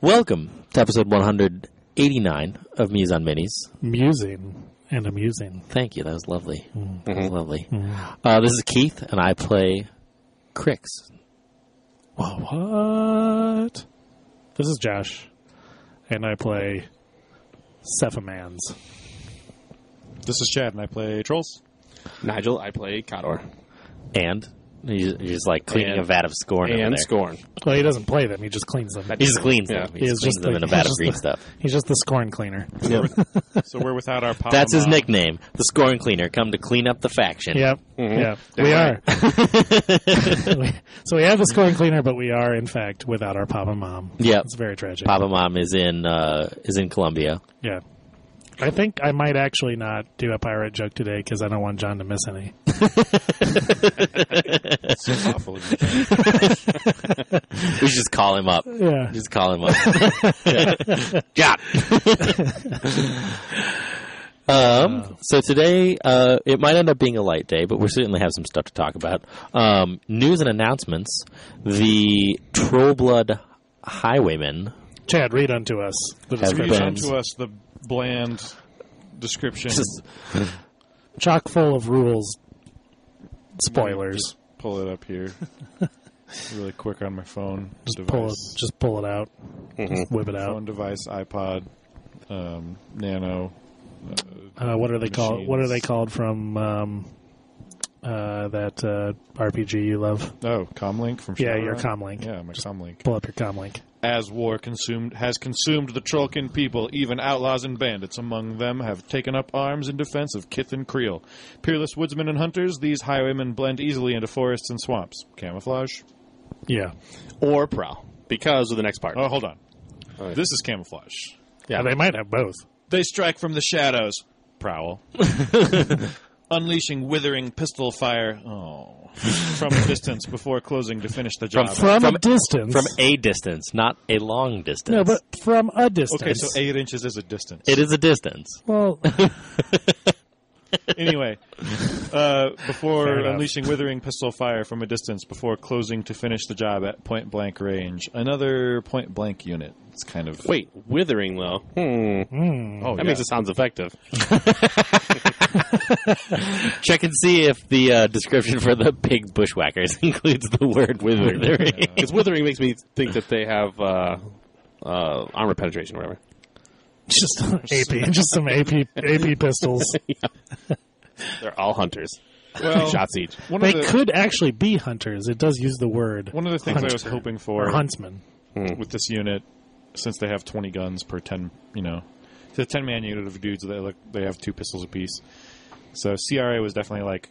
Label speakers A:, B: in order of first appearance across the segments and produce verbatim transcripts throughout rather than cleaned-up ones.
A: Welcome to episode one eighty-nine of Muse on Minis.
B: Musing and amusing.
A: Thank you. That was lovely.
B: Mm.
A: That was lovely.
B: Mm.
A: Uh, this is Keith, and I play Crix.
B: Whoa, what? This is Josh, and I play Cephimans.
C: This is Chad, and I play Trolls.
D: Nigel, I play Cawdor.
A: And you're just like cleaning
D: And-
A: a vat of scorn over
D: And
A: there.
D: Scorn.
B: Well, he doesn't play them; he just cleans them.
A: He just cleans
D: Yeah.
A: them. He,
B: He
A: just
B: is
A: cleans
B: just
A: them
B: the-
A: in a
B: he's
A: vat of
B: just
A: green
B: the-
A: stuff.
B: He's just the scorn cleaner.
C: So we're without our Papa
A: That's his
C: Mom.
A: nickname. The scorn cleaner. Come to clean up the faction.
B: Yep,
D: Mhm.
B: yeah, we are. So we have the scorn cleaner, but we are, in fact, without our Papa Mom.
A: Yep.
B: It's very tragic.
A: Papa Mom is in uh, is in Colombia.
B: Yeah. I think I might actually not do a pirate joke today because I don't want John to miss any.
C: So thoughtful of you.
A: We should just call him up.
B: Yeah.
A: Just call him up. John. um, so today, uh, it might end up being a light day, but we certainly have some stuff to talk about. Um, news and announcements. The Trollblood Highwaymen.
B: Chad, read unto us the
A: Have
B: description.
C: Read
A: been-
C: unto us the bland description.
A: Just-
B: Chock full of rules. Spoilers.
C: Pull it up here. Really quick on my phone
B: Just
C: device.
B: pull it. Just pull it out. Just whip it out.
C: Phone device, iPod, um, Nano.
B: Uh, what are they called?
C: Machines.
B: What are they called from um, uh, that uh, R P G you love?
C: Oh, Comlink from
B: Yeah,
C: Shadowrun?
B: your Comlink.
C: Yeah, my Comlink.
B: Pull up your Comlink.
C: As war consumed has consumed the Trollkin people, even outlaws and bandits among them have taken up arms in defense of Kith and Creel. Peerless woodsmen and hunters, these highwaymen blend easily into forests and swamps. Camouflage?
B: Yeah.
D: Or Prowl. Because of the next part.
C: Oh, hold on.
D: Oh, yeah.
C: This is camouflage.
B: Yeah, they might have both.
C: They strike from the shadows. Prowl. Unleashing withering pistol fire. Oh. From a distance before closing to finish the job.
B: From,
A: From-
B: a distance.
A: From a distance, not a long distance.
B: no, but from a distance.
C: Okay, so eight inches is a distance.
A: It is a distance.
B: Well,
C: Anyway, uh, before
B: Fair enough.
C: unleashing withering pistol fire from a distance, before closing to finish the job at point blank range, another point blank unit. It's kind of
D: Wait, Withering, though. Hmm.
B: mm,
C: Oh,
D: That
C: yeah.
D: makes it sounds effective.
A: Check and see if the uh, description for the pig bushwhackers includes the word withering.
D: Because Withering makes me think that they have uh, uh, armor penetration or whatever.
B: just A P, just some A P A P pistols.
D: They're all hunters.
C: well.
D: Shots each.
C: One
B: They
C: of the
B: could actually be hunters. It does use the word
C: one of the things I was
B: hunter,
C: hoping
B: or
C: for
B: huntsman.
C: with this unit, since they have twenty guns per ten, you know, it's a ten man unit of dudes. They look, they have two pistols apiece. So C R A was definitely like,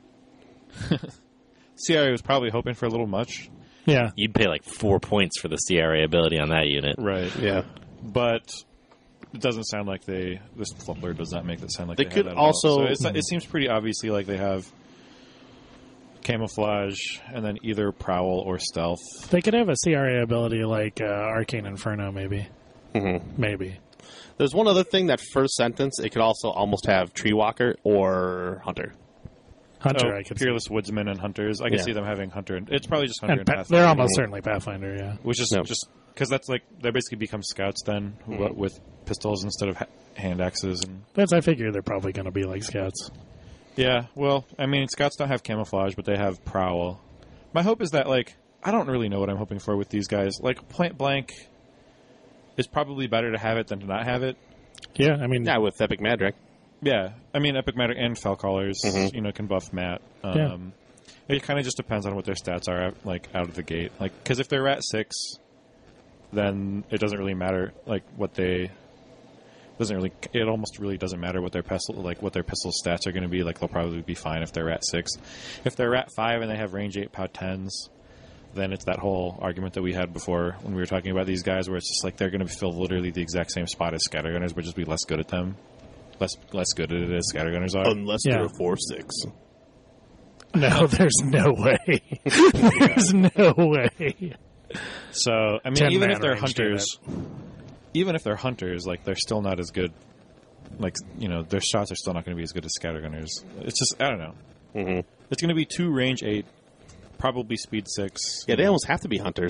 C: C R A was probably hoping for a little much,
B: Yeah.
A: You'd pay like four points for the C R A ability on that unit.
C: right?
D: Yeah.
C: But it doesn't sound like they. This flipper does not make it sound like
D: They
C: they,
D: could
C: have that at all.
D: also-
C: So it's, it seems pretty obviously like they have camouflage and then either prowl or stealth.
B: They could have a C R A ability like uh, Arcane Inferno, maybe.
D: Mhm.
B: Maybe.
D: There's one other thing, that first sentence, it could also almost have Tree Walker or Hunter.
B: Hunter,
C: Oh,
B: I could see.
C: peerless woodsmen and hunters. I can
D: Yeah.
C: see them having hunter. And, it's probably just hunter
B: And
C: and,
B: pa-
C: Pathfinder.
B: they're almost certainly Pathfinder, yeah.
C: Which is
D: Yeah.
C: just because that's like they basically become scouts then w with pistols instead of ha- hand axes and
B: That's, I figure they're probably going to be like scouts.
C: yeah. Well, I mean, scouts don't have camouflage, but they have prowl. My hope is that like I don't really know what I'm hoping for with these guys. Like point blank is probably better to have it than to not have it.
B: Yeah, I mean,
D: Yeah, with Epic Madrick.
C: Yeah, I mean, Epic Matter and Felcallers,
D: Mhm.
C: you know, can buff Matt. Um,
B: Yeah.
C: It kind of just depends on what their stats are, like out of the gate. Like, because if they're at six, then it doesn't really matter, like what they doesn't really. It almost really doesn't matter what their pistol, like what their pistol stats are going to be. Like, they'll probably be fine if they're at six. If they're at five and they have range eight, pow tens, then it's that whole argument that we had before when we were talking about these guys, where it's just like they're going to fill literally the exact same spot as scattergunners, but just be less good at them. Less less good at it as scattergunners are.
D: Unless
B: Yeah.
D: they're a four six.
B: no, there's no way. There's no way.
C: So I mean,
B: ten
C: even
B: man
C: if they're
B: range,
C: hunters, even if they're hunters, like they're still not as good. Like you know, their shots are still not going to be as good as scattergunners. It's just I don't know.
D: Mm-hmm.
C: It's going to be two range eight, probably speed six.
D: Yeah, they almost have to be hunters.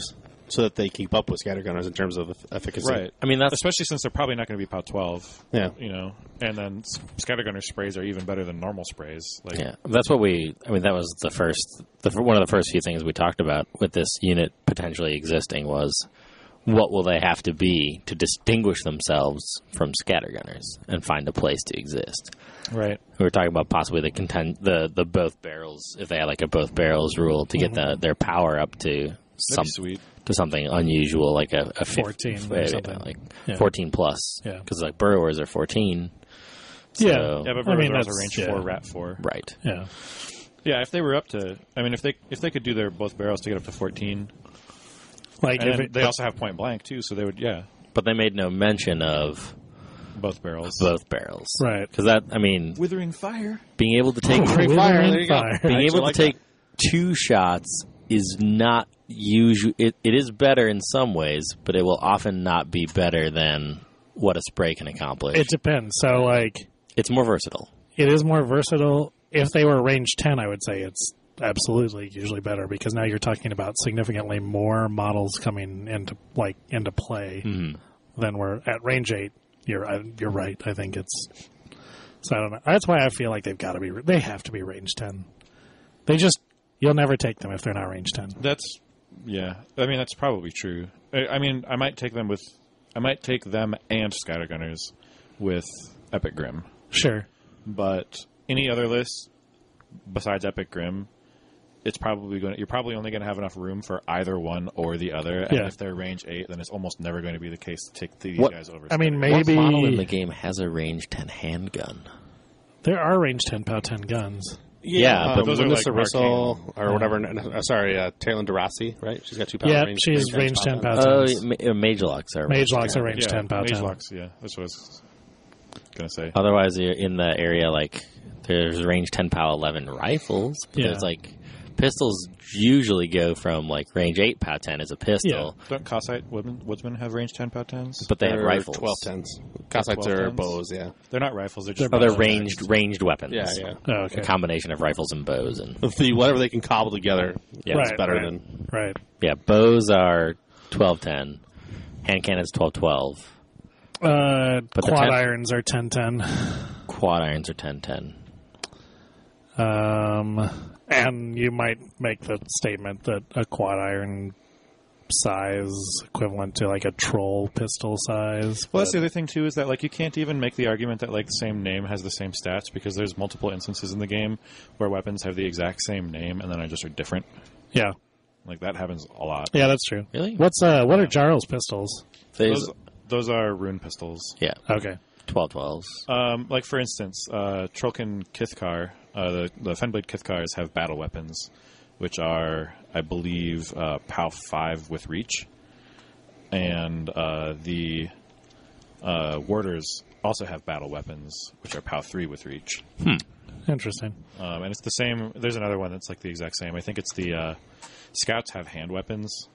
D: so that they keep up with scattergunners in terms of efficacy.
C: Right.
A: I mean, that's
C: Especially since they're probably not going to be POW twelve.
D: Yeah.
C: You know, and then s- scattergunner sprays are even better than normal sprays. Like,
A: yeah. That's what we. I mean, that was the first. The one of the first few things we talked about with this unit potentially existing was what will they have to be to distinguish themselves from scattergunners and find a place to exist.
C: right.
A: We were talking about possibly the contend the the both barrels if they had like a both barrels rule to get the their power up to
C: That'd
A: some
C: be sweet.
A: to something unusual like a, a fif-
B: fourteen
A: f-
B: or
A: uh,
B: something.
A: like
B: Yeah.
A: fourteen plus.
B: Yeah.
A: Because like burrowers are fourteen. So,
B: Yeah.
C: Yeah, but
B: I mean,
C: Burrows are also
B: that's-
C: range
B: yeah.
C: four, rat four.
A: Right.
B: Yeah.
C: Yeah, if they were up to, I mean, if they if they could do their both barrels to get up to fourteen,
B: Like
C: and
B: if
C: then
B: it,
C: they also have point blank too, so they would, yeah,
A: But they made no mention of
C: both barrels.
A: both barrels.
B: Right.
A: Because that, I mean,
C: Withering fire.
A: being able to take
D: Withering
B: Withering
D: fire, there you go.
B: fire.
A: being
D: I
A: able to
D: like
A: take two shots is not usual. It, it is better in some ways, but it will often not be better than what a spray can accomplish.
B: it depends. So like
A: it's more versatile.
B: it is more versatile. If they were range ten, I would say it's absolutely usually better because now you're talking about significantly more models coming into like into play
A: Mhm.
B: than we're at range eight. You're uh, you're right. I think it's so I don't know. That's why I feel like they've got to be. They have to be range ten. They just you'll never take them if they're not range ten.
C: That's, yeah. I mean, that's probably true. I, I mean, I might take them with, I might take them and scattergunners with Epic Grim,
B: Sure.
C: but any other list besides Epic Grim, it's probably going. to You're probably only going to have enough room for either one or the other. And
B: Yeah.
C: if they're range eight, then it's almost never going to be the case to take these
D: What-
C: guys over.
B: I mean,
C: scattergunners.
A: What model in the
B: maybe
A: game has a range ten handgun?
B: there are range ten POW ten guns.
A: Yeah,
D: um,
A: but
C: those are
D: Melissa
C: like
D: Russell
C: arcane.
D: or whatever. Uh, sorry, uh, Taylor DeRossi, right? She's got two power
B: Yeah,
D: range.
B: she's range ten
D: power.
B: POW
A: Oh,
B: tens.
A: ma- uh, mage locks are
B: Mage locks
A: ten.
B: are range
C: yeah,
B: ten POW
C: Mage
B: ten.
C: locks, yeah, that's what I was going to say.
A: Otherwise, you're in the area like there's range ten POW eleven rifles. But
B: Yeah.
A: There's like pistols usually go from like range eight POW ten as a pistol,
C: Don't Cossite woodsmen, woodsmen have range ten POW tens?
A: but they have
D: They're
A: rifles.
D: twelve tens. Cossites
C: twelve
D: are
C: tens?
D: bows, yeah.
C: They're not rifles. They're just
A: Oh, they're
C: bows.
A: ranged ranged weapons.
D: Yeah, yeah.
B: Oh,
A: A
B: okay.
A: combination of rifles and bows, and
D: The, whatever they can cobble together
A: yeah,
D: is
B: Right,
D: better
B: right.
D: than.
B: Right.
A: yeah. Bows are twelve ten, hand cannons twelve twelve,
B: Uh,
A: But the
B: quad
A: ten-
B: irons are ten ten.
A: quad irons are ten ten.
B: Um, and you might make the statement that a quad iron size equivalent to like a troll pistol size.
C: Well, that's the
B: but-
C: other thing too is that like you can't even make the argument that like the same name has the same stats because there's multiple instances in the game where weapons have the exact same name and then are just are different.
B: yeah,
C: Like that happens a lot.
B: yeah, that's true.
A: Really?
B: What's uh, what are Jarl's pistols?
A: There's,
C: Those those are rune pistols.
A: yeah,
B: Okay,
A: twelve twelves.
C: Um, like for instance, uh, Trollkin Kithkar, uh, the the Fenblade Kithkars have battle weapons, which are I believe uh, POW five with reach, and uh, the uh, Warders also have battle weapons, which are POW three with reach.
B: interesting.
C: Um, and it's the same. There's another one that's like the exact same. I think it's the uh, Scouts have hand weapons,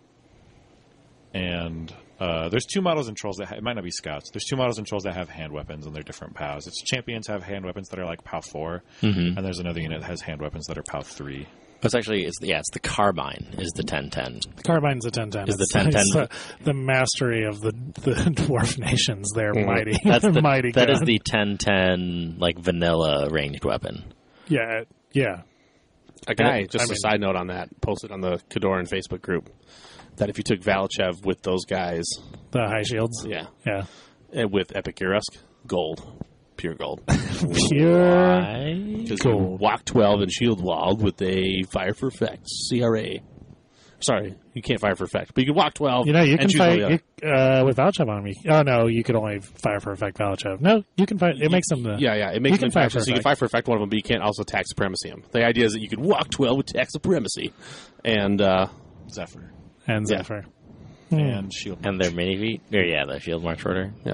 C: and uh, there's two models in Trolls that ha- it might not be Scouts. There's two models in Trolls that have hand weapons, and they're different POWs. It's Champions have hand weapons that are like POW four,
A: Mm-hmm.
C: and there's another unit that has hand weapons that are POW three.
A: It's actually it's yeah, it's the carbine is the ten ten.
B: The carbine's a ten ten.
A: Is the
B: It's-
A: ten ten
B: it's the, the mastery of the, the dwarf nations. They're mighty.
A: That's the
B: mighty.
A: that is
B: gun.
A: the ten ten like vanilla ranged weapon.
B: yeah yeah.
D: A guy,
B: Yeah,
D: just
B: I
D: a
B: mean-
D: side note on that, posted on the Kadoran Facebook group that if you took Valachev with those guys,
B: The high shields.
D: yeah,
B: Yeah.
D: and with Epicurus, gold. Pure gold.
B: Pure.
A: Why?
D: Because
B: Cool.
D: you walk twelve and shield wall with a fire for effect, C R A. Sorry, you can't fire for effect, but you can walk twelve.
B: You know, you
D: and
B: can
D: choose one or
B: fight
D: the other.
B: you, uh, with Valachev on me. Oh no, you could only fire for effect Valachev. No, you can fight. It makes them the
D: Yeah, yeah. It
B: You
D: makes
B: can
D: them
B: fire
D: fire
B: for
D: so you can
B: effect.
D: fire for effect one of them, but you can't also tax supremacy them. The idea is that you can walk twelve with tax supremacy, and uh,
C: Zephyr
B: and
D: Yeah.
B: Zephyr.
C: and Shield.
A: And their mini feet? Or yeah, the shield march order.
D: yep.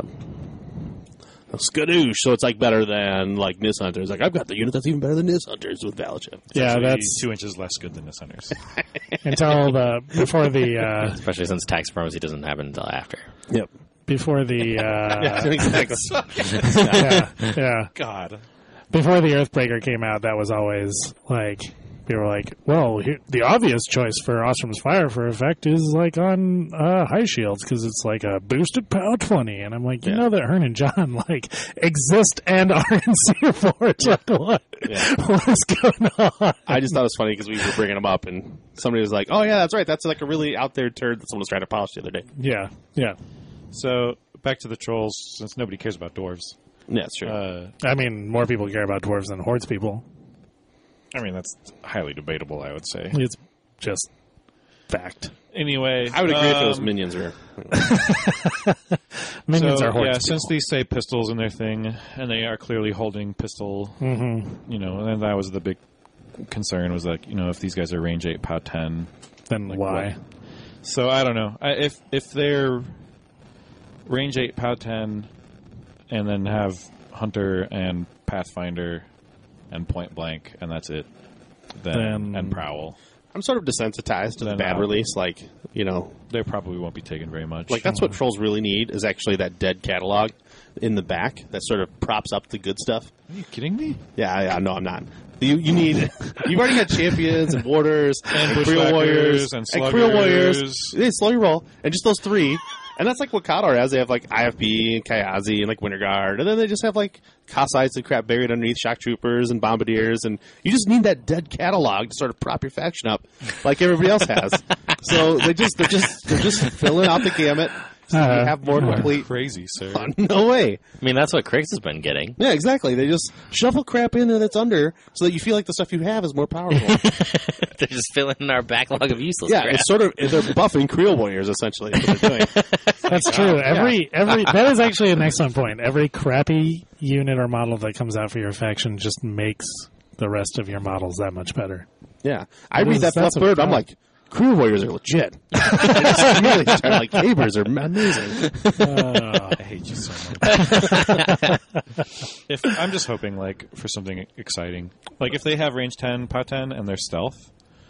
D: Skadoosh, so it's like better than like Nis Hunters. Like I've got the unit that's even better than Nis Hunters with Valachev.
B: Yeah,
C: Actually,
B: that's
C: two inches less good than this hunters.
B: until the before the uh,
A: Especially since tax supremacy doesn't happen until after.
D: Yep.
B: before the uh,
D: exactly.
B: yeah, yeah
C: God,
B: before the Earthbreaker came out. That was always like people are like, well, here, the obvious choice for Ostrom's Fire for effect is like on uh, High Shields because it's like a boosted POW twenty. And I'm like, you
D: Yeah.
B: know that Hearn and John like exist and are in Seer Forge. Like, what?
D: Yeah.
B: What is going on?
D: I just thought it was funny because we were bringing them up, and somebody was like, "Oh yeah, that's right. That's like a really out there turd that someone was trying to polish the other day."
B: Yeah, yeah.
C: So back to the trolls, since nobody cares about dwarves.
D: Yeah, that's true.
C: Uh,
B: I mean, more people care about dwarves than hordes people.
C: I mean, that's highly debatable, I would say.
B: It's just fact.
C: Anyway,
D: I would agree if it was
C: um,
D: minions were.
B: Minions
C: so,
B: are hordes
C: yeah,
B: people.
C: since these say pistols in their thing, and they are clearly holding pistol,
B: Mm-hmm.
C: you know, and that was the big concern was like, you know, if these guys are range eight, POW ten.
B: Then
C: Like
B: why?
C: what? So I don't know. I, if if they're range eight, POW ten, and then have Hunter and Pathfinder and Point Blank, and that's it, then,
B: Then-
C: and Prowl,
D: I'm sort of desensitized to the
C: Then,
D: bad
C: uh,
D: release. Like, you know,
C: they probably won't be taken very much.
D: like that's what trolls really need is actually that dead catalog in the back that sort of props up the good stuff.
C: Are you kidding me?
D: Yeah, yeah, no, I'm not. You you need you've already got champions and warders and, Creel
C: bushwhackers
D: warriors
C: and
D: Creel warriors.
C: sluggers.
D: They slow your roll and just those three. And that's like what Kadar has. They have like I F B and Kayazi and like Winter Guard, and then they just have like Cossacks and crap buried underneath Shock Troopers and Bombardiers, and you just need that dead catalog to sort of prop your faction up, like everybody else has. So they just they're just they're just filling out the gamut. So
B: Uh,
D: you have more
B: uh,
D: complete.
C: Crazy, sir.
D: No way.
A: I mean, that's what Crix has been getting.
D: Yeah, exactly. They just shuffle crap in there that's under, so that you feel like the stuff you have is more powerful.
A: They're just filling in our backlog of useless
D: Yeah,
A: crap.
D: it's sort of they're buffing Creel warriors essentially. Is what they're doing.
B: That's true. Every every that is actually an excellent point. Every crappy unit or model that comes out for your faction just makes the rest of your models that much better.
D: Yeah, I
B: That
D: read
B: is-
D: that fluff
B: that's a
D: bird. I'm
B: fact.
D: like, Creel warriors are legit. I just immediately start like Habers are amazing.
B: Uh,
C: I hate you so much. if I'm just hoping like for something exciting, like if they have range ten, POW ten, and they're stealth,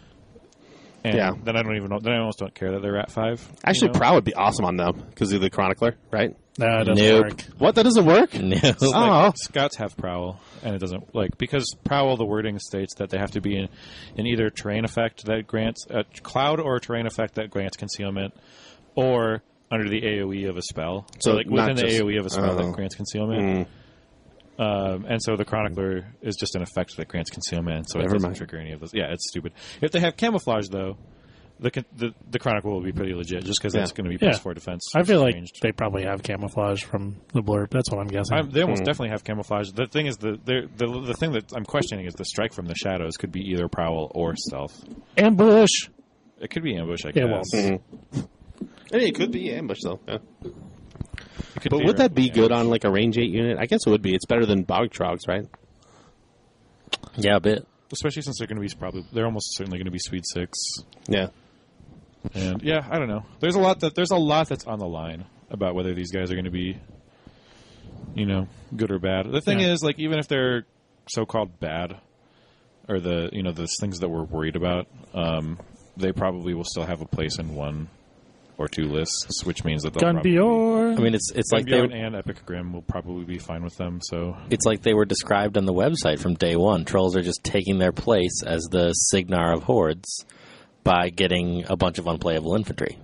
C: and
D: Yeah.
C: then I don't even know. Then I almost don't care that they're at five.
D: Actually,
C: you know?
D: Prow would be awesome on them because they're the Chronicler, right?
B: no, it doesn't
A: Nope.
B: work.
D: What? That doesn't work?
A: No.
D: Oh,
C: Like, Scouts have Prowl, and it doesn't like because Prowl. The wording states that they have to be in, in either terrain effect that grants a cloud or a terrain effect that grants concealment, or under the A O E of a spell. So,
D: So
C: like
D: not
C: within the
D: just-
C: A O E of a spell
D: oh.
C: that grants concealment.
D: Mm.
C: Um, and so the Chronicler is just an effect that grants concealment, so it
D: Never
C: doesn't
D: mind.
C: trigger any of those. Yeah, it's stupid. If they have camouflage, though, the con- the, the Chronicle will be pretty legit, just because
D: Yeah.
C: it's going to be
B: Yeah.
C: plus four defense.
B: I feel like
C: ranged.
B: they probably have camouflage from the blurb. That's what I'm guessing.
C: I'm, they
D: Hmm.
C: almost definitely have camouflage. The thing is, the, they're- the the thing that I'm questioning is the strike from the shadows could be either prowl or stealth.
B: Ambush.
C: It could be ambush, I
B: Yeah, well,
C: guess.
D: Mhm. I mean, it could be ambush though. Yeah.
C: It could
D: But would that be
C: theoretically
D: good
C: ambush.
D: on like a range eight unit? I guess it would be. It's better than Bog Trogs, right?
A: Yeah, a bit.
C: Especially since they're going to be probably they're almost certainly going to be Sweet Six.
D: Yeah.
C: And yeah, I don't know. There's a lot that there's a lot that's on the line about whether these guys are going to be, you know, good or bad. The thing
B: Yeah.
C: is, like, even if they're so-called bad, or the you know the things that we're worried about, um, they probably will still have a place in one or two lists, which means that they'll probably
B: Gunbjorn.
A: I mean, it's it's like they
C: Gunbjorn and Epic Grim will probably be fine with them. So
A: it's like they were described on the website from day one. Trolls are just taking their place as the Signar of hordes by getting a bunch of unplayable infantry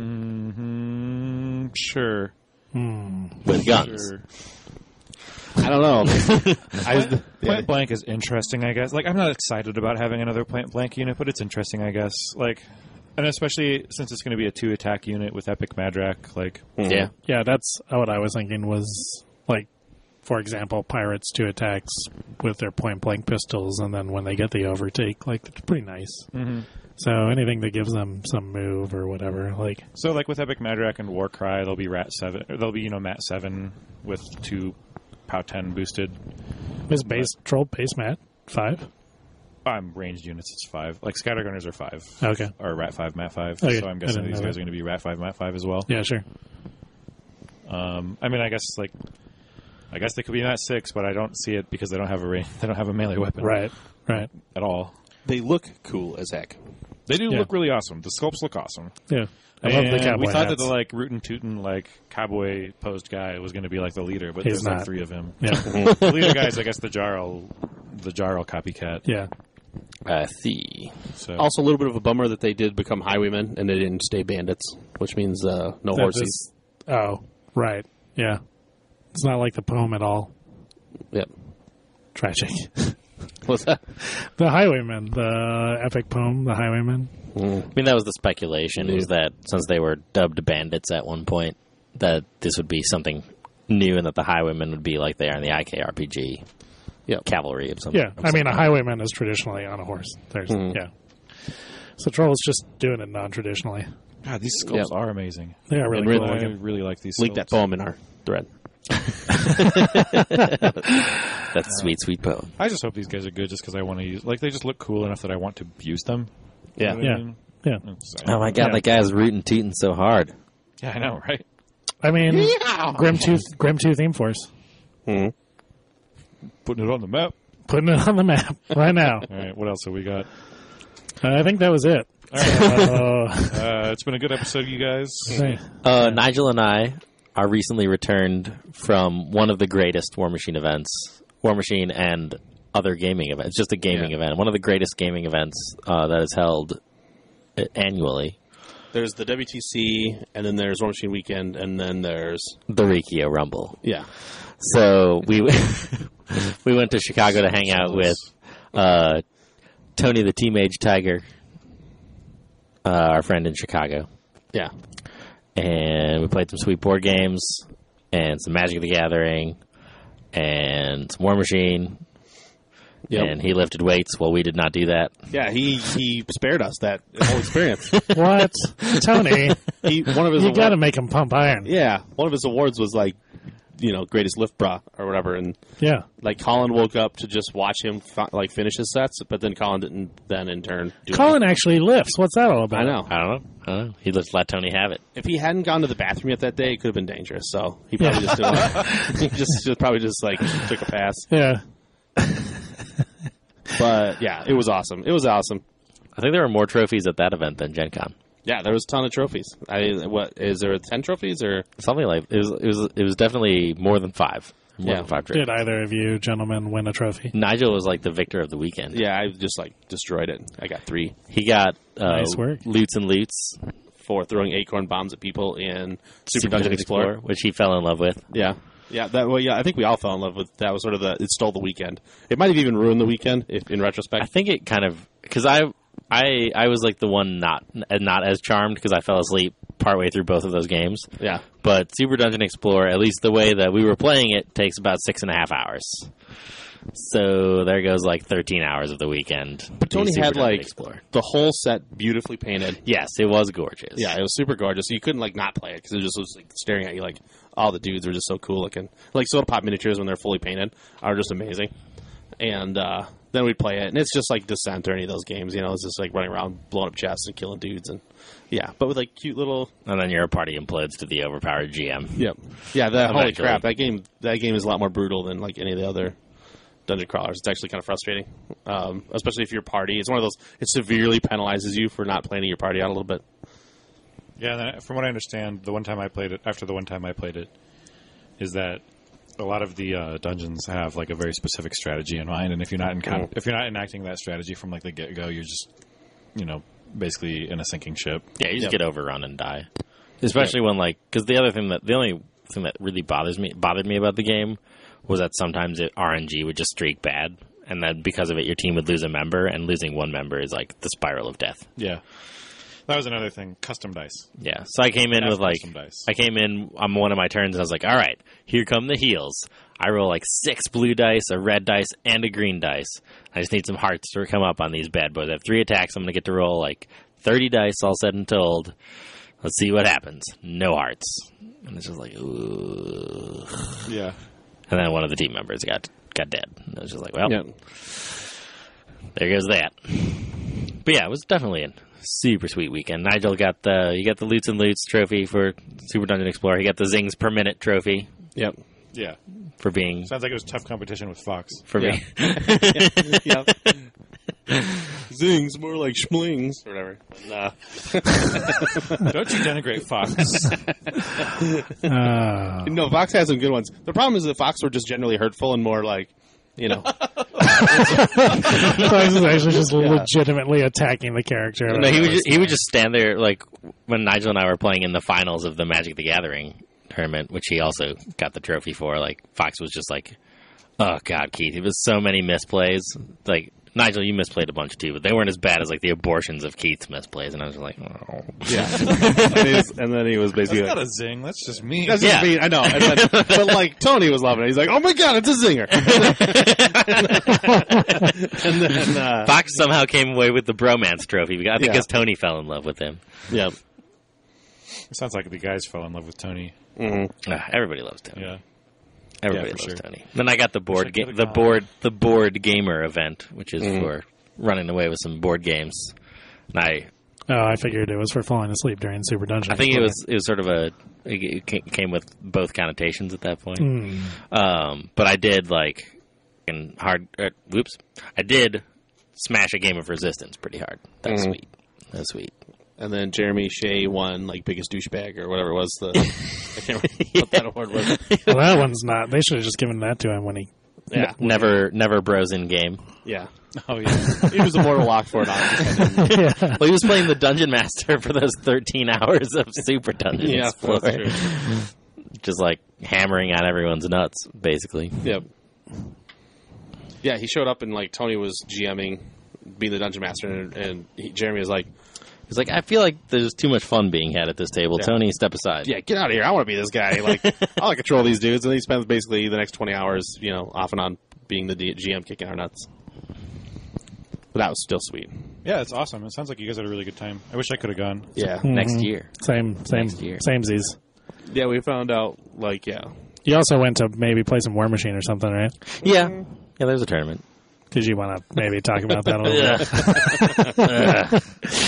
C: mm, sure,
A: with guns.
C: sure.
D: I don't know. I,
C: Point
D: yeah.
C: Blank is interesting, I guess. Like, I'm not excited about having another Point Blank unit, but it's interesting, I guess. Like, and especially since it's going to be a two attack unit with Epic Madrak. Like,
A: Yeah.
B: Yeah, that's what I was thinking was, like, for example, pirates two attacks with their point blank pistols, and then when they get the overtake, like, it's pretty nice.
C: mm-hmm.
B: So anything that gives them some move or whatever, like,
C: so like with Epic Madrak and Warcry, they'll be Rat seven. Or they'll be you know Mat seven with two POW ten boosted.
B: is base troll base mat five?
C: Um, ranged units, it's five. Like Scattergunners are five.
B: Okay.
C: Or Rat five, Mat five.
B: Okay,
C: So I'm
B: I
C: guessing
B: didn't
C: these
B: know
C: guys
B: that.
C: are going to be Rat five, Mat five as well.
B: Yeah, sure.
C: Um, I mean, I guess like, I guess they could be Mat six, but I don't see it because they don't have a range. They don't have a melee weapon,
B: Right, right.
C: at all.
D: They look cool as heck.
C: They do
B: Yeah.
C: look really awesome. The sculpts look awesome.
B: Yeah. I love the
C: And
B: cowboy
C: we thought
B: hats.
C: that the like rootin' tootin' like cowboy posed guy was going to be like the leader, but
B: He's
C: there's
B: not.
C: like three of him.
B: Yeah,
C: The leader guy is, I guess, the Jarl, the Jarl copycat.
B: yeah.
A: I see.
C: So
D: Also, a little bit of a bummer that they did become highwaymen and they didn't stay bandits, which means uh, no
B: That
D: horses.
B: is- oh, right. Yeah. It's not like the poem at all.
D: Yep.
B: Tragic.
D: What's that?
B: The Highwaymen, the epic poem, The Highwaymen.
A: I mean, that was the speculation, was that since they were dubbed bandits at one point, that this would be something new and that the highwaymen would be like they are in the I K R P G.
D: Yep.
A: Cavalry of some
B: Yeah,
A: of
B: I
A: some
B: mean, a
A: kind.
B: highwayman is traditionally on a horse. There's, yeah. So Troll is just doing it non-traditionally.
C: God, these sculpts
D: Yep.
C: are amazing.
B: They are really
D: And
B: cool
C: I
B: looking.
C: really like these.
D: Link that
C: sculpts.
D: poem in our thread.
A: That's a sweet, sweet poem.
C: I just hope these guys are good, just because I want to use. Like, they just look cool enough that I want to use them.
D: Yeah.
C: You know what I
B: Yeah.
C: mean?
B: Yeah.
C: It's-
A: Oh my god,
B: Yeah.
A: that guy's rooting tooting so hard.
C: Yeah, I know, right?
B: I mean, Grim Tooth, Grim Tooth Theme Force.
D: Mhm.
C: Putting it on the map.
B: Putting it on the map right now.
C: All right, what else have we got?
B: Uh, I think that was it. So,
C: Uh, it's been a good episode, you guys.
A: Uh, Nigel and I are recently returned from one of the greatest War Machine events, War Machine and other gaming events, just a gaming
D: Yeah.
A: event, one of the greatest gaming events uh, that is held uh, annually,
D: There's the W T C, and then there's War Machine Weekend, and then there's
A: the Rikio Rumble.
D: yeah.
A: So we we went to Chicago to hang out with uh, Tony the Teenage Tiger, uh, our friend in Chicago,
D: Yeah.
A: and we played some sweet board games and some Magic the Gathering and some War Machine.
D: Yep.
A: And he lifted weights while we did not do that.
D: Yeah, he he spared us that whole experience.
B: what? Tony,
D: He one of his
B: you
D: award-
B: got to make him pump iron.
D: yeah, one of his awards was like, you know, greatest lift bra or whatever, and
B: Yeah.
D: like Colin woke up to just watch him fi- like finish his sets, but then Colin didn't then in turn do
B: Colin actually lifts. What's that all about?
D: anything. I know.
A: I don't know. I don't know. He just let Tony have it.
D: If he hadn't gone to the bathroom yet that day, it could have been dangerous. So he probably just didn't, he just, just probably just like took a pass.
B: Yeah.
D: But yeah, it was awesome. It was awesome.
A: I think there were more trophies at that event than Gen Con.
D: Yeah, there was a ton of trophies. I what is there ten trophies or
A: Something like it was. It was. It was definitely more than five. More
D: Yeah.
A: than five trophies.
B: Did either of you gentlemen win a trophy?
A: Nigel was like the victor of the weekend.
D: yeah, I just like destroyed it. I got three
A: He got uh,
B: Nice work.
A: Loots and Loots,
D: for throwing acorn bombs at people in Super Dungeon Explorer.
A: which he fell in love with.
D: Yeah. Yeah, that well, yeah. I think we all fell in love with that. Was sort of the it stole the weekend. It might have even ruined the weekend, if in
A: I
D: retrospect.
A: think it kind of because I I I was like the one not not as charmed because I fell asleep partway through both of those games.
D: Yeah,
A: But Super Dungeon Explorer, at least the way that we were playing it, takes about six and a half hours. So there goes like thirteen hours of the weekend.
D: but Tony
A: Super
D: had
A: Dungeon
D: like
A: Explorer.
D: the whole set beautifully painted.
A: Yes, it was gorgeous.
D: Yeah, it was super gorgeous. You couldn't like not play it because it just was like staring at you. Like all the dudes were just so cool looking. Like Soda Pop miniatures when they're fully painted are just amazing. And uh, then we'd play it, and it's just like Descent or any of those games. You know, it's just like running around blowing up chests and killing dudes, and yeah, but with like cute little.
A: And then your party implodes to the overpowered G M.
D: Yep. Yeah, that holy
A: Eventually.
D: crap! That game, that game is a lot more brutal than like any of the other dungeon crawlers. It's actually kind of frustrating, um, especially if your party. It's one of those. It severely penalizes you for not planning your party out a little bit.
C: Yeah, and then from what I understand, the one time I played it, after the one time I played it, is that a lot of the uh, dungeons have like a very specific strategy in mind, and if you're not in
D: Mm.
C: if you're not enacting that strategy from like the get go, you're just you know basically in a sinking ship.
A: Yeah, you just
D: Yep.
A: get overrun and die. Especially when like because the other thing that the only thing that really bothers me bothered me about the game was that sometimes it, R N G would just streak bad, and that because of it, your team would lose a member, and losing one member is like the spiral of death.
C: Yeah, that was another thing. Custom dice.
A: Yeah, so I came in
C: Have
A: with like
C: custom dice.
A: I came in on one of my turns, and I was like, all right, here come the heals. I roll like six blue dice, a red dice, and a green dice. I just need some hearts to come up on these bad boys. I have three attacks. I'm going to get to roll like thirty dice, all said and told. Let's see what happens. No hearts. And it's just like, ooh.
C: Yeah.
A: And then one of the team members got got dead. And I was just like, well,
D: Yeah.
A: there goes that. But yeah, it was definitely a super sweet weekend. Nigel got the you got the Loots and Loots trophy for Super Dungeon Explorer. He got the Zings per minute trophy
D: Yep.
C: Yeah.
A: for being
C: Sounds like it was tough competition with Fox.
A: for
D: Yeah.
A: me.
D: Yep. Zings more like schmlings or whatever. Nah.
C: Don't you denigrate Fox?
B: Uh,
D: No, Fox has some good ones. The problem is that Fox were just generally hurtful and more like, you know,
B: Fox is actually just legitimately attacking the character.
A: No, he would just, he would just stand there like when Nigel and I were playing in the finals of the Magic the Gathering tournament, which he also got the trophy for. Like Fox was just like, "Oh God, Keith!" It was so many misplays. Like Nigel, you misplayed a bunch too, but they weren't as bad as like the abortions of Keith's misplays. And I was like, "Oh,
D: yeah." and, he's, and then he was basically
C: That's
D: like,
C: not a zing. That's just me.
D: That's just
A: Yeah.
D: me. I know. And then, but like Tony was loving it. He's like, "Oh my God, it's a zinger!" and then, uh,
A: Fox somehow came away with the bromance trophy. I think
D: Yeah.
A: because Tony fell in love with him.
D: yeah,
C: It sounds like the guys fell in love with Tony.
D: mm-hmm.
A: Ah, everybody loves Tony.
C: Yeah.
A: Everybody
C: Yeah, for
A: loves
C: sure.
A: Tony. Then I got the board,
C: I
A: ga-
C: could've
A: the
C: gone.
A: board, the board gamer event, which is
D: Mhm.
A: for running away with some board games. And I,
B: Oh, I figured it was for falling asleep during Super Dungeon.
A: I think it was it was sort of a it ca- came with both connotations at that point.
B: Mm.
A: Um, but I did like in hard. Uh, whoops, I did smash a game of Resistance pretty hard. That was
D: Mhm.
A: sweet. That was sweet.
D: And then Jeremy Shea won like biggest douchebag or whatever it was. The I can't remember what that award was.
B: Well, that one's not. They should have just given that to him when he.
D: Yeah,
A: Never, never bros in game.
D: yeah.
C: Oh, yeah.
D: He was a mortal lock for it. Honestly.
B: Yeah.
A: Well, he was playing the Dungeon Master for those thirteen hours of Super Dungeon
D: Yeah,
A: Explorer.
D: that's true.
A: Just like hammering on everyone's nuts, basically.
D: Yep. Yeah, he showed up and like Tony was GMing, being the dungeon master, and, and he, Jeremy was like,
A: He's like, I feel like there's too much fun being had at this table.
D: Yeah.
A: Tony, step aside.
D: "Yeah, get out of here! I want to be this guy. Like, I want to control these dudes." And he spends basically the next twenty hours, you know, off and on being the D- G M, kicking our nuts. But that was still sweet.
C: Yeah, it's awesome. It sounds like you guys had a really good time. I wish I could have gone.
D: Yeah,
A: Next
B: Mhm.
A: year.
B: Same, same,
A: Next year.
B: samesies.
D: yeah. We found out like yeah,
B: You also went to maybe play some War Machine or something, right?
A: Yeah. Yeah, there's a tournament.
B: Did you want to maybe talk about that a little bit?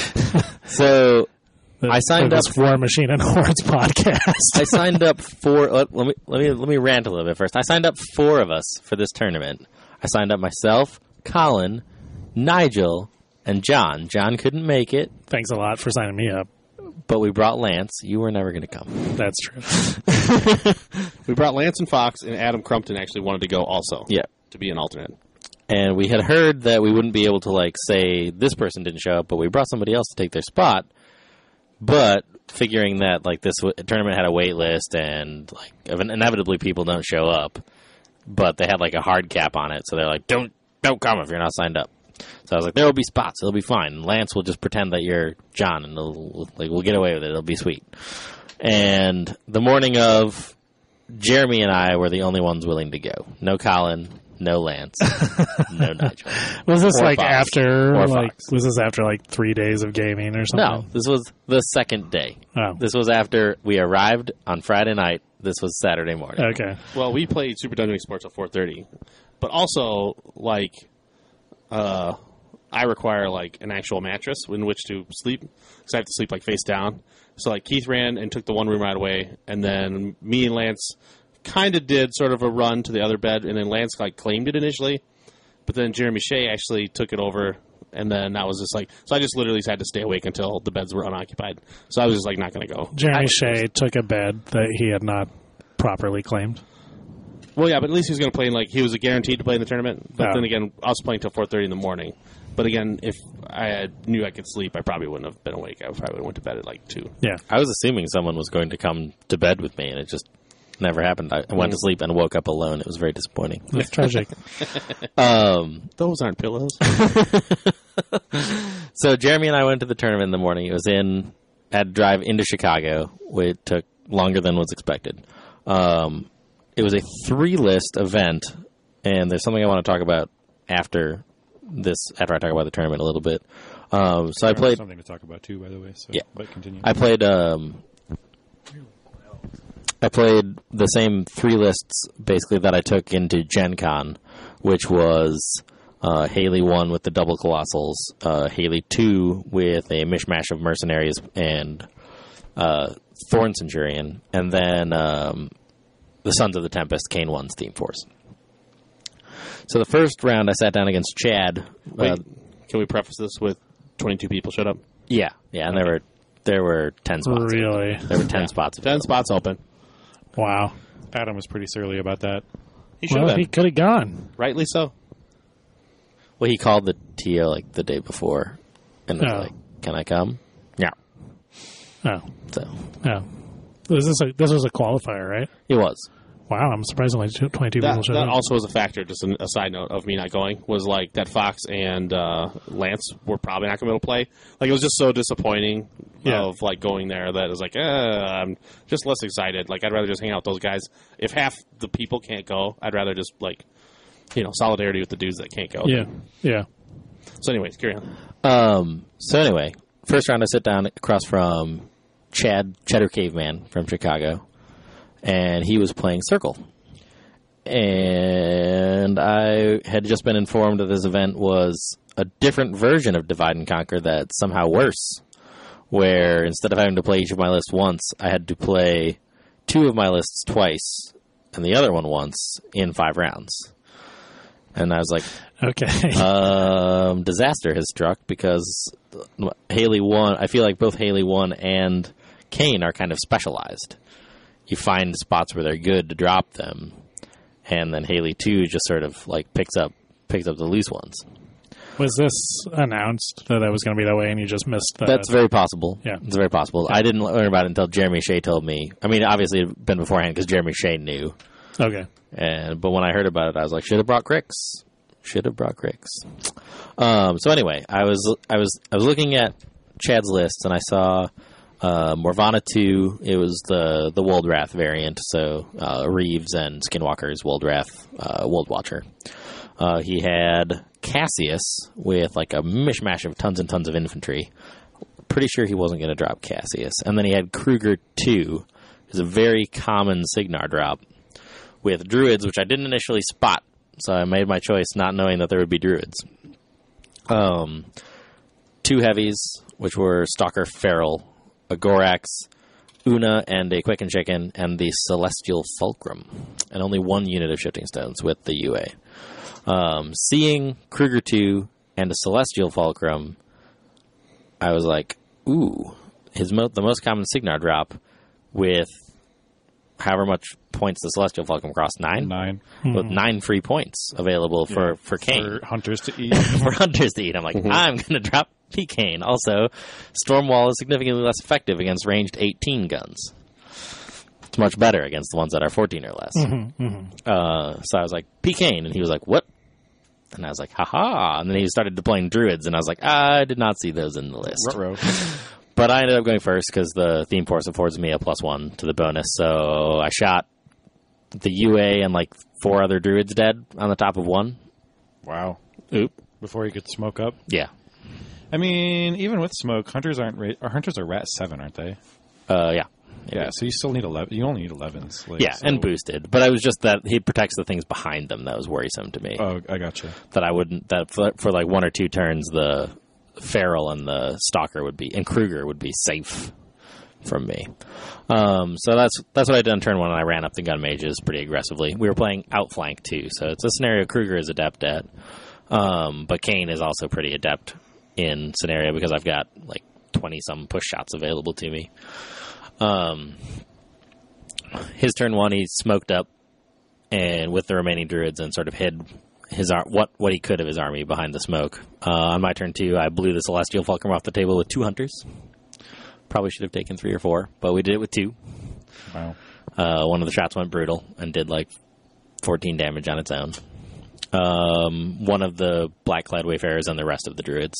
A: So
B: The-
A: I signed
B: for
A: up-
B: this War Machine and Hordes podcast.
A: I signed up for. Uh, let me let me let me rant a little bit first. I signed up four of us for this tournament. I signed up myself, Colin, Nigel, and John. John couldn't make it,
B: Thanks a lot for signing me up.
A: but we brought Lance. You were never going to come.
B: That's true.
D: we brought Lance and Fox, and Adam Crumpton actually wanted to go also.
A: Yeah.
D: to be an alternate.
A: And we had heard that we wouldn't be able to like say this person didn't show up, but we brought somebody else to take their spot. But figuring that like this w- tournament had a wait list and like ev- inevitably people don't show up, but they had like a hard cap on it, so they're like, don't don't come if you're not signed up. So I was like, there will be spots, it'll be fine. Lance will just pretend that you're John, and it'll, like we'll get away with it. It'll be sweet. And the morning of, Jeremy and I were the only ones willing to go. No Colin, no Lance, no Nigel.
B: Was this
A: Or
B: like
A: Fox.
B: after
A: Or
B: like
A: Fox.
B: was this after like three days of gaming or something?
A: No, this was the second day.
B: Oh.
A: This was after we arrived on Friday night. This was Saturday morning.
B: Okay.
D: Well, we played Super Dungeon Sports at four thirty, but also like, uh, I require like an actual mattress in which to sleep because I have to sleep like face down. So like Keith ran and took the one room right away, and then me and Lance kind of did sort of a run to the other bed, and then Lance like claimed it initially, but then Jeremy Shea actually took it over, and then that was just like so I just literally had to stay awake until the beds were unoccupied. So I was just like not going to go.
B: Jeremy
D: I-
B: Shea took a bed that he had not properly claimed.
D: Well, yeah, but at least he was going to play in, like, he was guaranteed to play in the tournament. But
B: Oh.
D: then again, I was playing till four thirty in the morning. But again, if I had, knew I could sleep, I probably wouldn't have been awake. I probably would have went to bed at, like, two.
B: Yeah.
A: I was assuming someone was going to come to bed with me, and it just never happened. I I went to sleep and woke up alone. It was very disappointing.
B: It's tragic.
A: Um,
D: Those aren't pillows.
A: so Jeremy and I went to the tournament in the morning. It was in, had to drive into Chicago. It took longer than was expected. Um, it was a three-list event, and there's something I want to talk about after this, after I talk about the tournament a little bit. Um, so I played,
C: something to talk about too, by the way. So,
A: Yeah.
C: but continue.
A: I played, um, I played the same three lists basically that I took into Gen Con, which was uh, Haley one with the double colossals, uh, Haley two with a mishmash of mercenaries and uh, Thorn Centurion, and then um, the Sons of the Tempest, Kane one's Team Force. So the first round I sat down against Chad.
D: Wait,
A: Uh,
D: can we preface this with twenty-two people showed up?
A: yeah, yeah, and there were there were ten spots.
B: Really?
A: There were ten spots.
D: Ten spots open.
B: Wow.
C: Adam was pretty surly about that.
D: He should
B: Well,
D: have
B: he
D: been.
B: could have gone.
D: Rightly so.
A: Well, he called the T O like the day before, and was
B: Oh.
A: like, "Can I come?" Yeah.
B: Oh,
A: So
B: yeah. Was this a, this was a qualifier, right?
A: it was.
B: Wow, I'm surprised only two- twenty-two
D: That,
B: people showed
D: that
B: up.
D: also was a factor, just an, a side note of me not going, was like that Fox and uh, Lance were probably not going to be able to play. Like, it was just so disappointing
B: Yeah.
D: of like going there that it was like, eh, I'm just less excited. Like, I'd rather just hang out with those guys. If half the people can't go, I'd rather just like, you know, solidarity with the dudes that can't go.
B: Yeah, yeah.
D: So anyways, carry on.
A: Um, so anyway, first round I sit down across from Chad Cheddar Caveman from Chicago, and he was playing Circle. And I had just been informed that this event was a different version of Divide and Conquer that's somehow worse, where instead of having to play each of my lists once, I had to play two of my lists twice and the other one once in five rounds. And I was like,
B: Okay.
A: um, disaster has struck because Haley one. I feel like both Haley one and Kane are kind of specialized. You find spots where they're good to drop them, and then Haley two just sort of like picks up picks up the loose ones.
B: Was this announced that that was going to be that way, and you just missed that?
A: That's very possible.
B: Yeah.
A: It's very possible. I didn't learn about it until Jeremy Shea told me. I mean, obviously it had been beforehand because Jeremy Shea knew.
B: Okay.
A: And but when I heard about it, I was like, should have brought Cricks. Should have brought Cricks. Um, so anyway, I was I was I was looking at Chad's list, and I saw uh, Morvana two. It was the the Woldrath variant, so uh, Reeves and Skinwalker's Woldrath uh, Wold Watcher. Uh, he had Cassius with like a mishmash of tons and tons of infantry. Pretty sure he wasn't going to drop Cassius, and then he had Kruger two, who's a very common Signar drop with Druids, which I didn't initially spot. So I made my choice not knowing that there would be Druids. Um, two heavies, which were Stalker Feral, a Gorax, Una, and a Quicken Chicken, and the Celestial Fulcrum. And only one unit of Shifting Stones with the U A. Um, seeing Kruger two and a Celestial Fulcrum, I was like, ooh, his mo- the most common Signar drop with however much points the Celestial Fulcrum cost, nine?
C: Nine.
A: With nine free points available for,
C: Yeah,
A: for Kane.
C: For hunters to eat.
A: For hunters to eat. I'm like, I'm going to drop P. Kane. Also, Stormwall is significantly less effective against ranged eighteen guns. It's much better against the ones that are fourteen or less. Uh, so I was like, P. Kane. And he was like, what? And I was like, haha. And then he started deploying Druids, and I was like, I did not see those in the list.
C: Ruh-roh.
A: But I ended up going first because the Theme Force affords me a plus one to the bonus. So I shot the U A and like four other Druids dead on the top of one.
C: Wow.
A: Oop.
C: Before he could smoke up.
A: Yeah.
C: I mean, even with smoke, hunters aren't ra- or hunters are rat seven, aren't they?
A: Uh, yeah.
C: Yeah. So you still need eleven. You only need elevens. Like,
A: Yeah,
C: so-
A: and boosted. But I was just that he protects the things behind them that was worrisome to me.
C: Oh, I gotcha.
A: That I wouldn't, that for, for like one or two turns, the Feral and the Stalker would be, and Kruger would be safe from me. Um, so that's that's what I did on turn one, and I ran up the gun mages pretty aggressively. We were playing outflank too, so it's a scenario Kruger is adept at. Um, but Kane is also pretty adept in scenario because I've got like twenty some push shots available to me. Um, his turn one, he smoked up and with the remaining Druids and sort of hid his ar- what what he could of his army behind the smoke. Uh, on my turn two, I blew the Celestial Fulcrum off the table with two hunters. Probably should have taken three or four, but we did it with two.
C: Wow.
A: Uh, one of the shots went brutal and did like fourteen damage on its own. Um, one of the Black-clad Wayfarers and the rest of the Druids.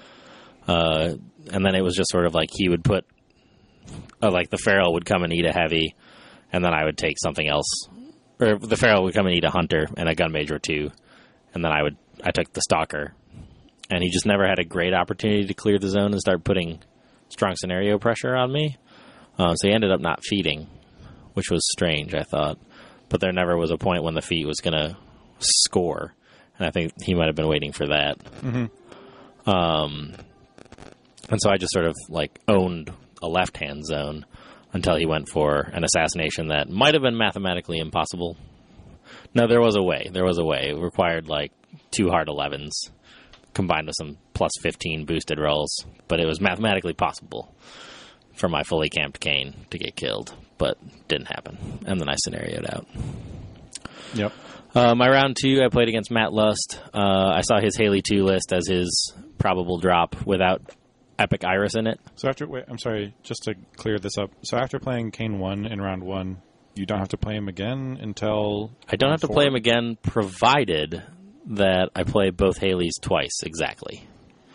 A: Uh, and then it was just sort of like he would put, uh, like the Feral would come and eat a heavy, and then I would take something else. Or the Feral would come and eat a Hunter and a Gun Mage or two, and then I would I took the Stalker. And he just never had a great opportunity to clear the zone and start putting strong scenario pressure on me. Uh, so he ended up not feeding, which was strange, I thought. But there never was a point when the feat was going to score. And I think he might have been waiting for that. Mm-hmm. Um, and so I just sort of like owned a left-hand zone until he went for an assassination that might have been mathematically impossible. No, there was a way. There was a way. It required like two hard elevens combined with some plus fifteen boosted rolls. But it was mathematically possible for my fully camped Kane to get killed. But didn't happen. And then I scenarioed out.
C: Yep.
A: Uh, my round two, I played against Matt Lust. Uh, I saw his Haley two list as his probable drop without Epic Iris in it.
C: So after, wait, I'm sorry, just to clear this up. So after playing Kane one in round one, you don't have to play him again until
A: I don't have to
C: four?
A: play him again, provided that I play both Haleys twice exactly.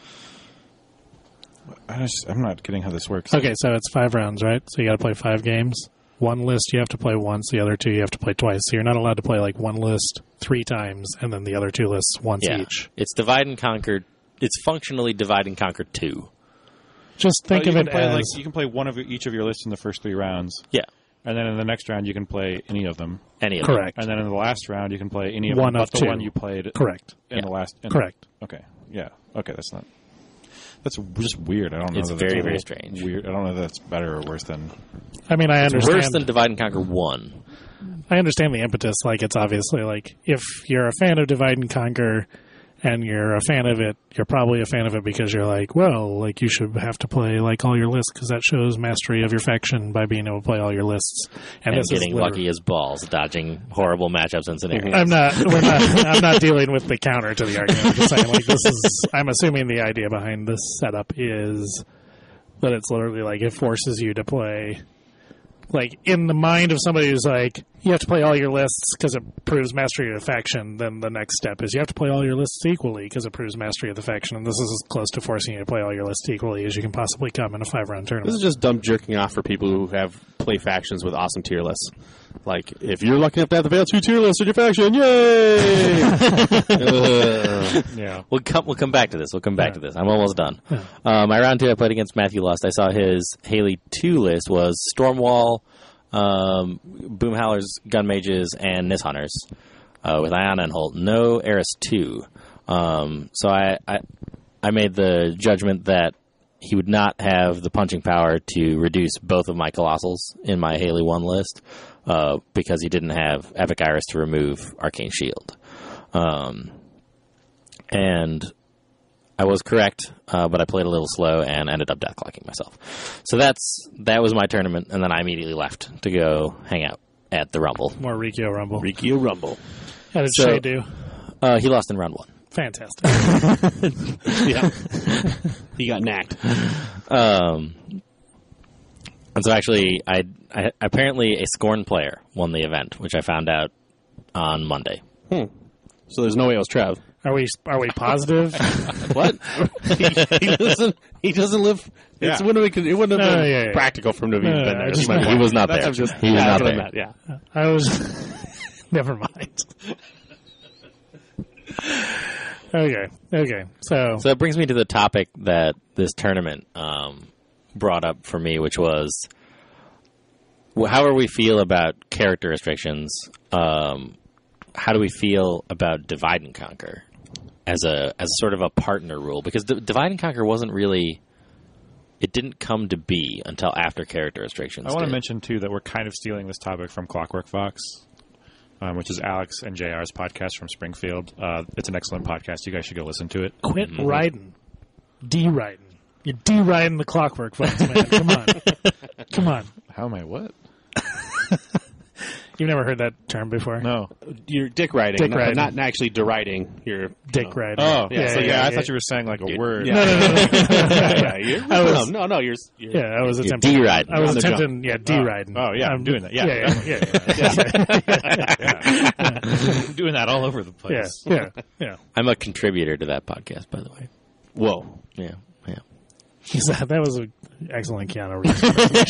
C: I just, I'm not getting how this works.
B: Okay, so it's five rounds, right? So you got to play five games. One list you have to play once, the other two you have to play twice. So you're not allowed to play like one list three times and then the other two lists once
A: Yeah.
B: each.
A: It's divide and conquer. It's functionally divide and conquer two.
B: Just think
C: Oh, you
B: of
C: can
B: it
C: play,
B: as
C: like, you can play one of each of your lists in the first three rounds,
A: Yeah,
C: and then in the next round you can play any of them,
A: any of
B: correct.
C: and then in the last round you can play any of
B: One
C: them
B: of
C: but the
B: two.
C: one you played
B: Correct.
C: in
A: Yeah.
C: the last. In
B: Correct.
C: Okay. Yeah. Okay. That's not. That's just weird. I don't know.
A: It's
C: that
A: very,
C: that's
A: very strange.
C: Weird. I don't know if that's better or worse than.
B: I mean, I
A: It's
B: understand.
A: worse than divide and conquer one.
B: I understand the impetus. Like, it's obviously like if you're a fan of Divide and Conquer and you're a fan of it, you're probably a fan of it because you're like, well, like you should have to play like all your lists because that shows mastery of your faction by being able to play all your lists.
A: And,
B: this is
A: getting
B: literally-
A: lucky as balls, dodging horrible matchups and scenarios.
B: I'm not. We're not. I'm not dealing with the counter to the argument. I'm just saying, like this is. I'm assuming the idea behind this setup is that it's literally like it forces you to play. Like in the mind of somebody who's like, you have to play all your lists because it proves mastery of the faction. Then the next step is you have to play all your lists equally because it proves mastery of the faction. And this is as close to forcing you to play all your lists equally as you can possibly come in a five round
D: This
B: tournament.
D: is just dumb jerking off for people who have play factions with awesome tier lists. Like, if you're lucky enough to have the fail two tier lists in your faction, yay! Ugh.
C: Yeah.
A: We'll come. We'll come back to this. We'll come back to this. I'm almost done. Uh, my round two, I played against Matthew Lust. I saw his Haley two list was Stormwall, um, Boomhowlers, Gun Mages, and Nis Hunters uh, with Iona and Holt. No Eris two. Um, so I, I I made the judgment that he would not have the punching power to reduce both of my Colossals in my Haley one list uh, because he didn't have Epic Iris to remove Arcane Shield. Um, and I was correct, uh, but I played a little slow and ended up deathclocking myself. So that's that was my tournament, and then I immediately left to go hang out at the Rumble.
B: More Rikio Rumble.
D: Rikio Rumble.
B: How did
A: So-
B: Shay do?
A: Uh, he lost in round one.
B: Fantastic.
D: Yeah. He got knacked.
A: Um, and so actually, I, I apparently a Scorn player won the event, which I found out on Monday.
D: Hmm. So there's no way it was Trev.
B: Are we? Are we positive?
D: What? he, he doesn't. He doesn't live. It's
C: Yeah.
D: wouldn't have, it wouldn't have
B: No,
D: been
B: yeah, yeah.
D: practical for him to have
B: No,
D: even
B: no,
D: been
B: no,
D: there.
B: I
D: That's
B: just
D: my
B: meant-
A: He
D: point.
A: was not
D: That's
A: there.
D: I'm just,
A: He was
D: yeah,
A: not
D: other than
A: there.
D: that, yeah.
B: I was. Never mind. Okay. Okay. So,
A: So that brings me to the topic that this tournament um, brought up for me, which was wh- how do we feel about character restrictions? Um, how do we feel about divide and conquer as a as sort of a partner rule? Because d- divide and conquer wasn't really. It didn't come to be until after character restrictions.
C: I want to
A: did.
C: mention too that we're kind of stealing this topic from Clockwork Fox, um, which is Alex and J R's podcast from Springfield. Uh, it's an excellent podcast. You guys should go listen to it.
B: quit riding. D-riding. You're D-riding the Clockwork Fox, man. Come on. Come on.
C: How am I? What?
B: You've never heard that term before?
C: No.
D: You're dick riding,
B: Dick
D: not,
B: riding.
D: not actually deriding. You're
B: Dick
D: no.
B: riding.
C: Oh,
D: Yeah,
C: so
D: yeah,
C: yeah, I
B: yeah.
C: thought you were saying like a word.
D: Yeah.
B: No, no, no, no.
D: yeah, yeah, you're,
B: I was-
D: no, no, no, you're, you're
B: Yeah, I was
A: You're
B: attempting.
A: D-riding.
B: I was
D: On the
B: attempting, yeah, D-riding.
C: Oh, yeah, I'm doing that. Yeah,
B: yeah, yeah, yeah, yeah,
C: I'm doing that all over the
B: yeah,
C: place.
B: yeah, yeah.
A: I'm a contributor to that podcast, by the way.
D: Whoa.
A: Yeah, yeah.
B: That that was an excellent Keanu Reeves.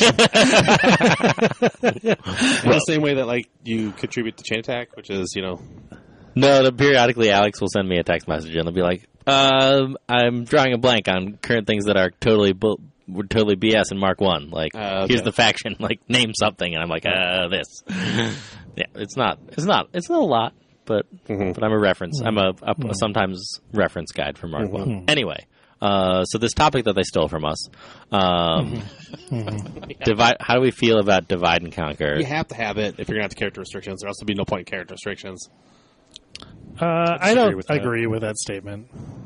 D: In the same way that like you contribute to Chain Attack, which is you know
A: No, the, periodically Alex will send me a text message and he'll be like, um, "I'm drawing a blank on current things that are totally bu- were totally B S in Mark One. Like,
D: Uh, okay.
A: here's the faction. Like, name something." And I'm like, "Uh, this." Yeah, it's not. It's not. It's not a lot, but
D: Mhm.
A: but I'm a reference. I'm a, a, a sometimes reference guide for Mark One. Anyway. Uh, so this topic that they stole from us, um, divide. How do we feel about divide and conquer?
D: you have to have it if you're gonna have the character restrictions. There else would be no point in character restrictions.
B: Uh, I
C: disagree
B: don't
C: with that.
B: agree with that statement.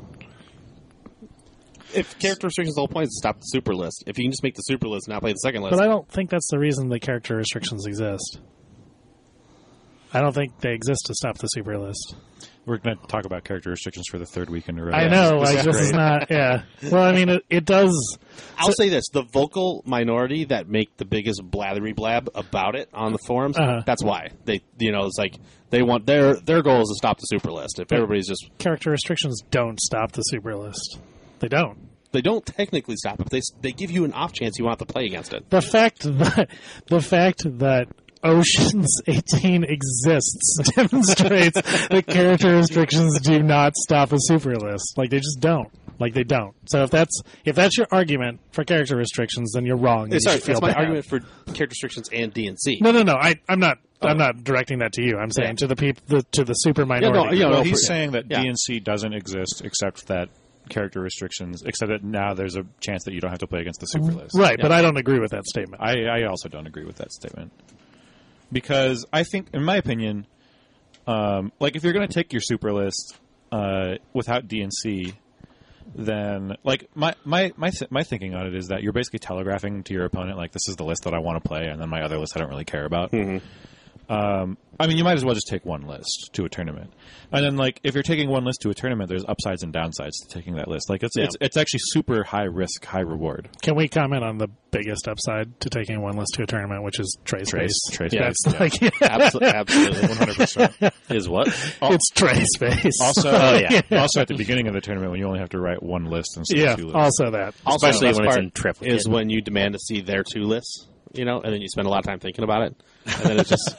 D: If character restrictions, the whole point is to stop the super list. If you can just make the super list and not play the second list,
B: But I don't think that's the reason the character restrictions exist. I don't think they exist to stop the super list.
C: We're going to talk about character restrictions for the third week in a row.
B: I know, like this is not. Yeah. Well, I mean, it, it does.
D: I'll say this: the vocal minority that make the biggest blathery blab about it on the forums.
B: Uh-huh.
D: That's why they, you know, it's like they want their their goal is to stop the super list. If everybody's just
B: Character restrictions don't stop the super list. They don't.
D: they don't technically stop it. But they they give you an off chance you want to play against it.
B: The fact that the fact that Oceans eighteen exists demonstrates that character restrictions do not stop a super list. Like they just don't. Like they don't. So if that's if that's your argument for character restrictions, then you're wrong.
D: Hey, sorry,
B: you feel
D: that's my
B: bad.
D: argument for character restrictions and D and C.
B: No, no, no. I, I'm not.
D: Oh.
B: I'm not directing that to you. I'm saying
D: Yeah.
B: to the people, the, to the super minority.
D: no, yeah,
C: Well,
D: no,
C: he's
D: for-
C: saying that
D: yeah.
C: D and C doesn't exist except that character restrictions, except that now there's a chance that you don't have to play against the super list.
B: Right, but I don't agree with that statement.
C: I, I also don't agree with that statement. Because I think, in my opinion, um, like if you're going to take your super list uh, without D and C, then like my my my th- my thinking on it is that you're basically telegraphing to your opponent like this is the list that I want to play, and then my other list I don't really care about. Um, I mean, you might as well just take one list to a tournament, and then like if you're taking one list to a tournament, there's upsides and downsides to taking that list. Like it's
D: Yeah.
C: it's it's actually super high risk, high reward.
B: Can we comment on the biggest upside to taking one list to a tournament, which is Trace
C: Trace,
B: Base?
C: trace,
D: Yeah.
C: base.
B: That's like yeah,
D: Absolutely, absolutely, one hundred percent.
A: Is what?
B: it's Trace Base.
C: Also,
A: Oh, yeah.
C: also at the beginning of the tournament when you only have to write one list instead
B: yeah,
C: of two lists.
B: also that.
D: Also,
A: Especially
D: the best
A: when it's
D: part
A: in triplicate.
D: is when you demand to see their two lists, you know, and then you spend a lot of time thinking about it, and then it just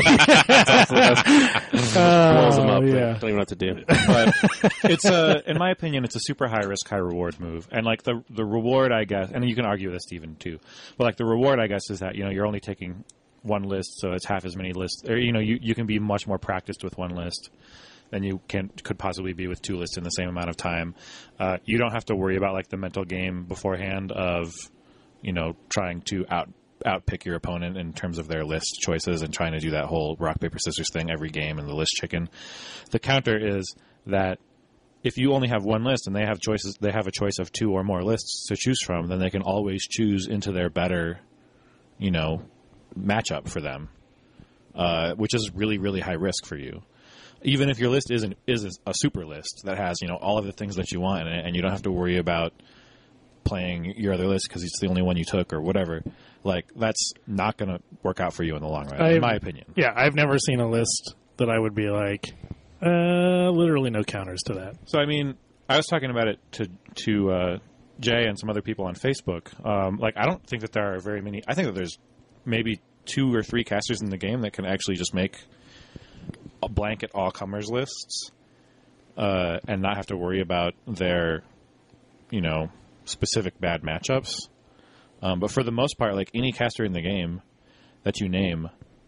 D: blows them up.
B: Oh,
D: They
B: yeah.
D: don't even know what to do.
C: But it's a, in my opinion, it's a super high risk, high reward move. And like the the reward, I guess, and you can argue with this, Stephen, too. But like the reward, I guess, is that you know you're only taking one list, so it's half as many lists. Or you know, you you can be much more practiced with one list than you can could possibly be with two lists in the same amount of time. Uh, you don't have to worry about like the mental game beforehand of you know trying to out outpick your opponent in terms of their list choices and trying to do that whole rock paper scissors thing every game and the list chicken. The counter is that if you only have one list and they have choices, they have a choice of two or more lists to choose from, then they can always choose into their better, you know, matchup for them, uh, which is really really high risk for you. Even if your list isn't is a super list that has you know all of the things that you want in it, and you don't have to worry about playing your other list because it's the only one you took or whatever. Like that's not going to work out for you in the long run,
B: I-
C: in my opinion.
B: Yeah, I've never seen a list that I would be like, uh, literally no counters to that.
C: So I mean, I was talking about it to to uh, Jay and some other people on Facebook. Um, like, I don't think that there are very many. I think that there's maybe two or three casters in the game that can actually just make a blanket all comers lists uh, and not have to worry about their, you know, specific bad matchups. Um, but for the most part, like any caster in the game that you name,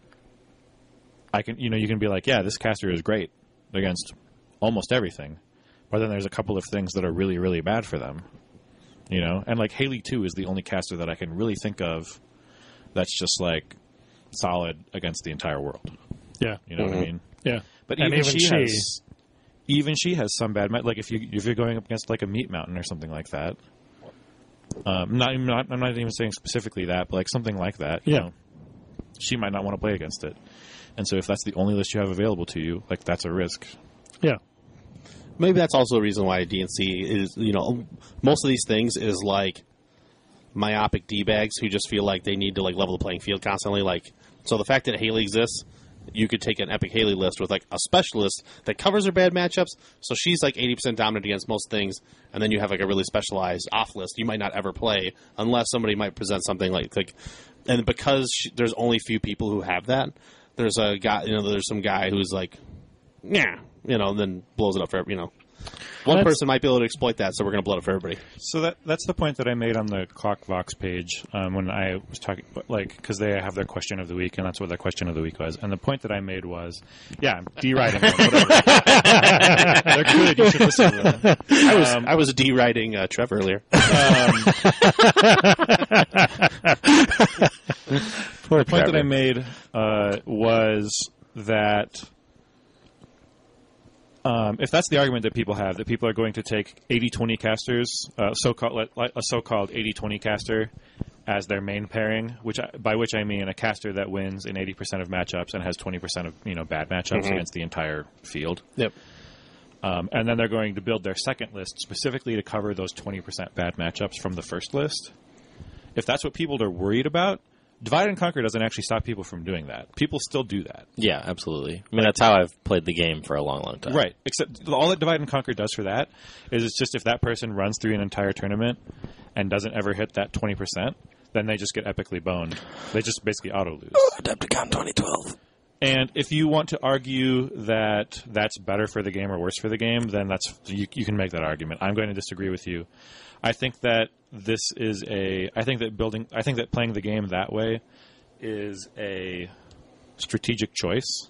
C: I can, you know, you can be like, yeah, this caster is great against almost everything. But then there's a couple of things that are really, really bad for them. You know? And like Haley two is the only caster that I can really think of that's just like solid against the entire world.
B: Yeah,
C: You know what I mean?
B: yeah.
C: But
B: And
C: even,
B: even
C: she,
B: she-
C: has even she has some bad ma- like if you if you're going up against like a meat mountain or something like that. Um, not, even- not I'm not even saying specifically that, but like something like that. You
B: Yeah.
C: know, she might not want to play against it, and so if that's the only list you have available to you, like that's a risk.
B: Yeah.
D: Maybe that's also a reason why D and C is, you know, most of these things is like myopic D-bags who just feel like they need to like level the playing field constantly. Like, so the fact that Haley exists, you could take an Epic Haley list with like a specialist that covers her bad matchups. So she's like eighty percent dominant against most things. And then you have like a really specialized off list you might not ever play unless somebody might present something like, like, and because she, there's only few people who have that, there's a guy, you know, there's some guy who's like, yeah, you know, and then blows it up for, you know, one
B: That's-
D: person might be able to exploit that. So we're going to blow it up for everybody.
C: So that that's the point that I made on the ClockVox page um, when I was talking, like, because they have their question of the week, and that's what their question of the week was. And the point that I made was, yeah, I'm D-writing them, whatever. They're good. You should listen to them.
D: I was
C: Um,
D: I was de-writing uh, Trev earlier.
A: Poor
C: The point
A: Trevor.
C: that I made uh, was that um, if that's the argument that people have, that people are going to take eighty twenty casters, uh, so-called, like a so-called eighty twenty caster, as their main pairing, which I, by which I mean a caster that wins in eighty percent of matchups and has twenty percent of you know bad matchups
D: Mm-hmm.
C: against the entire field.
D: Yep.
C: Um, and then they're going to build their second list specifically to cover those twenty percent bad matchups from the first list. If that's what people are worried about, Divide and Conquer doesn't actually stop people from doing that. People still do that.
A: Yeah, absolutely. I mean, that's how I've played the game for a long, long time.
C: Right. Except all that Divide and Conquer does for that is it's just if that person runs through an entire tournament and doesn't ever hit that twenty percent, then they just get epically boned. They just basically auto-lose.
A: Adepticon twenty twelve.
C: And if you want to argue that that's better for the game or worse for the game, then that's you, you can make that argument. I'm going to disagree with you. I think that this is a. I think that building. I think that playing the game that way is a strategic choice.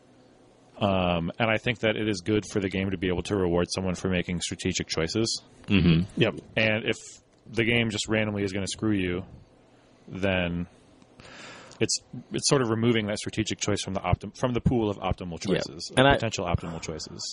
C: Um, and I think that it is good for the game to be able to reward someone for making strategic choices.
A: Mm-hmm.
D: Yep.
C: And if the game just randomly is going to screw you, then it's it's sort of removing that strategic choice from the optim- from the pool of optimal choices,
A: And
C: of
A: I-
C: potential optimal choices.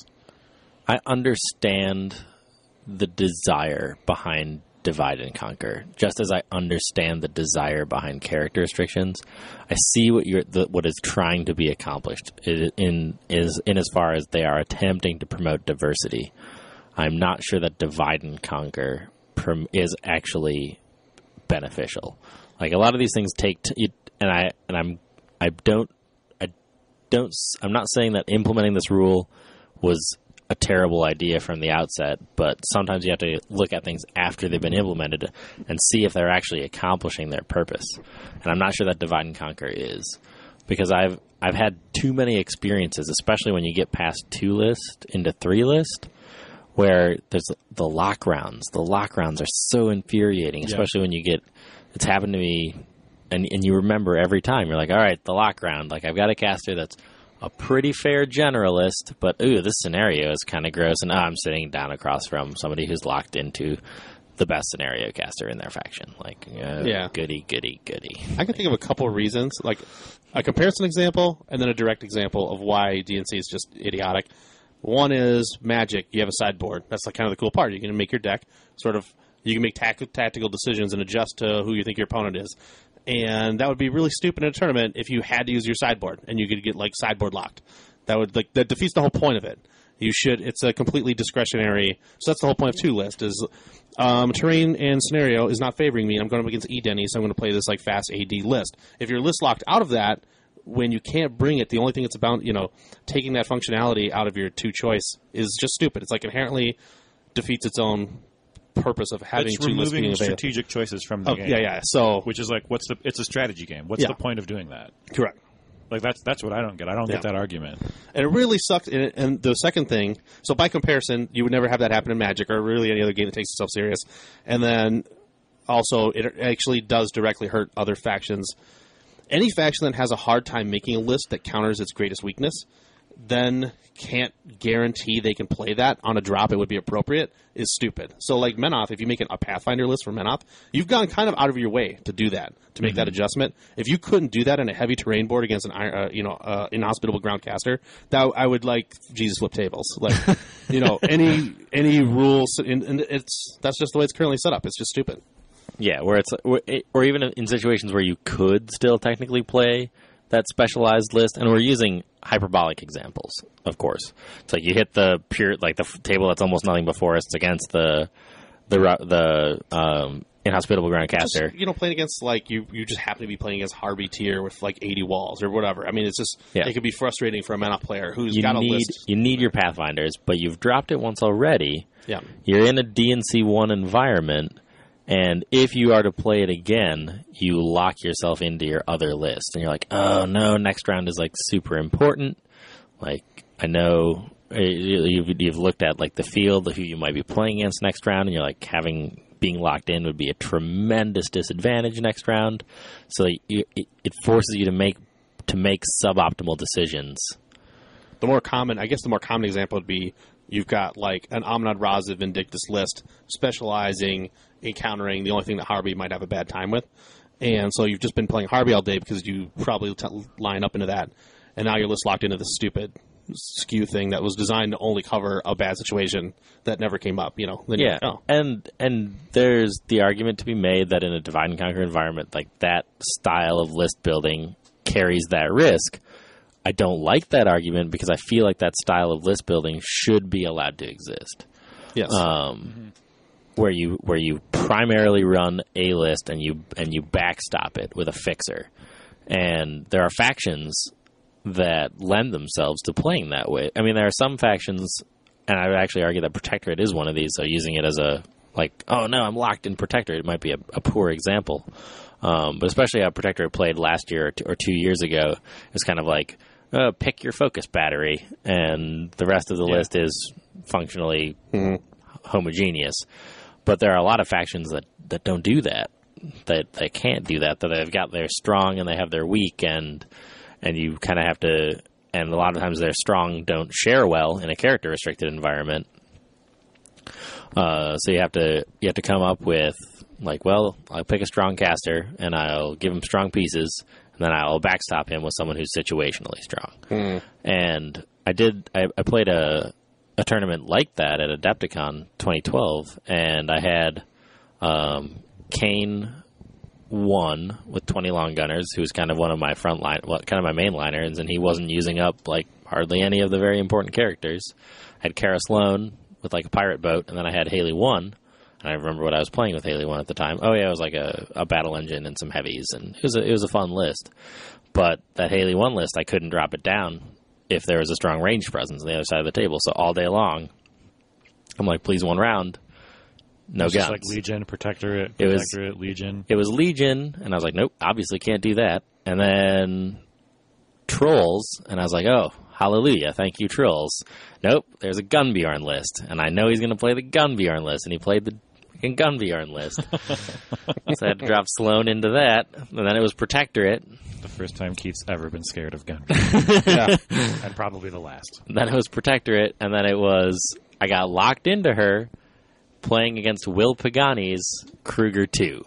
A: I understand the desire behind Divide and Conquer, just as I understand the desire behind character restrictions. I see what you're the, what is trying to be accomplished in, in is in as far as they are attempting to promote diversity. I'm not sure that Divide and Conquer prom- is actually beneficial. Like a lot of these things take, t- you, and I and I'm I don't I don't I'm not saying that implementing this rule was a terrible idea from the outset, but sometimes you have to look at things after they've been implemented and see if they're actually accomplishing their purpose. And I'm not sure that Divide and Conquer is, because I've I've had too many experiences, especially when you get past two list into three list, where there's the lock rounds. The lock rounds are so infuriating, especially when you get. It's happened to me, and and you remember every time. You're like, all right, the lock round. Like I've got a caster that's a pretty fair generalist, but ooh, this scenario is kind of gross, and oh, I'm sitting down across from somebody who's locked into the best scenario caster in their faction. Like, uh,
D: Yeah.
A: goody, goody, goody.
D: I can think of a couple of reasons, like a comparison example and then a direct example of why D and C is just idiotic. One is Magic. You have a sideboard. That's like kind of the cool part. You can make your deck sort of. You can make tac- tactical decisions and adjust to who you think your opponent is. And that would be really stupid in a tournament if you had to use your sideboard and you could get like sideboard locked. That would like that defeats the whole point of it. You should. It's a completely discretionary. So that's the whole point of two list is um, terrain and scenario is not favoring me. I'm going up against E Denny, so I'm going to play this like fast A D list. If you're list locked out of that, when you can't bring it, the only thing it's about, you know, taking that functionality out of your two choice is just stupid. It's like inherently defeats its own purpose of having
C: It's
D: two lists being
C: removing
D: available.
C: strategic choices from the
D: Oh,
C: game.
D: yeah, yeah. So
C: Which is like, what's the? It's a strategy game. What's
D: Yeah.
C: the point of doing that?
D: correct.
C: Like that's that's what I don't get. I don't
D: Yeah.
C: get that argument.
D: And it really sucks. And, and the second thing, so by comparison, you would never have that happen in Magic or really any other game that takes itself serious. And then also, it actually does directly hurt other factions. Any faction that has a hard time making a list that counters its greatest weakness, then can't guarantee they can play that on a drop it would be appropriate, is stupid. So like Menoth, if you make a Pathfinder list for Menoth, you've gone kind of out of your way to do that, to make that adjustment. If you couldn't do that in a heavy terrain board against an uh, you know uh, inhospitable ground caster, that I would like Jesus flip tables. Like you know any any rules, and, and it's that's just the way it's currently set up. It's just stupid.
A: Yeah, where it's or even in situations where you could still technically play that specialized list, and we're using hyperbolic examples, of course. It's like you hit the pure, like the f- table that's almost nothing before us. It's against the the ru- the um, inhospitable ground caster.
D: Just, you know, playing against like you, you just happen to be playing against Harvey tier with like eighty walls or whatever. I mean, it's just
A: Yeah.
D: it could be frustrating for a Menoth player who's
A: you
D: got a
A: need
D: list.
A: you need your Pathfinders, but you've dropped it once already.
D: Yeah,
A: You're in a D and C one environment, and if you are to play it again, you lock yourself into your other list. And you're like, oh, no, next round is, like, super important. Like, I know uh, you've, you've looked at, like, the field, who you might be playing against next round, and you're like, having being locked in would be a tremendous disadvantage next round. So you, it, it forces you to make to make suboptimal decisions.
D: the more common, I guess, the more common example would be you've got like an Amnad Raza Vindictus list specializing in countering the only thing that Harvey might have a bad time with. And so you've just been playing Harvey all day because you probably t- line up into that. And now your list locked into this stupid skew thing that was designed to only cover a bad situation that never came up. You know, then you're
A: Yeah,
D: like, oh.
A: and and there's the argument to be made that in a divide and conquer environment, like that style of list building carries that risk. I don't like that argument because I feel like that style of list building should be allowed to exist.
D: Yes.
A: Um,
C: Mm-hmm.
A: where you where you primarily run a list and you and you backstop it with a fixer, and there are factions that lend themselves to playing that way. I mean, there are some factions, and I would actually argue that Protectorate is one of these. So using it as a like, oh no, I'm locked in Protectorate, it might be a, a poor example. Um, but especially how Protectorate played last year or two, or two years ago, it's kind of like uh, pick your focus battery, and the rest of the
C: Yeah.
A: list is functionally
D: Mhm.
A: homogeneous. But there are a lot of factions that, that don't do that, that they can't do that, that they've got their strong and they have their weak, and and you kind of have to, and a lot of times their strong don't share well in a character restricted environment. Uh, so you have to you have to come up with like, well, I'll pick a strong caster and I'll give him strong pieces, and then I'll backstop him with someone who's situationally strong.
D: Mm.
A: And I did. I, I played a a tournament like that at Adepticon twenty twelve, and I had um, Kane one with twenty long gunners, who was kind of one of my front line, well, kind of my main liners, and he wasn't using up like hardly any of the very important characters. I had Kara Sloan with like a pirate boat, and then I had Haley one. And I remember what I was playing with Haley one at the time. Oh yeah, it was like a, a battle engine and some heavies, and it was a, it was a fun list. But that Haley one list, I couldn't drop it down if there was a strong range presence on the other side of the table. So all day long, I'm like, please one round, no
C: It's
A: guns.
C: just like Legion, Protectorate,
A: It was-
C: Protectorate, Legion.
A: It was Legion, and I was like, nope, obviously can't do that. And then Trolls, and I was like, oh, hallelujah, thank you, Trolls. Nope, there's a Gunbjorn list, and I know he's going to play the Gunbjorn list, and he played the freaking Gunbjorn list. So I had to drop Sloan into that, and then it was Protectorate,
C: The first time Keith's ever been scared of gun.
D: Yeah.
C: And probably the last.
A: then it was Protectorate, and then it was, I got locked into her playing against Will Pagani's Kruger two.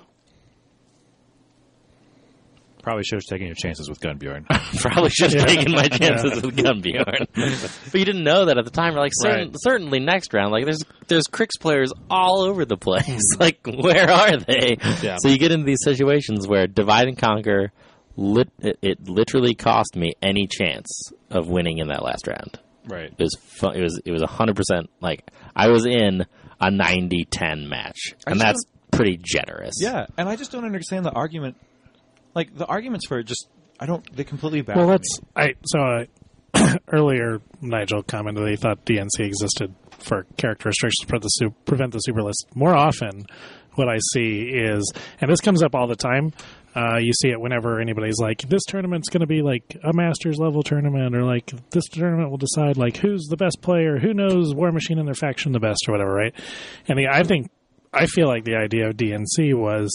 C: Probably should have taken your chances with Gunbjorn.
A: Probably should have taken my chances with Gunbjorn. But you didn't know that at the time. You're like, certain,
C: Right.
A: certainly next round, like there's there's Crix players all over the place. Like, where are they?
D: Yeah.
A: So you get into these situations where divide and conquer, lit, it, it literally cost me any chance of winning in that last round.
C: Right.
A: It was fun, it was it was one hundred percent like I was in a ninety ten match,
C: I
A: and
C: just
A: that's pretty generous.
C: Yeah, and I just don't understand the argument. Like, the arguments for it just, I don't, they completely baffle
B: Well,
C: me.
B: that's I. So uh, earlier, Nigel commented that he thought D N C existed for character restrictions to pre- the su- prevent the super list. More often, what I see is, and this comes up all the time. Uh, you see it whenever anybody's like, "This tournament's going to be like a Masters level tournament," or like, "This tournament will decide like who's the best player, who knows War Machine and their faction the best," or whatever, right? And the, I think I feel like the idea of D N C was,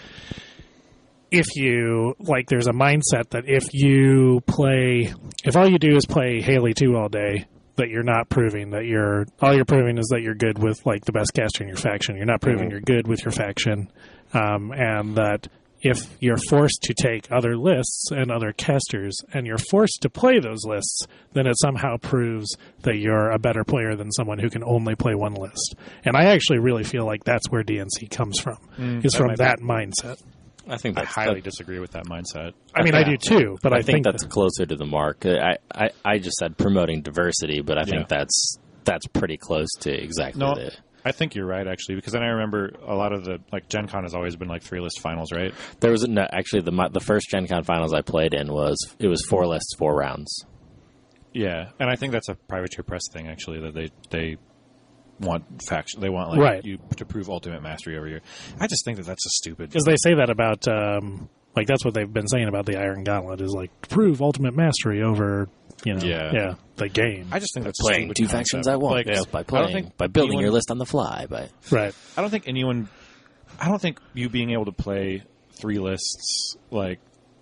B: if you, like, there's a mindset that if you play, if all you do is play Haley two all day, that you're not proving that you're, all you're proving is that you're good with, like, the best caster in your faction. You're not proving you're good with your faction. Um, and that if you're forced to take other lists and other casters and you're forced to play those lists, then it somehow proves that you're a better player than someone who can only play one list. And I actually really feel like that's where D N C comes from, is
C: that
B: from
C: might
B: that mindset.
A: I think
C: I
A: that's
C: highly
A: that-
C: disagree with that mindset.
B: I mean, I do too, but I,
A: I think that's
B: that,
A: closer to the mark. I, I, I just said promoting diversity, but I think
C: Yeah.
A: that's that's pretty close to exactly
C: No,
A: the.
C: I think you're right, actually, because then I remember a lot of the, like, Gen Con has always been, like, three-list finals, right?
A: There was no, actually the my- the first Gen Con finals I played in was it was four lists, four rounds.
C: Yeah, and I think that's a privateer press thing, actually, that they they want faction, they want, like,
B: Right.
C: you to prove ultimate mastery over here. I just think that that's just stupid.
B: because they say that about, um, like, that's what they've been saying about the Iron Gauntlet is, like, to prove ultimate mastery over, you know,
C: Yeah.
B: yeah, the game.
C: I just think that's a
A: Playing
C: stupid
A: two
C: concept.
A: factions at once
C: Like,
A: by
C: I don't
A: playing
C: think
A: by building
C: anyone-
A: your list on the fly. By
B: Right.
C: I don't think anyone. I don't think you being able to play three lists, like,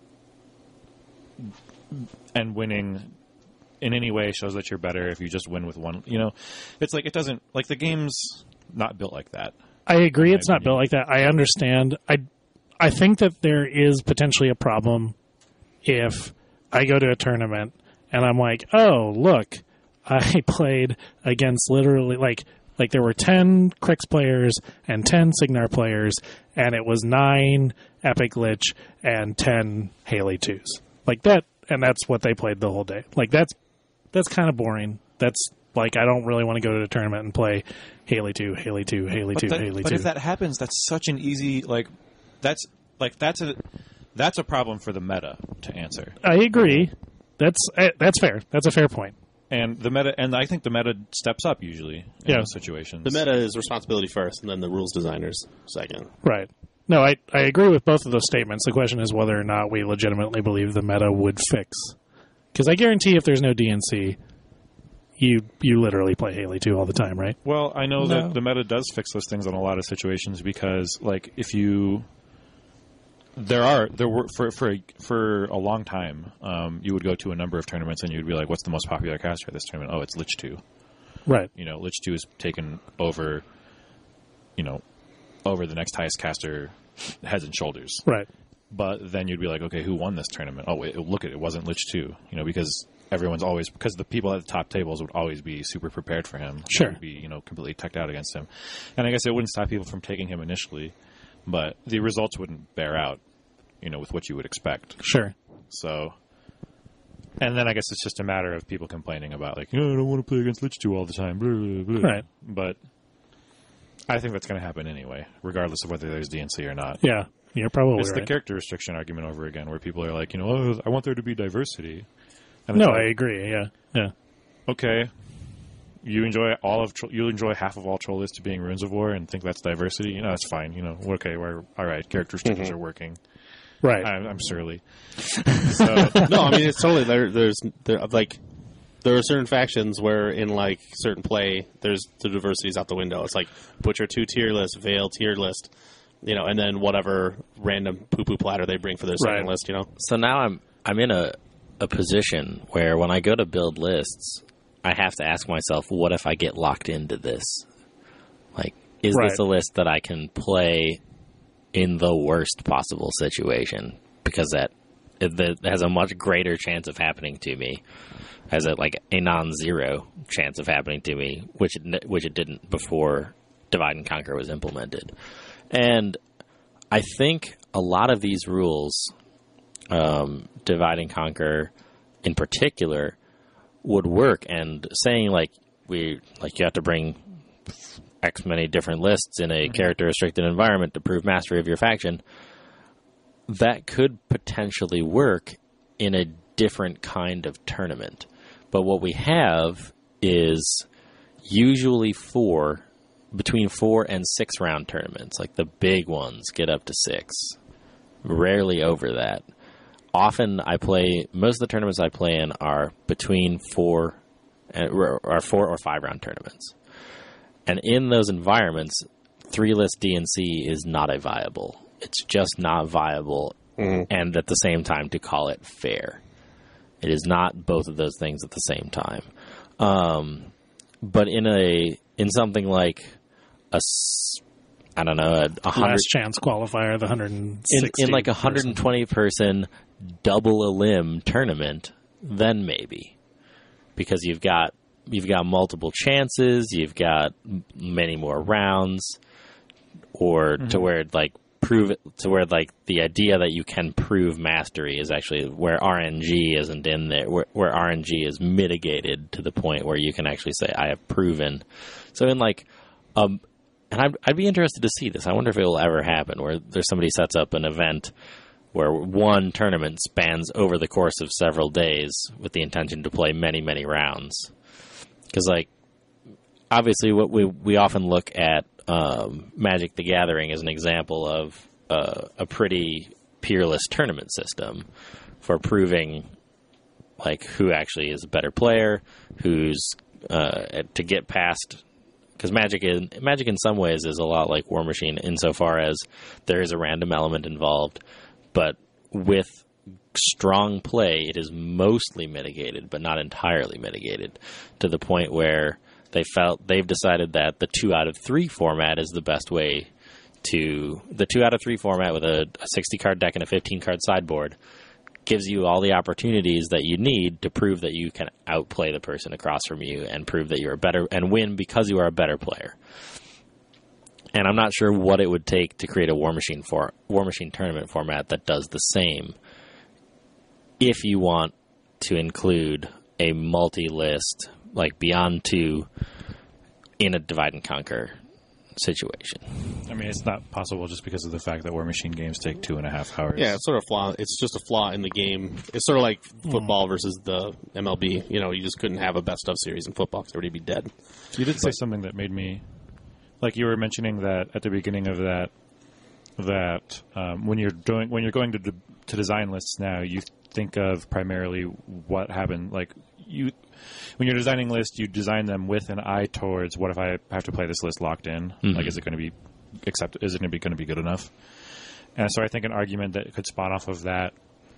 C: and winning in any way shows that you're better if you just win with one. You know, it's like, it doesn't, like, the game's not built like that.
B: I agree
C: my
B: it's not built like that. I understand. I, I think that there is potentially a problem if I go to a tournament and I'm like, oh, look, I played against literally like like there were ten Crix players and ten Signar players, and it was nine Epic Lich and ten Haley twos. Like that, and that's what they played the whole day. Like that's that's kind of boring. That's like I don't really want to go to the tournament and play Haley two, Haley two, Haley two,
C: that,
B: Haley
C: but
B: two.
C: if that happens, that's such an easy like that's like that's a that's a problem for the meta to answer.
B: I agree. That's uh, that's fair. That's a fair point.
C: And the meta, and I think the meta steps up usually in
B: Yeah.
C: those situations.
D: The meta is responsibility first, and then the rules designers second.
B: Right. No, I, I agree with both of those statements. The question is whether or not we legitimately believe the meta would fix. Because I guarantee if there's no D N C, you you literally play Haley two all the time, right?
C: Well, I know
B: No.
C: that the meta does fix those things in a lot of situations because, like, if you there are there were for for a, for a long time, um, you would go to a number of tournaments and you'd be like, "What's the most popular caster at this tournament?" Oh, it's Lich two.
B: Right.
C: You know, Lich two is taken over. You know, over the next highest caster, heads and shoulders.
B: Right.
C: But then you'd be like, okay, who won this tournament? Oh, wait, look at it. It wasn't Lich two. You know, because everyone's always, because the people at the top tables would always be super prepared for him.
B: Sure.
C: Would be, you know, completely teched out against him. And I guess it wouldn't stop people from taking him initially, but the results wouldn't bear out, you know, with what you would expect.
B: Sure.
C: So, and then I guess it's just a matter of people complaining about, like, oh, I don't want to play against Lich two all the time. Blah, blah, blah.
B: Right.
C: But I think that's going to happen anyway, regardless of whether there's D N C or not.
B: Yeah. You're probably
C: It's
B: right.
C: the character restriction argument over again, where people are like, you know, oh, I want there to be diversity. And
B: No,
C: it's like,
B: I agree. Yeah. Yeah.
C: okay, you enjoy all of Tro- you enjoy half of all Trollists being Runes of War and think that's diversity. You know, that's fine. You know, okay, we're all right. Character restrictions
D: Mm-hmm.
C: are working.
B: Right.
C: I'm, I'm surly. So
D: No, I mean it's totally there. There's there, like there are certain factions where in like certain play, there's the diversity's out the window. It's like Butcher two tier list, Veil tier list, you know, and then whatever random poo poo platter they bring for their second
B: Right.
D: list, you know.
A: So now I'm I'm in a a position where when I go to build lists, I have to ask myself, what if I get locked into this? Like, is
B: Right.
A: this a list that I can play in the worst possible situation? Because that it, that has a much greater chance of happening to me, has a like a non-zero chance of happening to me, which it, which it didn't before Divide and Conquer was implemented. And I think a lot of these rules, um, Divide and Conquer in particular, would work. And saying like we like you have to bring X many different lists in a character restricted environment to prove mastery of your faction, that could potentially work in a different kind of tournament. But what we have is usually four, between four and six round tournaments. Like the big ones get up to six. Rarely over that. Often I play, most of the tournaments I play in are between four, and, or four or five round tournaments. And in those environments, three list D N C is not a viable. It's just not viable,
D: Mm-hmm.
A: and at the same time to call it fair. It is not both of those things at the same time. Um, but in a in something like a, s- I don't know, a, a hundred
B: Last chance qualifier, the one hundred sixty.
A: in, in like a one hundred twenty person double a limb tournament, then maybe, because you've got you've got multiple chances, you've got m- many more rounds, or to where like prove it to where like the idea that you can prove mastery is actually where R N G isn't in there, where, where R N G is mitigated to the point where you can actually say I have proven. So in like um. And I'd, I'd be interested to see this. I wonder if it will ever happen, where there's somebody sets up an event where one tournament spans over the course of several days with the intention to play many, many rounds. Because, like, obviously what we, we often look at um, Magic the Gathering as an example of uh, a pretty peerless tournament system for proving, like, who actually is a better player, who's uh, to get past... Because Magic in, Magic in some ways is a lot like War Machine insofar as there is a random element involved, but with strong play, it is mostly mitigated, but not entirely mitigated, to the point where they felt they've decided that the two out of three format is the best way to the two out of three format with a, a sixty card deck and a fifteen card sideboard gives you all the opportunities that you need to prove that you can outplay the person across from you and prove that you're a better and win because you are a better player. And I'm not sure what it would take to create a War Machine for War Machine tournament format that does the same. If you want to include a multi-list, like Beyond two, in a divide and conquer situation.
C: I mean, it's not possible just because of the fact that War Machine games take two and a half hours.
D: Yeah, it's sort of a flaw. It's just a flaw in the game. It's sort of like football versus the M L B. You know, you just couldn't have a best of series in football because everybody would be dead.
C: You did say something that made me, like you were mentioning that at the beginning of that, that um, when you're doing when you're going to de- to design lists now, you think of primarily what happened. Like you, when you're designing lists, you design them with an eye towards what if I have to play this list locked in? Mm-hmm. Like, is it going to be accept? Is it going to be going to be good enough? And so I think an argument that could spawn off of that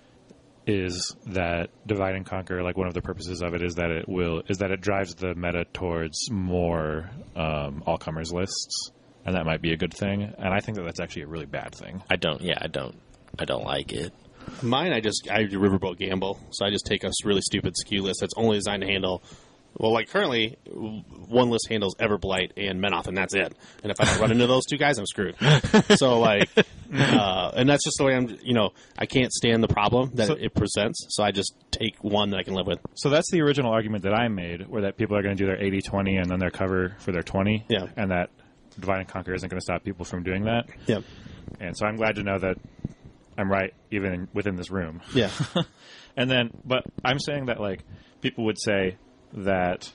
C: is that divide and conquer. Like one of the purposes of it is that it will is that it drives the meta towards more um, all comers lists, and that might be a good thing. And I think that that's actually a really bad thing.
A: I don't. Yeah, I don't. I don't like it.
D: Mine, I just I do Riverboat Gamble, so I just take a really stupid skew list that's only designed to handle. Well, like currently, one list handles Everblight and Menoth, and that's it. And if I don't run into those two guys, I'm screwed. So, like, uh, and that's just the way I'm. You know, I can't stand the problem that so, it presents, so I just take one that I can live with.
C: So that's the original argument that I made, where that people are going to do their eighty twenty and then their cover for their twenty,
D: yeah,
C: and that divide and conquer isn't going to stop people from doing that.
D: Yeah,
C: and so I'm glad to know that I'm right, even within this room.
D: Yeah.
C: And then, but I'm saying that, like, people would say that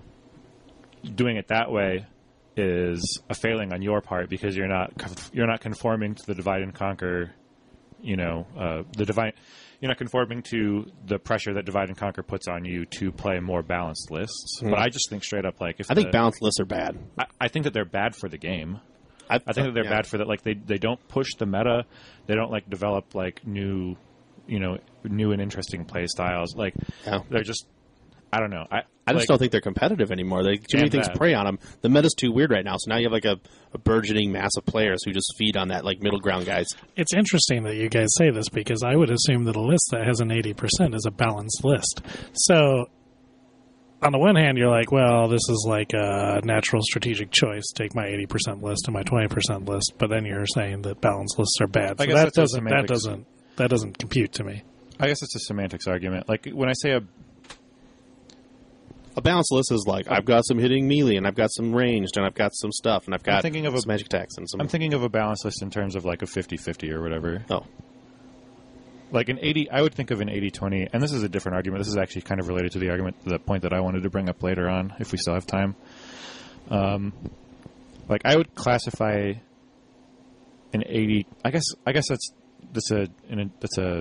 C: doing it that way is a failing on your part because you're not you're not conforming to the divide and conquer, you know, uh, the divide. You're not conforming to the pressure that divide and conquer puts on you to play more balanced lists. Mm. But I just think straight up, like, if
D: I
C: the,
D: think balanced lists are bad.
C: I, I think that they're bad for the game.
D: I,
C: I think that they're
D: yeah.
C: bad for that. Like they, they don't push the meta. They don't like develop like new, you know, new and interesting play styles. Like
D: yeah.
C: they're just, I don't know. I
D: I just
C: like,
D: don't think they're competitive anymore. They too many things
C: that.
D: prey on them. The meta's too weird right now. So now you have like a, a burgeoning mass of players who just feed on that like middle ground guys.
B: It's interesting that you guys say this because I would assume that a list that has an eighty percent is a balanced list. So on the one hand, you're like, well, this is like a natural strategic choice. Take my eighty percent list and my twenty percent list. But then you're saying that balanced lists are bad. So that doesn't that doesn't that doesn't compute to me.
C: I guess it's a semantics argument. Like when I say a
D: a balanced list is like I've got some hitting melee and I've got some ranged and I've got some stuff and I've got
C: I'm thinking of
D: some
C: a,
D: magic attacks and some.
C: I'm thinking of a balanced list in terms of like a fifty-fifty or whatever.
D: Oh.
C: Like an eighty, I would think of an eighty twenty, and this is a different argument. This is actually kind of related to the argument, the point that I wanted to bring up later on, if we still have time. Um, like I would classify an eighty. I guess. I guess that's that's a an, that's a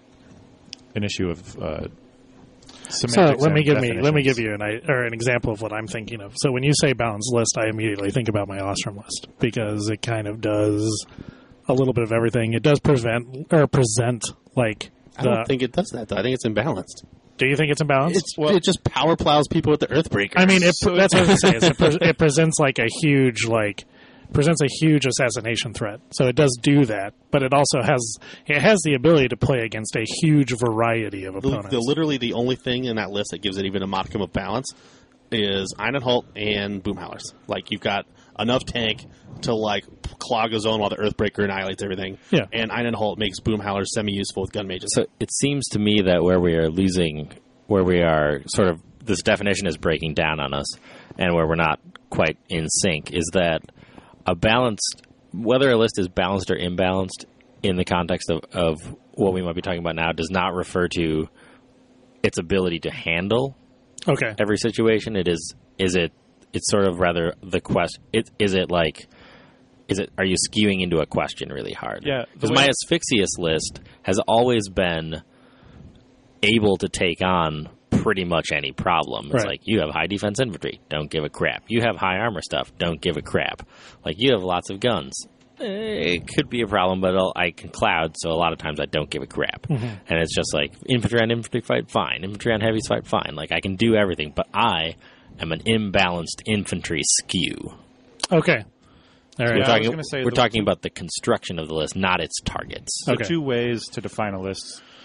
C: an issue of. Uh,
B: so let me give me let me give you an or an example of what I'm thinking of. So when you say balanced list, I immediately think about my Ostrom list because it kind of does a little bit of everything. It does prevent or present like.
D: The, I don't think it does that though. I think it's imbalanced.
B: Do you think it's imbalanced?
D: It's, well, it just power plows people with the Earthbreaker.
B: I mean, it, so that's what I was saying. It, pre- it presents like a huge like. presents a huge assassination threat. So it does do that, but it also has it has the ability to play against a huge variety of opponents.
D: The, the, literally the only thing in that list that gives it even a modicum of balance is Einenholt and Boomhowlers. Like you've got enough tank to like clog a zone while the Earthbreaker annihilates everything.
B: Yeah.
D: And Einenholt makes Boomhowlers semi-useful with gun mages.
A: So it seems to me that where we are losing, where we are sort of, this definition is breaking down on us, and where we're not quite in sync, is that a balanced, whether a list is balanced or imbalanced in the context of, of what we might be talking about now, does not refer to its ability to handle
B: okay.
A: every situation. It is, is it, it's sort of rather the question, it, is it like, is it, are you skewing into a question really hard?
C: Yeah.
A: Because my Asphyxious list has always been able to take on pretty much any problem. It's
B: right.
A: like, you have high defense infantry, don't give a crap. You have high armor stuff, don't give a crap. Like, you have lots of guns. It could be a problem, but I'll, I can cloud, so a lot of times I don't give a crap. Mm-hmm. And it's just like, infantry on infantry fight, fine. Infantry on heavies fight, fine. Like, I can do everything, but I am an imbalanced infantry skew.
B: Okay. All right.
A: We're
C: Yeah,
A: talking,
C: say
A: we're
C: the
A: talking
C: two,
A: about the construction of the list, not its targets.
C: So
B: okay.
C: two ways to define a list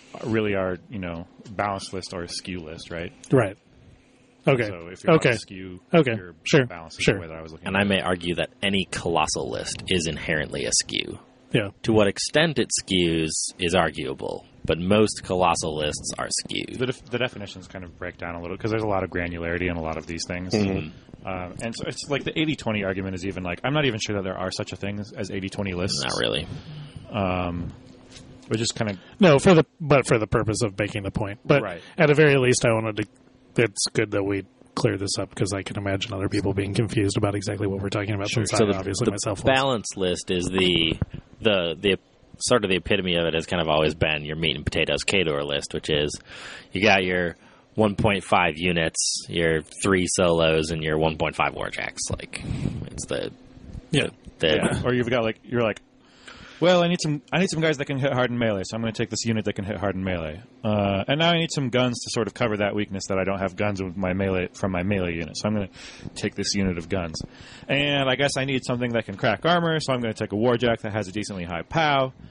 C: really are, you know, balanced list or a skew list, right?
B: Right. Okay.
C: So if you're
B: okay.
C: on a skew,
B: Okay.
C: you're
B: Sure.
C: balanced is
B: Sure.
C: the way that I was looking
A: And
C: at
A: I
C: it.
A: may argue that any colossal list is inherently a skew.
B: Yeah.
A: To what extent it skews is arguable, but most colossal lists are skewed.
C: The, def- the definitions kind of break down a little because there's a lot of granularity in a lot of these things.
A: Mhm.
C: Um, and so it's like the eighty twenty argument is even like, I'm not even sure that there are such a thing as, as eighty twenty lists.
A: Not really.
C: Um, but just kind of,
B: No, for the but for the purpose of making the point. But
C: Right.
B: at the very least, I wanted to. It's good that we clear this up because I can imagine other people being confused about exactly what we're talking about. Since
A: So
B: I
A: the,
B: obviously
A: the
B: myself was.
A: balance list is the the the sort of the epitome of it has kind of always been your meat and potatoes K D O R list, which is you got your one point five units, your three solos, and your one point five warjacks. Like it's the
B: Yeah.
A: the
C: yeah. Or you've got like, you're like, well, I need some. I need some guys that can hit hard in melee, so I'm going to take this unit that can hit hard in melee. Uh, and now I need some guns to sort of cover that weakness that I don't have guns with my melee from my melee unit. So I'm going to take this unit of guns. And I guess I need something that can crack armor, so I'm going to take a warjack that has a decently high P O W.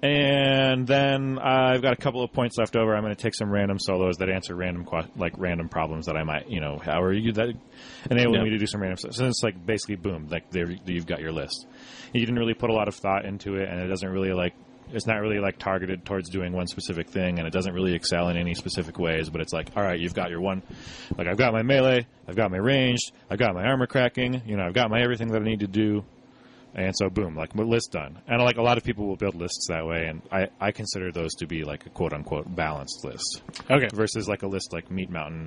C: And then I've got a couple of points left over. I'm going to take some random solos that answer random qu- like random problems that I might, you know, how are you that enable
A: Yeah.
C: me to do some random stuff. So it's like basically boom, like there you've got your list. You didn't really put a lot of thought into it, and it doesn't really like it's not really like targeted towards doing one specific thing, and it doesn't really excel in any specific ways. But it's like, all right, you've got your one. Like I've got my melee, I've got my ranged, I've got my armor cracking. You know, I've got my everything that I need to do. And so, boom, like, list done. And, like, a lot of people will build lists that way, and I, I consider those to be, like, a quote-unquote balanced list.
B: Okay.
C: Versus, like, a list like Meat Mountain,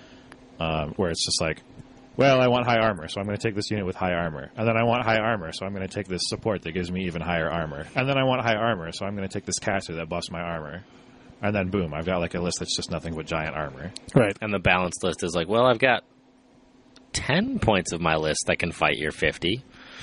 C: um, where it's just like, well, I want high armor, so I'm going to take this unit with high armor. And then I want high armor, so I'm going to take this support that gives me even higher armor. And then I want high armor, so I'm going to take this caster that buffs my armor. And then, boom, I've got, like, a list that's just nothing but giant armor.
B: Right.
A: and the balanced list is like, well, I've got ten points of my list that can fight your fifty.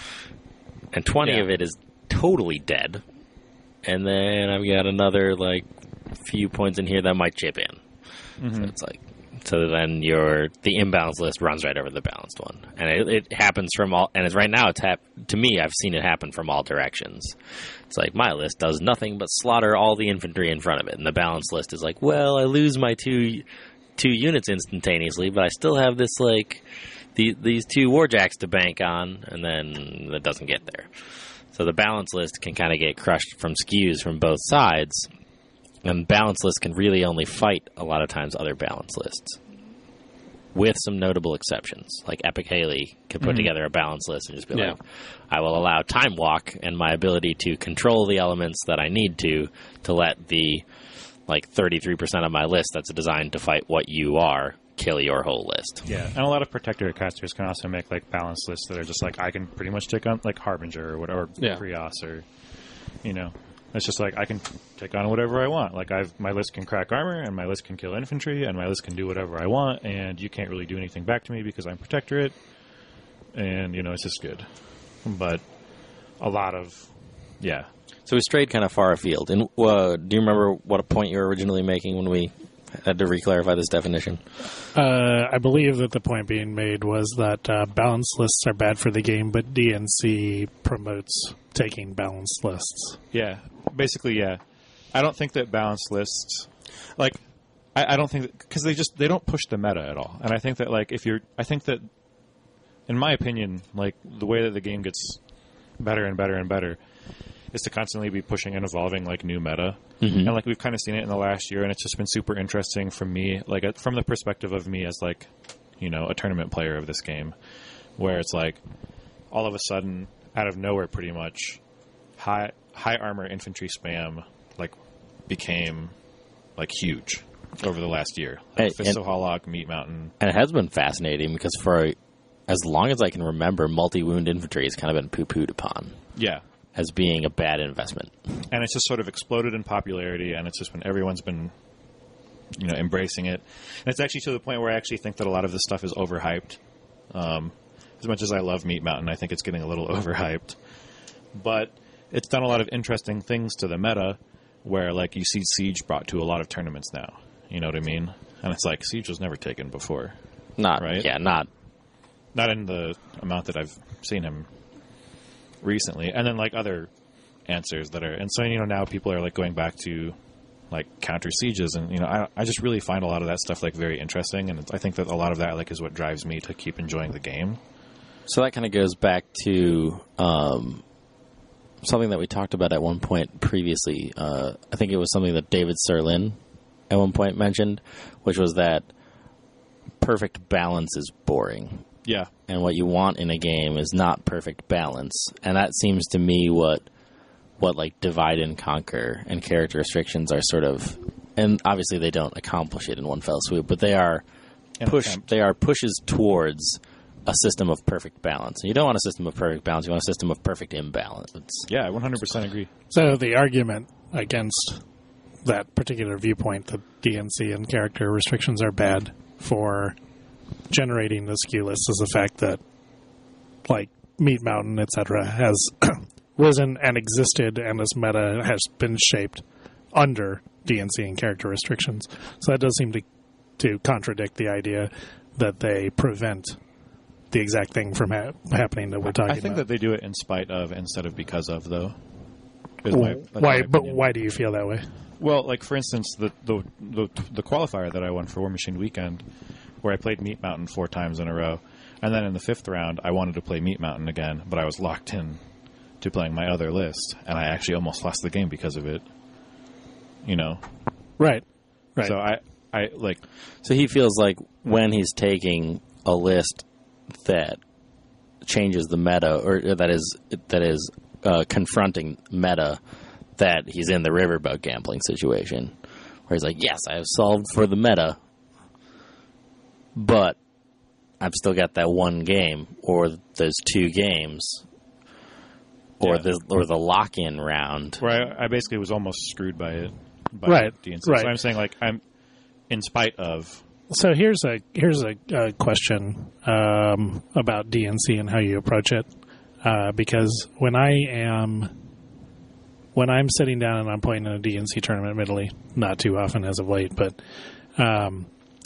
A: And twenty
C: Yeah.
A: of it is totally dead. And then I've got another, like, few points in here that might chip in.
C: Mm-hmm.
A: So it's like, so then your, the imbalanced list runs right over the balanced one. And it, it happens from all, and it's right now, it's hap- to me, I've seen it happen from all directions. It's like, my list does nothing but slaughter all the infantry in front of it. And the balanced list is like, well, I lose my two, two units instantaneously, but I still have this, like, the, these two warjacks to bank on, and then that doesn't get there. So the balance list can kind of get crushed from skews from both sides, and balance list can really only fight a lot of times other balance lists, with some notable exceptions. Like Epic Haley could put
C: Mm-hmm.
A: together a balance list and just be
B: Yeah.
A: like, I will allow time walk and my ability to control the elements that I need to, to let the like thirty-three percent of my list that's designed to fight what you are kill your whole list.
C: Yeah, and a lot of protector casters can also make like balanced lists that are just like I can pretty much take on like Harbinger or whatever,
B: Yeah.
C: Krios or you know, it's just like I can take on whatever I want. Like I've my list can crack armor and my list can kill infantry and my list can do whatever I want and you can't really do anything back to me because I'm protectorate. And you know, it's just good. But a lot of yeah.
A: So we strayed kind of far afield. And uh, do you remember what a point you were originally making when we had to re-clarify this definition?
B: Uh, I believe that the point being made was that uh, balanced lists are bad for the game, but D N C promotes taking balanced lists.
C: Yeah, basically, yeah. I don't think that balanced lists, like, I, I don't think because they just they don't push the meta at all. And I think that like if you're, I think that, in my opinion, like the way that the game gets better and better and better is to constantly be pushing and evolving like new meta.
A: Mm-hmm.
C: And like we've kind of seen it in the last year, and it's just been super interesting for me, like uh, from the perspective of me as like, you know, a tournament player of this game, where it's like all of a sudden, out of nowhere, pretty much, high high armor infantry spam like became like huge over the last year. Like,
A: Hey,
C: Fist
A: and-
C: of Halak, Meat Mountain.
A: And it has been fascinating because for as long as I can remember, multi-wound infantry has kind of been poo-pooed upon
C: Yeah.
A: as being a bad investment.
C: And it's just sort of exploded in popularity, and it's just when everyone's been, you know, embracing it. And it's actually to the point where I actually think that a lot of this stuff is overhyped. Um, as much as I love Meat Mountain, I think it's getting a little overhyped. But it's done a lot of interesting things to the meta, where like you see Siege brought to a lot of tournaments now. You know what I mean? And it's like Siege was never taken before,
A: Not
C: Right.
A: yeah, not
C: not in the amount that I've seen him recently. And then like other answers that are, and so you know now people are like going back to like counter sieges, and you know, I I just really find a lot of that stuff like very interesting, and it's, I think that a lot of that like is what drives me to keep enjoying the game.
A: So that kind of goes back to um, something that we talked about at one point previously. Uh, I think it was something that David Serlin at one point mentioned, which was that perfect balance is boring.
C: Yeah.
A: And what you want in a game is not perfect balance. And that seems to me what what like divide and conquer and character restrictions are sort of, and obviously they don't accomplish it in one fell swoop, but they are
C: An
A: push
C: attempt.
A: they are pushes towards a system of perfect balance. And you don't want a system of perfect balance, you want a system of perfect imbalance.
C: Yeah, I one hundred percent agree.
B: So the argument against that particular viewpoint that D N C and character restrictions are bad for generating the SKU list is the fact that, like, Meat Mountain, et cetera, has risen and existed, and this meta has been shaped under D N C and character restrictions. So that does seem to to contradict the idea that they prevent the exact thing from ha- happening that we're talking
C: I think
B: about.
C: that they do it in spite of instead of because of, though. Is my- that's
B: why?
C: my
B: But
C: opinion.
B: why do you feel that way?
C: Well, like for instance, the, the the the qualifier that I won for War Machine Weekend, where I played Meat Mountain four times in a row, and then in the fifth round I wanted to play Meat Mountain again, but I was locked in to playing my other list, and I actually almost lost the game because of it. You know,
B: Right. Right.
C: so I I like
A: So he feels like when he's taking a list that changes the meta, or that is that is uh, confronting meta, that he's in the riverboat gambling situation, where he's like, yes, I have solved for the meta, but I've still got that one game, or those two games, or
C: Yeah.
A: the or the lock-in round.
C: where I, I basically was almost screwed by it. By
B: Right,
C: D N C.
B: right.
C: So I'm saying like I'm in spite of.
B: So here's a here's a, a question um, about D N C and how you approach it, uh, because when I am when I'm sitting down and I'm playing in a D N C tournament, admittedly not too often as of late, but um,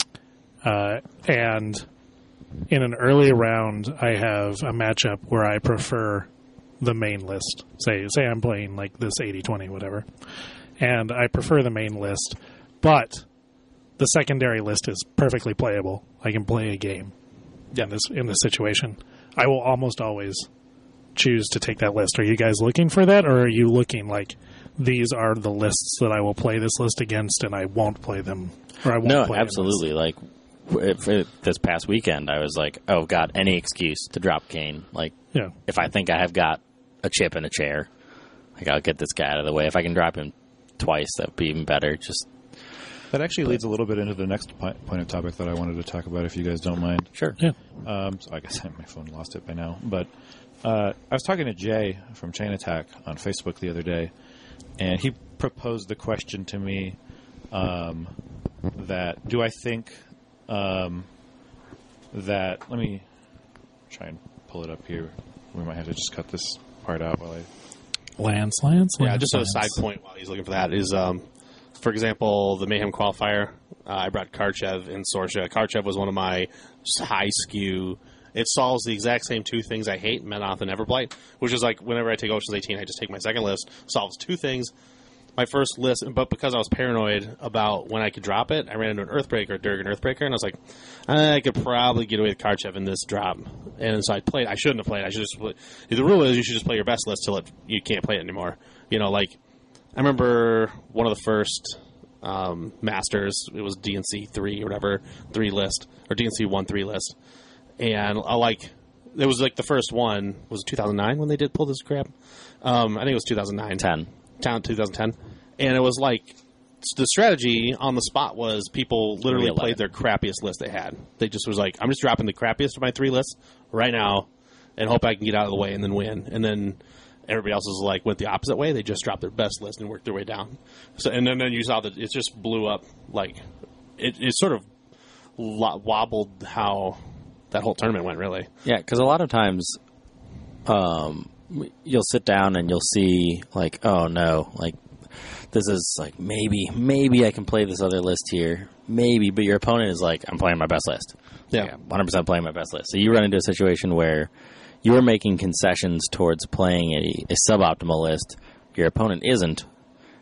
B: uh, and in an early round, I have a matchup where I prefer the main list. Say say I'm playing like this eighty twenty, whatever, and I prefer the main list, but the secondary list is perfectly playable. I can play a game in this in this situation. I will almost always choose to take that list. Are you guys looking for that, or are you looking like these are the lists that I will play this list against, and I won't play them, or I won't
A: No,
B: play in this?
A: absolutely. Like if, if this past weekend, I was like, "Oh God, any excuse to drop Kane." Like,
B: Yeah.
A: if I think I have got a chip in a chair, like I'll get this guy out of the way. If I can drop him twice, that would be even better. Just
C: That actually leads a little bit into the next po- point of topic that I wanted to talk about, if you guys don't mind.
A: sure.
B: Yeah.
C: Um, so I guess my phone lost it by now. But uh, I was talking to Jay from Chain Attack on Facebook the other day, and he proposed the question to me um, that do I think um, that let me try and pull it up here. We might have to just cut this part out while I.
B: Lance, Lance,
D: Yeah,
B: Lance,
D: just a
B: Lance.
D: side point while he's looking for that is, um, for example, the Mayhem qualifier. Uh, I brought Karchev and Sorsha. Karchev was one of my high skew. It solves the exact same two things I hate, Menoth and Everblight, which is like whenever I take Ocean's eighteen, I just take my second list, solves two things. My first list, but because I was paranoid about when I could drop it, I ran into an Earthbreaker, Durgan Earthbreaker, and I was like, I could probably get away with Karchev in this drop. And so I played. I shouldn't have played. I should just. Play. The rule is you should just play your best list till it, you can't play it anymore. You know, like I remember one of the first um, Masters. It was D N C three or whatever three list or D N C one three list, and I like it was like the first one was it two thousand nine when they did pull this crap. Um, I think it was two thousand nine.
A: Ten.
D: Town twenty ten, and it was like the strategy on the spot was people literally
A: Real
D: played
A: life.
D: their crappiest list they had. They just was like, I'm just dropping the crappiest of my three lists right now and hope I can get out of the way and then win. And then everybody else is like went the opposite way. They just dropped their best list and worked their way down. So and then, then you saw that it just blew up. Like it, it sort of lo- wobbled how that whole tournament went. Really,
A: Yeah, because a lot of times, um, you'll sit down and you'll see like, oh no, like this is like maybe maybe I can play this other list here, maybe, but your opponent is like, I'm playing my best list.
D: Yeah.
A: one hundred percent playing my best list. So you run into a situation where you're making concessions towards playing a, a suboptimal list. Your opponent isn't,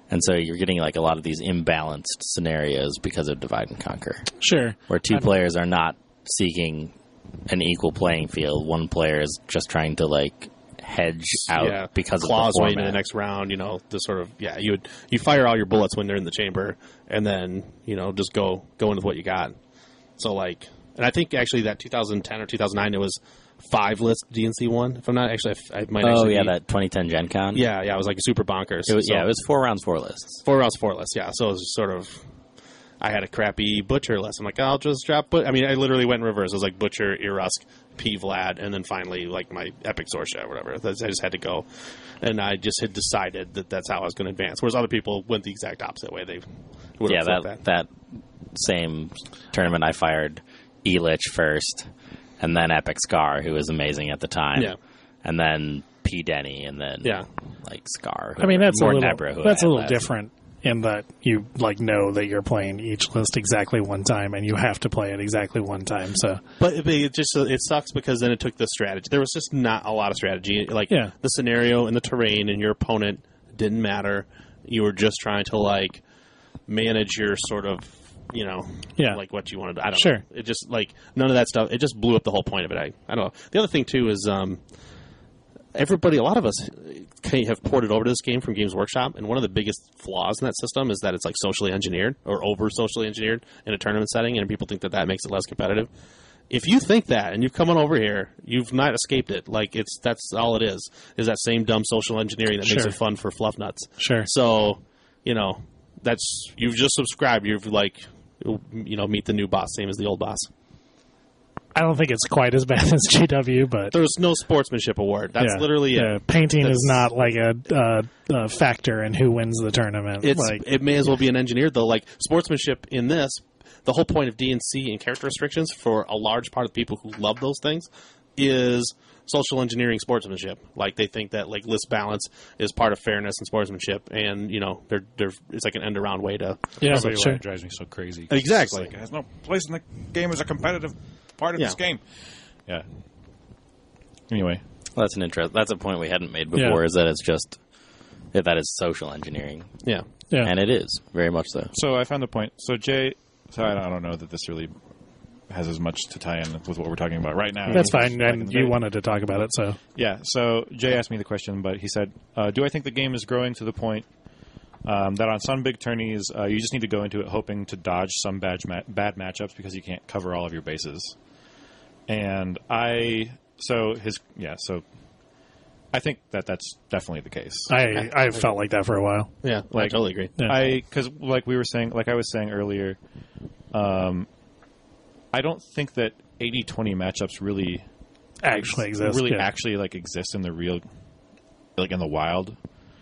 A: And so you're getting like a lot of these imbalanced scenarios because of Divide and Conquer,
B: Sure.
A: where two
B: I'm-
A: players are not seeking an equal playing field. One player is just trying to like hedge out
D: yeah,
A: because
D: claws
A: of the
D: way
A: format.
D: into the next round. You know, the sort of yeah, you would you fire all your bullets when they're in the chamber, and then you know just go go into what you got. So like, and I think actually that two thousand ten or two thousand nine it was five list D N C one. If I'm not actually, I might.
A: Oh
D: actually
A: yeah,
D: be,
A: that twenty ten Gen Con.
D: yeah, yeah, it was like a super bonkers.
A: It was,
D: So-
A: yeah, it was four rounds, four lists.
D: Four rounds, four lists, yeah. So it was sort of, I had a crappy Butcher list. I'm like, I'll just drop, but I mean, I literally went in reverse. It was like Butcher, Irusk, P Vlad, and then finally like my Epic Sorsha or whatever. That's- I just had to go. And I just had decided that that's how I was going to advance. Whereas other people went the exact opposite way. They would
A: Yeah,
D: have
A: that,
D: flipped
A: that same tournament I fired Elich first, and then Epic Scar, who was amazing at the time.
D: Yeah.
A: And then P Denny, and then
D: Yeah.
A: like Scar.
B: I mean, that's a
A: more
B: little
A: Nebra, who
B: that's
A: I
B: a
A: had
B: little
A: last.
B: different in that you like know that you're playing each list exactly one time, and you have to play it exactly one time. So
D: But it, it just it sucks because then it took the strategy. There was just not a lot of strategy. Like
B: Yeah.
D: the scenario and the terrain and your opponent didn't matter. You were just trying to like manage your sort of you know
B: Yeah.
D: like what you wanted. To, I don't
B: Sure.
D: know. It just like none of that stuff. It just blew up the whole point of it. I I don't know. The other thing too is um everybody. A lot of us have ported over to this game from Games Workshop, and one of the biggest flaws in that system is that it's like socially engineered or over socially engineered in a tournament setting, and people think that that makes it less competitive. If you think that and you've come on over here, you've not escaped it. Like it's that's all it is. Is that same dumb social engineering that makes
B: Sure.
D: it fun for fluff nuts.
B: Sure.
D: So, you know, that's you've just subscribed. You've like, you know, meet the new boss, same as the old boss.
B: I don't think it's quite as bad as G W, but
D: There's no sportsmanship award. That's
B: yeah.
D: literally it.
B: Yeah, painting
D: That's-
B: is not like a, uh, a factor in who wins the tournament.
D: It's
B: like
D: it may as well be an engineer though. Like sportsmanship in this, the whole point of D and C and character restrictions for a large part of the people who love those things is social engineering sportsmanship. Like they think that like list balance is part of fairness and sportsmanship, and you know they're they're it's like an end around way to
B: yeah,
C: That's why
B: sure.
C: it drives me so crazy.
D: Exactly.
C: It's like, it has no place in the game as a competitive part of
D: Yeah.
C: this game. Yeah. Anyway,
A: Well, that's an interest. That's a point we hadn't made before.
B: Yeah.
A: Is that it's just that that is social engineering,
D: yeah.
B: Yeah.
A: and it is very much so.
C: so I found the point. So Jay, so I don't, I don't know that this really has as much to tie in with what we're talking about right now.
B: That's
C: as
B: fine,
C: back in
B: and
C: the
B: you
C: day.
B: wanted to talk about it, so
C: Yeah, so Jay asked me the question, but he said, uh, do I think the game is growing to the point um, that on some big tourneys, uh, you just need to go into it hoping to dodge some bad, ma- bad matchups because you can't cover all of your bases? And I, so his, yeah, so I think that that's definitely the case.
B: I I felt like that for a while.
D: Yeah, I
C: Like-
D: totally agree.
B: Yeah.
C: I, because like we were saying, like I was saying earlier, um, I don't think that eighty twenty matchups really
B: Actually exists.
C: really
B: yeah.
C: actually like exist in the real, like in the wild.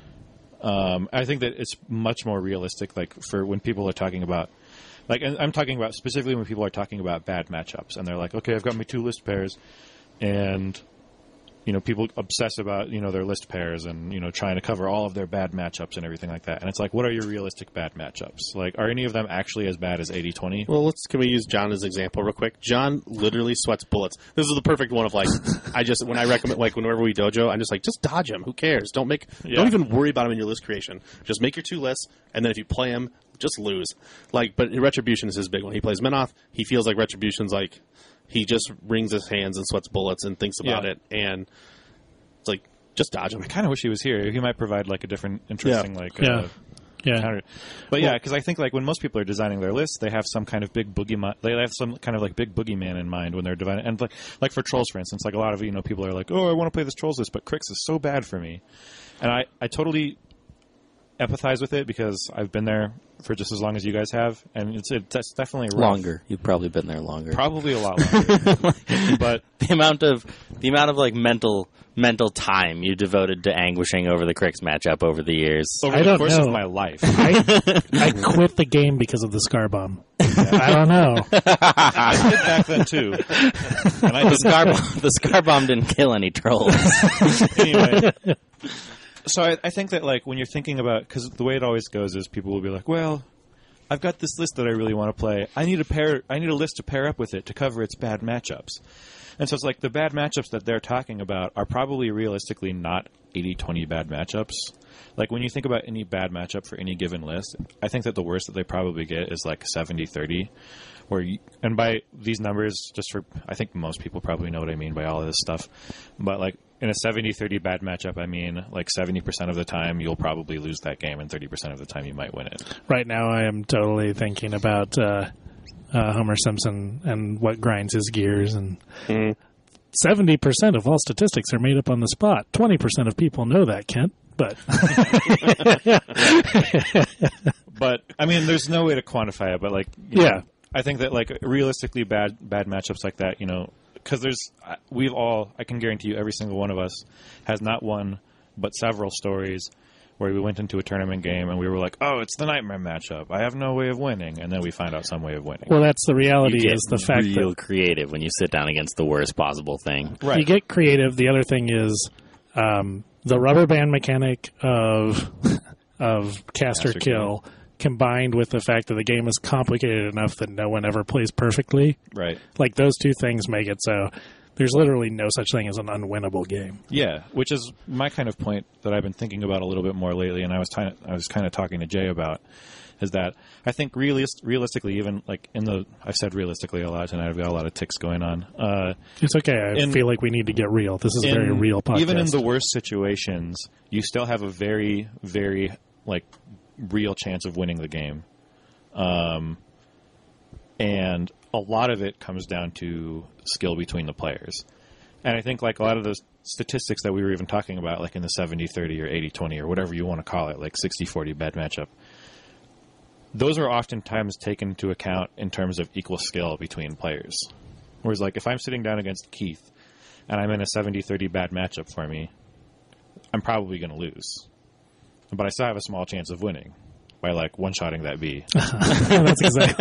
C: Um, I think that it's much more realistic, like for when people are talking about, like, and I'm talking about specifically when people are talking about bad matchups, and they're like, okay, I've got my two list pairs, and you know, people obsess about, you know, their list pairs and, you know, trying to cover all of their bad matchups and everything like that. And it's like, what are your realistic bad matchups? Like, are any of them actually as bad as eighty twenty?
D: Well, let's can we use John as an example real quick? John literally sweats bullets. This is the perfect one of like, I just when I recommend like whenever we dojo, I'm just like, just dodge him. Who cares? Don't make,
C: Yeah.
D: don't even worry about him in your list creation. Just make your two lists, and then if you play him, just lose. Like, but Retribution is his big one. He plays Menoth. He feels like Retribution's like, he just wrings his hands and sweats bullets and thinks about
C: Yeah.
D: it, and it's like, just dodge him.
C: I kind of wish he was here. He might provide like a different, interesting, like,
B: Yeah.
C: uh,
B: yeah.
C: counter. But yeah, because I think like when most people are designing their lists, they have some kind of big boogie. They have some kind of like big boogeyman in mind when they're dividing. And like, like for trolls, for instance, like a lot of you know people are like, oh, I want to play this trolls list, but Crix is so bad for me, and I I totally empathize with it because I've been there for just as long as you guys have, and it's it, that's definitely rough.
A: Longer. You've probably been there longer.
C: Probably a lot longer. But
A: the amount of the amount of like mental mental time you devoted to anguishing over the Crix matchup over the years.
C: over
B: I
C: the
B: don't
C: course
B: know.
C: of my life,
B: I I quit the game because of the Scar Bomb. I don't know.
C: I did back then too, and I
A: The
C: did
A: scar bomb, the scar bomb didn't kill any trolls.
C: anyway. So I, I think that like when you're thinking about, because the way it always goes is people will be like, well, I've got this list that I really want to play. I need a pair. I need a list to pair up with it to cover its bad matchups. And so it's like the bad matchups that they're talking about are probably realistically not eighty twenty bad matchups. Like, when you think about any bad matchup for any given list, I think that the worst that they probably get is like seventy thirty. Where you, and by these numbers, just for, I think most people probably know what I mean by all of this stuff. But like, in a seventy thirty bad matchup, I mean, like seventy percent of the time you'll probably lose that game, and thirty percent of the time you might win it.
B: Right now, I am totally thinking about uh, uh, Homer Simpson and what grinds his gears. And
D: Mm.
B: seventy percent of all statistics are made up on the spot. twenty percent of people know that, Kent. But
C: But I mean, there's no way to quantify it. But like, you
B: yeah,
C: know, I think that like realistically bad bad matchups like that, you know, because there's we've all, I can guarantee you, every single one of us has not one but several stories where we went into a tournament game and we were like, oh, it's the nightmare matchup. I have no way of winning, and then we find out some way of winning.
B: well, that's the reality.
A: You get
B: Is the fact
A: real
B: that
A: creative when you sit down against the worst possible thing.
C: Right.
B: you get creative. The other thing is um, the rubber band mechanic of of caster
C: Caster
B: kill, combined with the fact that the game is complicated enough that no one ever plays perfectly.
C: Right.
B: Like, those two things make it so there's literally no such thing as an unwinnable game.
C: Yeah, which is my kind of point that I've been thinking about a little bit more lately, and I was kind of, I was kind of talking to Jay about, is that I think realist, realistically, even like in the, I've said realistically a lot tonight, I've got a lot of tics going on. Uh,
B: It's okay. I
C: In-
B: feel like we need to get real. This is a
C: in-
B: very real podcast.
C: Even in the worst situations, you still have a very, very like real chance of winning the game. Um, and a lot of it comes down to skill between the players. And I think like a lot of those statistics that we were even talking about, like in the seventy thirty or eighty twenty or whatever you want to call it, like sixty forty bad matchup, those are oftentimes taken into account in terms of equal skill between players. Whereas like if I'm sitting down against Keith and I'm in a seventy thirty bad matchup for me, I'm probably going to lose. But I still have a small chance of winning by like one-shotting that bee.
B: That's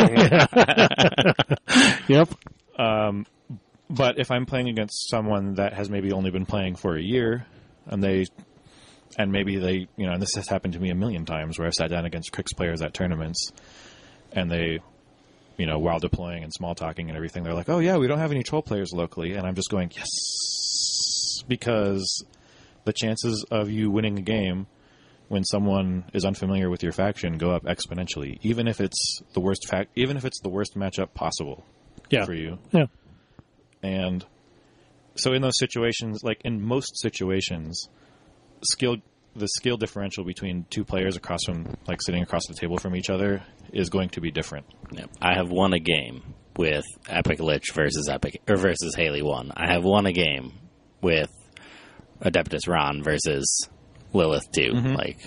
B: exactly. Yep.
C: Um, but if I'm playing against someone that has maybe only been playing for a year, and they, and maybe they, you know, and this has happened to me a million times where I've sat down against Crix players at tournaments, and they, you know, while deploying and small talking and everything, they're like, "Oh yeah, we don't have any troll players locally," and I'm just going, "Yes," because the chances of you winning a game when someone is unfamiliar with your faction go up exponentially, even if it's the worst fact, even if it's the worst matchup possible
B: Yeah.
C: for you.
B: Yeah.
C: And so in those situations, like in most situations, skill the skill differential between two players across from, like sitting across the table from each other, is going to be different.
A: Yep. I have won a game with Epic Lich versus Epic or versus Haley One. I have won a game with Adeptus Ron versus Lilith Two.
C: Mm-hmm.
A: Like,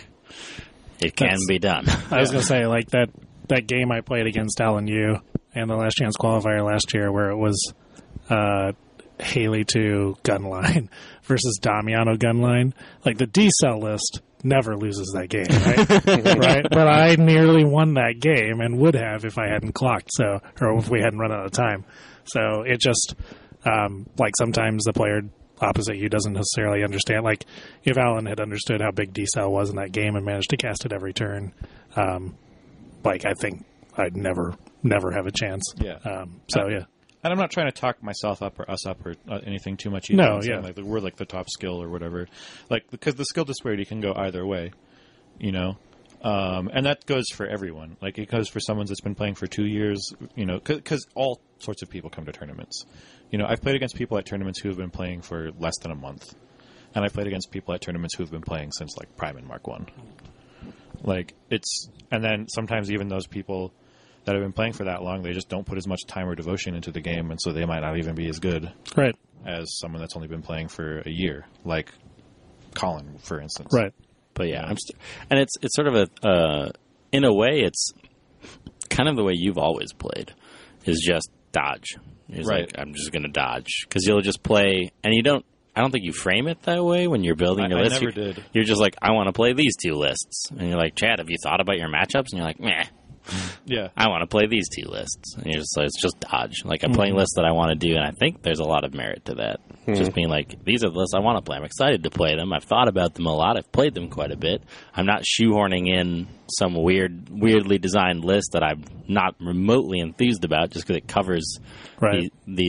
A: it can
B: That's-
A: be done.
B: I was going to say, like, that, that game I played against Alan Yu and the Last Chance qualifier last year where it was uh, Haley two Gunline versus Damiano Gunline. Like, the D-Cell list never loses that game, right? Right? But I nearly won that game and would have if I hadn't clocked, so, or if we hadn't run out of time. So it just, um, like, sometimes the player opposite you doesn't necessarily understand. Like, if Alan had understood how big D-Cell was in that game and managed to cast it every turn, um, like, I think I'd never, never have a chance.
C: Yeah.
B: Um, so, yeah.
C: And I'm not trying to talk myself up or us up or uh, anything too much either.
B: No,
C: I'm saying,
B: yeah.
C: Like, we're like the top skill or whatever. Like, because the skill disparity can go either way, you know? Um, and that goes for everyone. Like, it goes for someone that's been playing for two years, you know, because all sorts of people come to tournaments. You know, I've played against people at tournaments who have been playing for less than a month. And I've played against people at tournaments who have been playing since, like, Prime and Mark one. Like, it's... And then sometimes even those people that have been playing for that long, they just don't put as much time or devotion into the game, and so they might not even be as good
B: Right.
C: as someone that's only been playing for a year, like Colin, for instance.
B: Right.
A: But yeah, I'm st- and it's it's sort of a uh, in a way it's kind of the way you've always played is just dodge. It's
C: Right.
A: like, I'm just going to dodge because you'll just play, and you don't. I don't think you frame it that way when you're building
C: I-
A: your
C: I
A: list.
C: never
A: you're,
C: did.
A: You're just like, I want to play these two lists, and you're like, Chad, have you thought about your matchups? And you're like, meh.
C: Yeah.
A: I want to play these two lists. And you're just like, it's just dodge. Like, I'm playing lists that I want to do, and I think there's a lot of merit to that. Just being like, these are the lists I want to play. I'm excited to play them. I've thought about them a lot. I've played them quite a bit. I'm not shoehorning in some weird, weirdly designed list that I'm not remotely enthused about just because it covers
B: Right.
A: the, these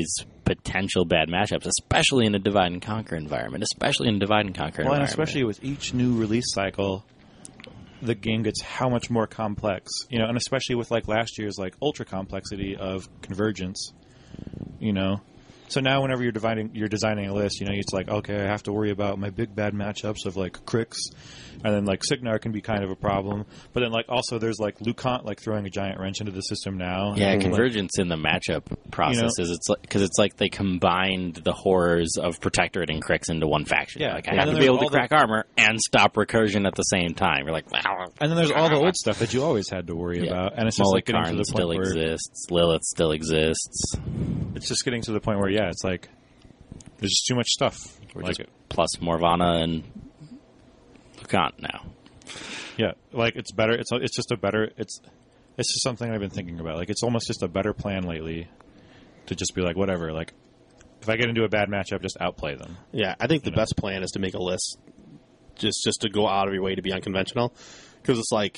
E: potential bad matchups, especially in a divide and conquer environment, especially in a divide and conquer
C: Well, and
E: environment.
C: especially with each new release cycle, the game gets how much more complex, you know, and especially with like last year's like ultra complexity of Convergence, you know. So now, whenever you're dividing, you're designing a list, you know, it's like, okay, I have to worry about my big bad matchups of like Crix, and then like Signar can be kind of a problem. But then like also there's like Lucant like throwing a giant wrench into the system now.
E: Yeah,
C: And, like,
E: Convergence in the matchup process is it's like because it's like they combined the horrors of Protectorate and Crix into one faction.
C: Yeah,
E: like I
C: and
E: have
C: then
E: to be
C: there's
E: able to
C: all the-
E: crack armor and stop recursion at the same time. You're like, wow.
C: and then there's all the old stuff that you always had to worry
E: Yeah.
C: about, and it's just like getting to
E: Molokarn
C: the
E: still
C: point where
E: exists. Lilith still exists.
C: it's just getting to the point where yeah, it's like there's just too much stuff.
E: We're
C: Like
E: just
C: it.
E: plus Morvana and Lucant now.
C: Yeah, like it's better. It's it's just a better. It's it's just something I've been thinking about. Like it's almost just a better plan lately to just be like whatever. Like if I get into a bad matchup, just outplay them.
D: Yeah, I think the
C: You know.
D: best plan is to make a list, just just to go out of your way to be unconventional, because it's like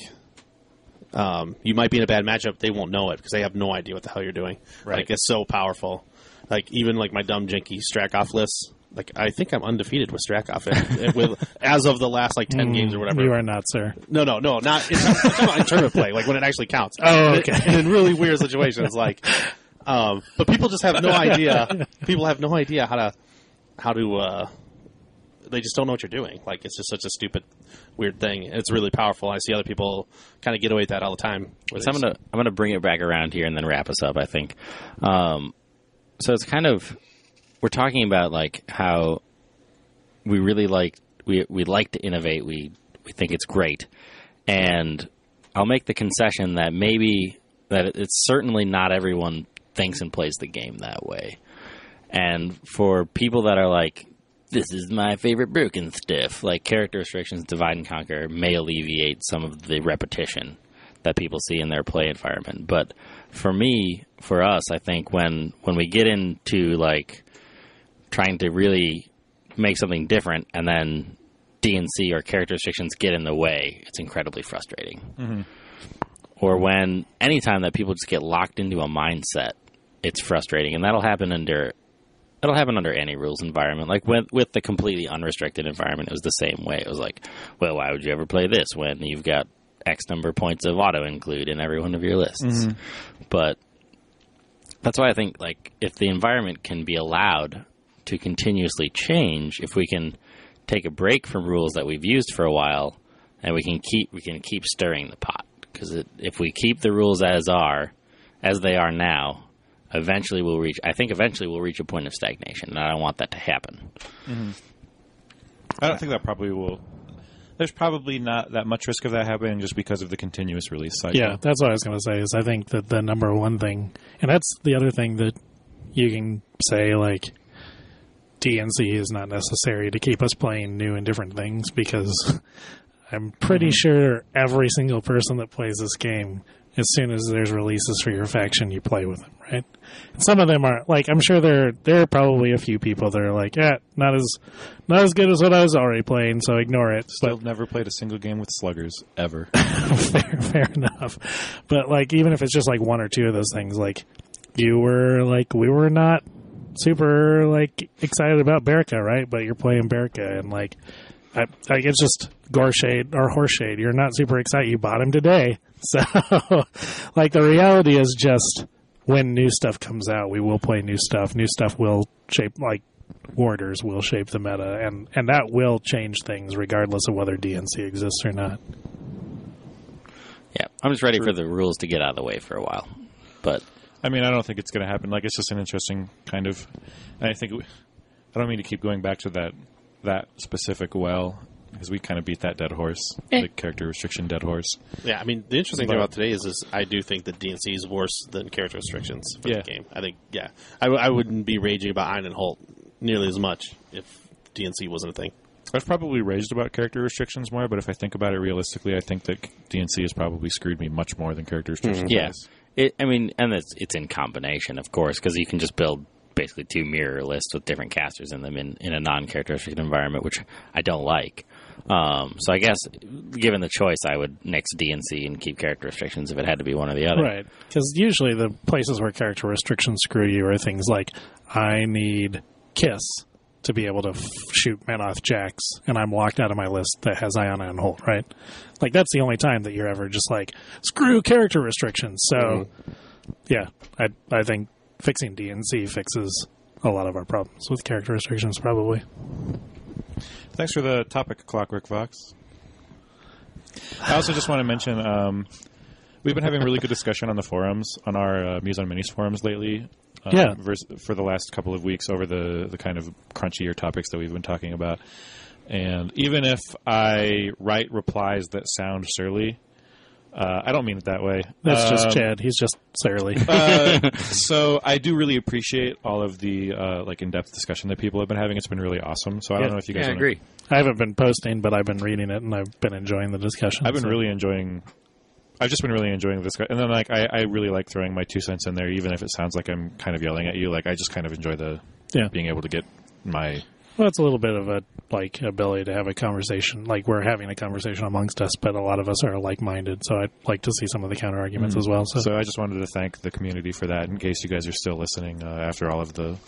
D: um, you might be in a bad matchup, they won't know it because they have no idea what the hell you're doing.
C: Right.
D: Like it's so powerful. Like even like my dumb janky Strakoff lists. Like I think I'm undefeated with Strakoff and- with as of the last like ten games or whatever.
B: You are not, sir.
D: No, no, no, not in, I'm talking about in tournament play, like when it actually counts.
B: Oh, okay.
D: And in really weird situations, like, um, but people just have no idea. People have no idea how to, how to. Uh, they just don't know what you're doing. Like it's just such a stupid, weird thing. It's really powerful. I see other people kind of get away with that all the time. where
E: So
D: they
E: I'm gonna I'm gonna bring it back around here and then wrap us up. I think. Um, so it's kind of we're talking about like how we really like we we like to innovate. We we think it's great, and I'll make the concession that maybe that it's certainly not everyone thinks and plays the game that way. And for people that are like, this is my favorite broken stuff, like character restrictions, divide and conquer may alleviate some of the repetition that people see in their play environment. But for me, for us, I think when when we get into like trying to really make something different and then D and C or character restrictions get in the way, it's incredibly frustrating.
C: Mm-hmm.
E: Or when anytime that people just get locked into a mindset, it's frustrating, and that'll happen under that'll happen under any rules environment. Like with with the completely unrestricted environment, it was the same way. It was like, well, why would you ever play this when you've got X number of points of auto include in every one of your lists?
C: Mm-hmm.
E: But that's why I think like if the environment can be allowed to continuously change, if we can take a break from rules that we've used for a while, and we can keep we can keep stirring the pot. Because if we keep the rules as are, as they are now, eventually we'll reach. I think eventually we'll reach a point of stagnation, and I don't want that to happen.
C: Mm-hmm. I don't think that probably will. There's probably not that much risk of that happening just because of the continuous release cycle.
B: Yeah, that's what I was going to say. Is I think that the number one thing, and that's the other thing that you can say, like D and C is not necessary to keep us playing new and different things, because I'm pretty
C: Mm-hmm.
B: sure every single person that plays this game, as soon as there's releases for your faction, you play with them, right? And some of them are like, I'm sure there there are probably a few people that are like, yeah, not as not as good as what I was already playing, so ignore it.
C: Still
B: But
C: never played a single game with sluggers ever.
B: fair, fair enough. But like, even if it's just like one or two of those things, like you were like, we were not super like excited about Berica, right? But you're playing Berica, and like, I, like it's just Gorshade or Horseshade. You're not super excited. You bought him today, so like the reality is just when new stuff comes out, we will play new stuff. New stuff will shape like. Warders will shape the meta, and, and that will change things regardless of whether D and C exists or not.
E: Yeah, I'm just ready for the rules to get out of the way for a while. But
C: I mean, I don't think it's going to happen. Like, it's just an interesting kind of. And I think we, I don't mean to keep going back to that that specific well, because we kind of beat that dead horse,
E: Eh.
C: the character restriction dead horse.
D: Yeah, I mean, the interesting
C: But-
D: thing about today is, is I do think that D and C is worse than character restrictions for
C: Yeah.
D: the game. I think, yeah, I, w- I wouldn't be raging about Ein and Holt nearly as much if D and C wasn't a thing.
C: I've probably raged about character restrictions more, but if I think about it realistically, I think that D and C has probably screwed me much more than character restrictions.
E: yeah,
C: has.
E: it, I mean, and it's it's in combination, of course, because you can just build basically two mirror lists with different casters in them in, in a non-character restricted environment, which I don't like. Um, so I guess, given the choice, I would nix D and C and keep character restrictions if it had to be one or the other.
B: Right. Because usually the places where character restrictions screw you are things like, I need Kiss to be able to f- shoot Menoth Jax, and I'm locked out of my list that has Iona and Holt, right? Like, that's the only time that you're ever just like, screw character restrictions. So, mm-hmm. yeah, I I think fixing D and C fixes a lot of our problems with character restrictions, probably.
C: Thanks for the topic, Clockwork Fox. I also just want to mention um, we've been having really good discussion on the forums, on our uh, Muse on Minis forums lately. Uh,
B: yeah.
C: vers- for the last couple of weeks over the, the kind of crunchier topics that we've been talking about. And even if I write replies that sound surly, uh, I don't mean it that way.
B: That's
C: um,
B: just Chad. He's just surly.
C: uh, so I do really appreciate all of the uh, like in-depth discussion that people have been having. It's been really awesome. So I
B: Yeah.
C: don't know if you guys
E: Yeah, I
C: wanna...
E: agree.
B: I haven't been posting, but I've been reading it, and I've been enjoying the discussion.
C: I've been
B: so.
C: really enjoying. I've just been really enjoying this, and then like I, I really like throwing my two cents in there, even if it sounds like I'm kind of yelling at you. Like I just kind of enjoy the
B: Yeah.
C: being able to get my.
B: Well, it's a little bit of a like ability to have a conversation. Like we're having a conversation amongst us, but a lot of us are like-minded. So I'd like to see some of the counter arguments as well. So,
C: So I just wanted to thank the community for that. In case you guys are still listening uh, after all of the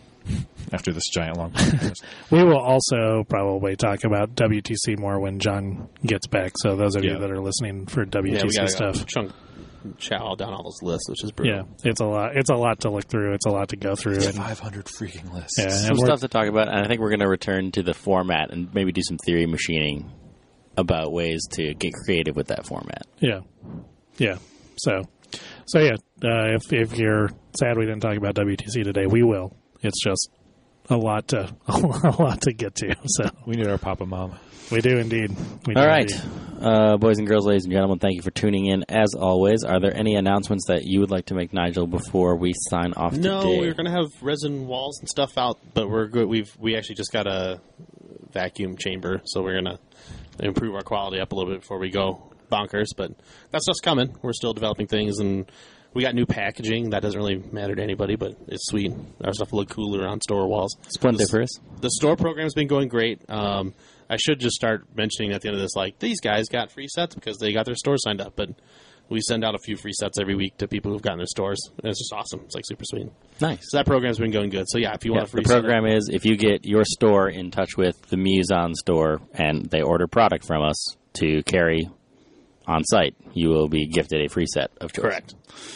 C: after this giant long podcast.
B: we will also probably talk about W T C more when John gets back. So those of
C: Yeah.
B: you that are listening for W T C
D: Yeah, we got
B: stuff,
D: chunk chow down all those lists, which is
B: yeah,
D: brutal.
B: it's a lot. It's a lot to look through. It's a lot to go through. And,
C: five hundred freaking lists.
B: yeah,
E: Some
B: and we're-
E: stuff to talk about, and I think we're going to return to the format and maybe do some theory machining about ways to get creative with that format.
B: Yeah, yeah. So, so yeah. Uh, if if you're sad we didn't talk about W T C today, we will. It's just a lot to a lot to get to. So
C: We need our Papa Mom.
B: we do indeed. We do
E: All right,
B: indeed.
E: uh, boys and girls, ladies and gentlemen, thank you for tuning in. As always, are there any announcements that you would like to make, Nigel, before we sign off
D: No,
E: today?
D: we were going to have resin walls and stuff out, but we're good. We've we actually just got a vacuum chamber, so we're going to improve our quality up a little bit before we go bonkers. But that's just coming. We're still developing things, and we got new packaging. That doesn't really matter to anybody, but it's sweet. Our stuff will look cooler on store walls.
E: Splendiferous.
D: The store program's been going great. Um, I should just start mentioning at the end of this, like, these guys got free sets because they got their store signed up, but we send out a few free sets every week to people who've gotten their stores, and it's just awesome. It's, like, super sweet.
E: Nice.
D: So that program's been going good. So, yeah, if you
E: Yeah,
D: want a free
E: the program is if you get your store in touch with the Muson store and they order product from us to carry on site, you will be gifted a free set of choice.
D: Correct.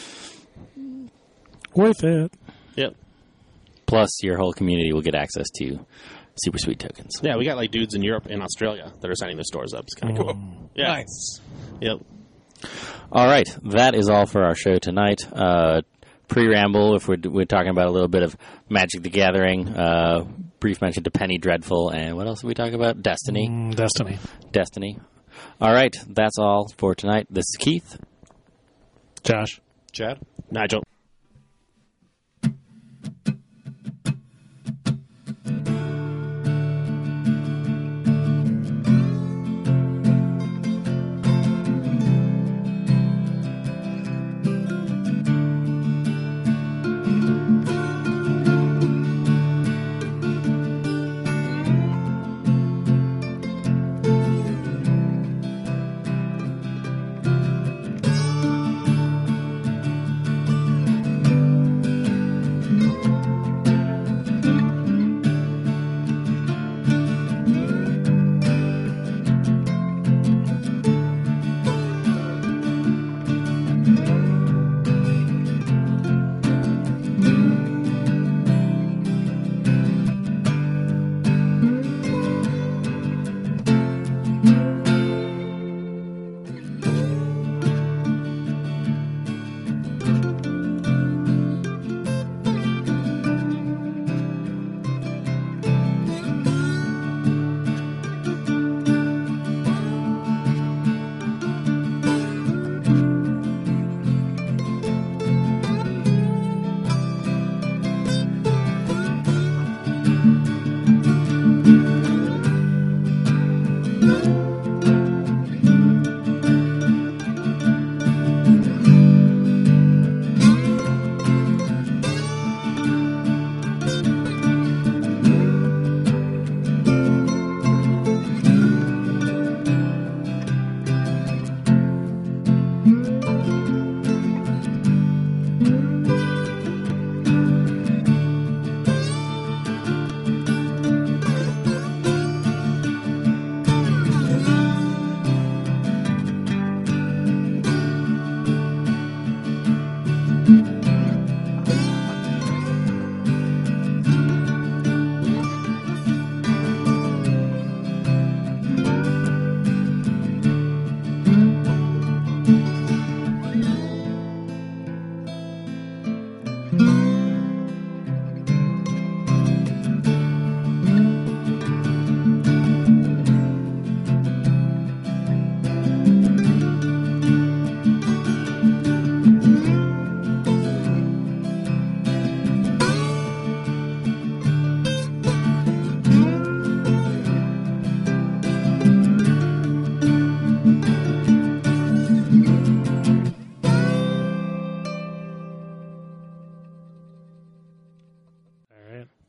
B: Worth it.
D: Yep.
E: Plus, your whole community will get access to super sweet tokens.
D: Yeah, we got, like, dudes in Europe and Australia that are signing their stores up. It's kind of cool. Yeah.
C: Nice.
D: Yep.
E: All right, that is all for our show tonight. Uh, pre-ramble, if we're, we're talking about a little bit of Magic the Gathering, uh, brief mention to Penny Dreadful, and what else did we talk about? Destiny.
B: Mm, Destiny.
E: Destiny. All right, that's all for tonight. This is Keith.
B: Josh.
C: Chad?
D: Nigel.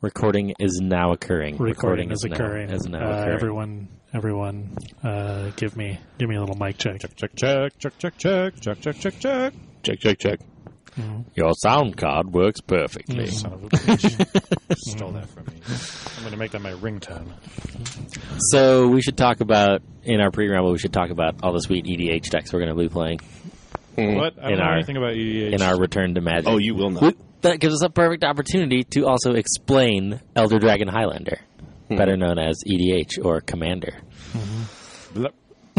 A: Recording is now occurring.
B: Recording, is
A: now-
B: occurring.
A: Is now
B: uh,
A: occurring.
B: everyone, everyone, uh, give me give me a little mic check.
C: Check, check, check, check, check, check, check, check, check, check.
D: Check, check, check.
A: Your sound card works perfectly.
C: Son of a bitch. Stole that from me. I'm going to make that my ringtone.
A: So we should talk about, in our pre-ramble, we should talk about all the sweet E D H decks we're going to be playing
C: What? I don't
A: In
C: know
A: our-
C: anything about E D H.
A: in our return to Magic.
D: Oh, you will know.
A: We- that gives us a perfect opportunity to also explain Elder Dragon Highlander, better known as E D H or Commander.
C: Blup.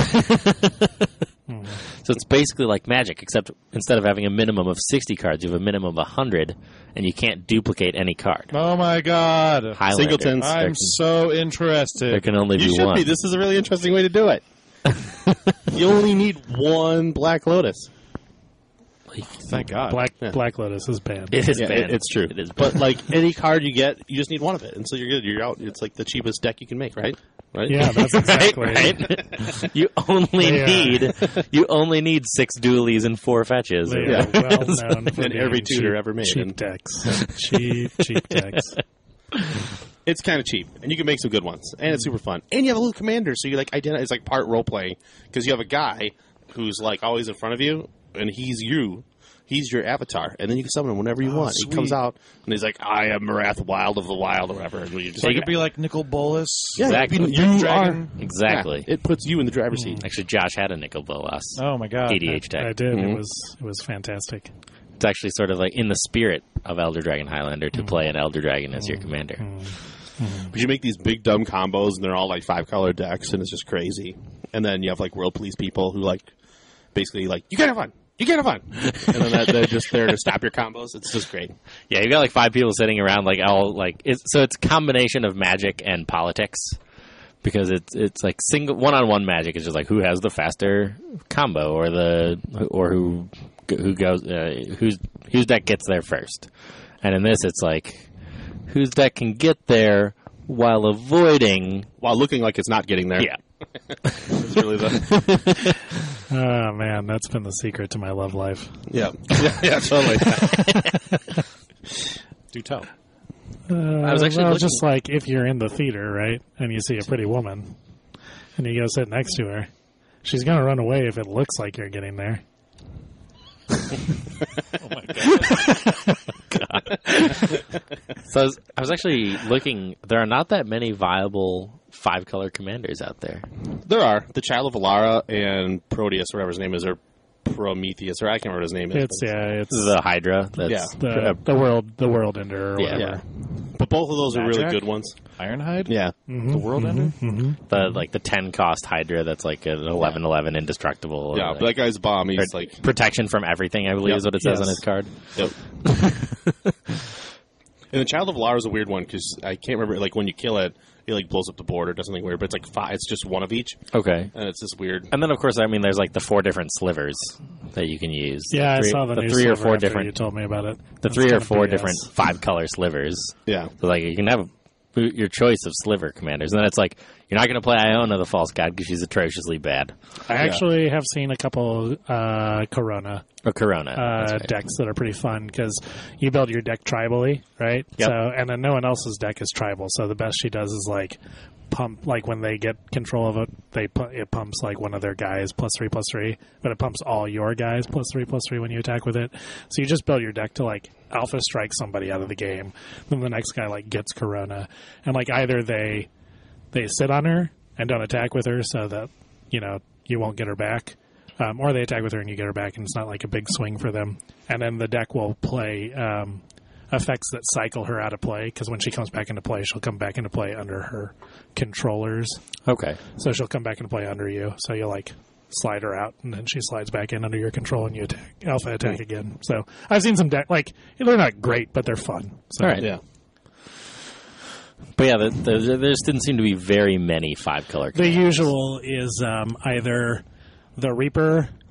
A: So it's basically like Magic, except instead of having a minimum of sixty cards, you have a minimum of one hundred, and you can't duplicate any card.
C: Oh my god.
A: Highlander.
D: Singletons.
A: There
C: I'm
A: can,
C: so interested.
A: there can only
D: You
A: be
D: should
A: one.
D: be. This is a really interesting way to do it. You only need one Black Lotus.
C: Thank God.
B: Black
D: Yeah.
B: Black Lotus is banned.
A: It is
D: Yeah,
A: banned.
D: it- it's true.
A: It is
D: But
A: banned.
D: like any card you get, you just need one of it, and so you're good. You're out. It's like the cheapest deck you can make, right? Right?
B: Yeah, that's
A: right,
B: exactly
A: right. You only
B: They, uh,
A: need you only need six dualies and four fetches.
B: They
A: or
B: are
A: whatever.
B: well known for
D: And
B: being
D: every tutor
B: cheap,
D: ever made.
B: cheap
D: And-
B: decks. cheap, cheap decks.
D: It's kind of cheap, and you can make some good ones, and it's super fun. And you have a little commander, so you like identify. It's like part role playing because you have a guy who's like always in front of you, and he's you. He's your avatar, and then you can summon him whenever you
C: Oh,
D: want.
C: sweet.
D: He comes out, and he's like, "I am Marath, Wild of the Wild," or whatever. And you just
C: So I
D: like,
C: could be like Nicol Bolas.
D: yeah,
A: Exactly.
D: you, you are
C: Dragon.
A: Exactly.
D: Yeah, it puts you in the driver's seat.
A: Actually, Josh had a Nicol Bolas
C: Oh my God.
A: E D H deck.
B: I did.
D: Mhm.
B: It was it was fantastic.
A: It's actually sort of like in the spirit of Elder Dragon Highlander to play an Elder Dragon as your commander.
D: But you make these big dumb combos, and they're all like five color decks, and it's just crazy. And then you have like world police people who like basically like you can't have fun, you can't have fun, and then that, they're just there to stop your combos. It's just great.
A: Yeah, you got like five people sitting around, like all like it's so it's a combination of Magic and politics because it's it's like single one on one Magic is just like who has the faster combo or the or who who goes uh, whose whose deck gets there first, and in this it's like whose deck can get there while avoiding.
D: While looking like it's not getting there.
A: Yeah,
D: It's really the
B: Oh man, that's been the secret to my love life.
D: yeah yeah, yeah totally.
C: Do tell.
B: Uh,
A: I was actually
B: well,
A: looking-
B: just like if you're in the theater, right, and you see a pretty woman, and you go sit next to her, she's gonna run away if it looks like you're getting there.
C: Oh my God.
A: so I was, I was actually looking. There are not that many viable five color commanders out there.
D: There are the Child of Alara and Proteus, whatever his name is, or Prometheus, or I can't remember what his name is.
B: It's yeah, it's
A: The Hydra. That's
D: Yeah.
B: the the world the world ender or
A: Yeah.
B: whatever.
D: But both of those are really
C: Magic?
D: good ones.
C: Ironhide?
D: Yeah.
C: The World Ender?
A: the like the ten cost Hydra. That's like an eleven eleven indestructible.
D: Yeah,
A: or,
D: but that guy's bomb. He's
A: or
D: like,
A: protection from everything. I believe
D: Yep.
A: is what it says
B: Yes.
A: on his card.
D: yep. And the Child of Alara is a weird one because I can't remember. Like when you kill it, it like blows up the board or does something weird. But it's like five. It's just one of each,
A: Okay.
D: and it's just weird.
A: And then, of course, I mean, there's like the four different slivers that you can use.
B: Yeah,
A: three,
B: I saw the, new
A: three or
B: silver
A: four
B: after
A: different,
B: You told me about it.
A: the
B: That's
A: three or
B: kind of
A: four
B: B S.
A: different five color slivers.
D: Yeah.
A: So like you can have your choice of sliver commanders, and then it's like you're not going to play Iona the False God because she's atrociously bad,
B: I actually have seen a couple uh, Corona
A: or Corona
B: uh,
A: that's right.
B: decks that are pretty fun because you build your deck tribally, right?
A: Yep.
B: So and then no one else's deck is tribal. So the best she does is like pump, like when they get control of it, they pu- it pumps like one of their guys plus three plus three, but it pumps all your guys plus three plus three when you attack with it. So you just build your deck to like alpha strike somebody out of the game, then the next guy like gets Corona, and like either they they sit on her and don't attack with her so that you know you won't get her back. Um, or they attack with her and you get her back, and it's not like a big swing for them. And then the deck will play um, effects that cycle her out of play, because when she comes back into play, she'll come back into play under her controllers.
A: Okay.
B: So she'll come back into play under you. So you like slide her out, and then she slides back in under your control, and you attack alpha attack again. So I've seen some deck like they're not great, but they're fun. So
A: All right.
D: Yeah.
A: But yeah, the, the, there just didn't seem to be very many five color.
B: the usual is um, either the Reaper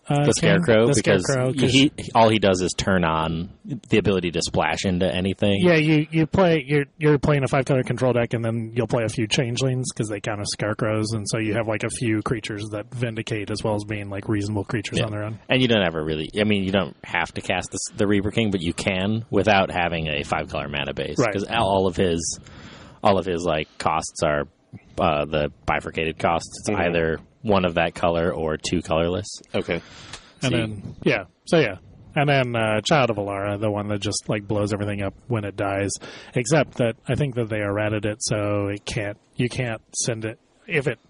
B: Uh,
A: the
B: can-
A: Scarecrow,
B: the
A: because
B: Scarecrow, 'cause-
A: he, all he does is turn on the ability to splash into anything.
B: Yeah, you, you play you're you're playing a five color control deck, and then you'll play a few changelings because they count as scarecrows, and so you have like a few creatures that vindicate as well as being like reasonable creatures
A: Yeah.
B: on their own.
A: And you don't ever really, I mean, you don't have to cast the, the Reaper King, but you can without having a five color mana base.
B: Right.
A: Because all of his, all of his like costs are uh, the bifurcated costs. It's
D: Mhm.
A: either one of that color or two colorless.
D: Okay.
B: And
A: See.
B: then yeah, so yeah, and then uh, Child of Alara, the one that just like blows everything up when it dies, except that I think that they errated it, so it can't you can't send it if it.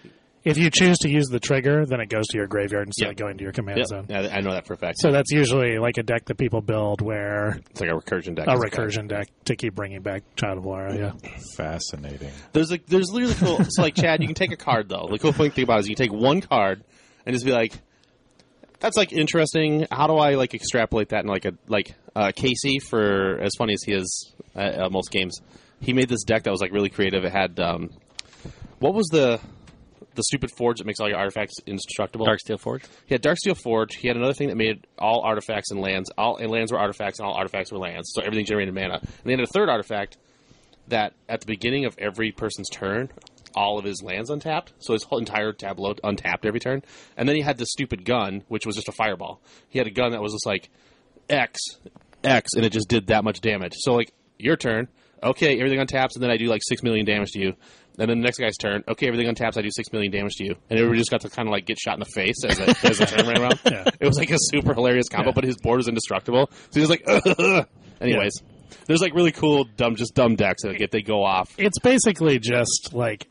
B: If you choose to use the trigger, then it goes to your graveyard instead
D: Yeah.
B: of going to your command
D: Yeah,
B: zone.
D: yeah, I know that for a fact.
B: So that's usually like a deck that people build where
D: It's like a recursion deck.
B: a recursion deck to keep bringing back Child of Alara. Yeah,
C: Fascinating.
D: There's like there's literally cool. So like Chad, you can take a card though. The cool thing about it is you can take one card and just be like, that's like interesting. How do I like extrapolate that in like a like uh, Casey, for as funny as he is at, at most games, he made this deck that was like really creative. It had um, what was the the stupid forge that makes all your artifacts indestructible?
A: Darksteel Forge?
D: He had Darksteel Forge. He had another thing that made all artifacts and lands. All and lands were artifacts, and all artifacts were lands. So everything generated mana. And they had a third artifact that at the beginning of every person's turn, all of his lands untapped. So his whole entire tableau untapped every turn. And then he had this stupid gun, which was just a fireball. He had a gun that was just like X, X, and it just did that much damage. So like your turn, okay, everything untaps, and then I do like six million damage to you. And then the next guy's turn, okay, everything untaps, I do six million damage to you. And everybody just got to kind of like get shot in the face as a, as the turn ran around.
B: Yeah.
D: It was like a super hilarious combo,
B: Yeah.
D: but his board was indestructible. So he was like, ugh. Anyways, there's like really cool, dumb, just dumb decks that get they go off.
B: it's basically just like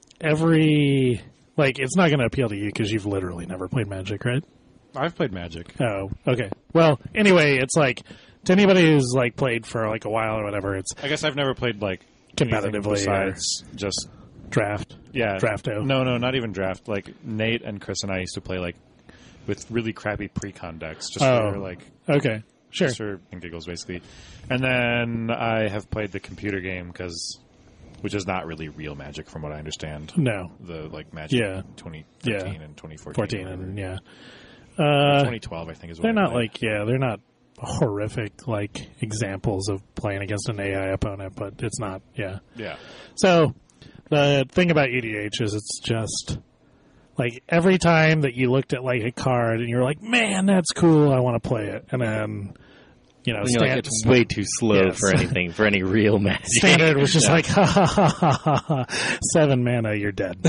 B: every like it's not going to appeal to you because you've literally never played Magic, right?
C: I've played Magic.
B: Oh, okay. Well, anyway, it's like to anybody who's like played for like a while or whatever, it's
C: I guess I've never played like anything
B: competitively or
C: besides just
B: draft.
C: yeah
B: Drafto.
C: No, no, not even draft. Like Nate and Chris and I used to play like with really crappy pre-con decks, just
B: Oh.
C: for like
B: Okay, sure.
C: just for giggles, basically. And then I have played the computer game because, which is not really real Magic, from what I understand.
B: No,
C: The like Magic
B: Yeah.
C: twenty thirteen
B: Yeah.
C: and twenty fourteen,
B: fourteen and yeah. Uh,
C: twenty twelve, I think is what
B: they're
C: I
B: not
C: played.
B: like yeah, they're not horrific like examples of playing against an A I opponent, but it's not yeah.
C: yeah.
B: So the thing about E D H is it's just like every time that you looked at like a card and you're like, man, that's cool, I want to play it, and then you know,
A: You're like,
B: stand,
A: it's way too slow
B: Yes.
A: for anything, for any real magic.
B: standard was just like, ha, ha, ha, ha, ha, ha. Seven mana, you're dead.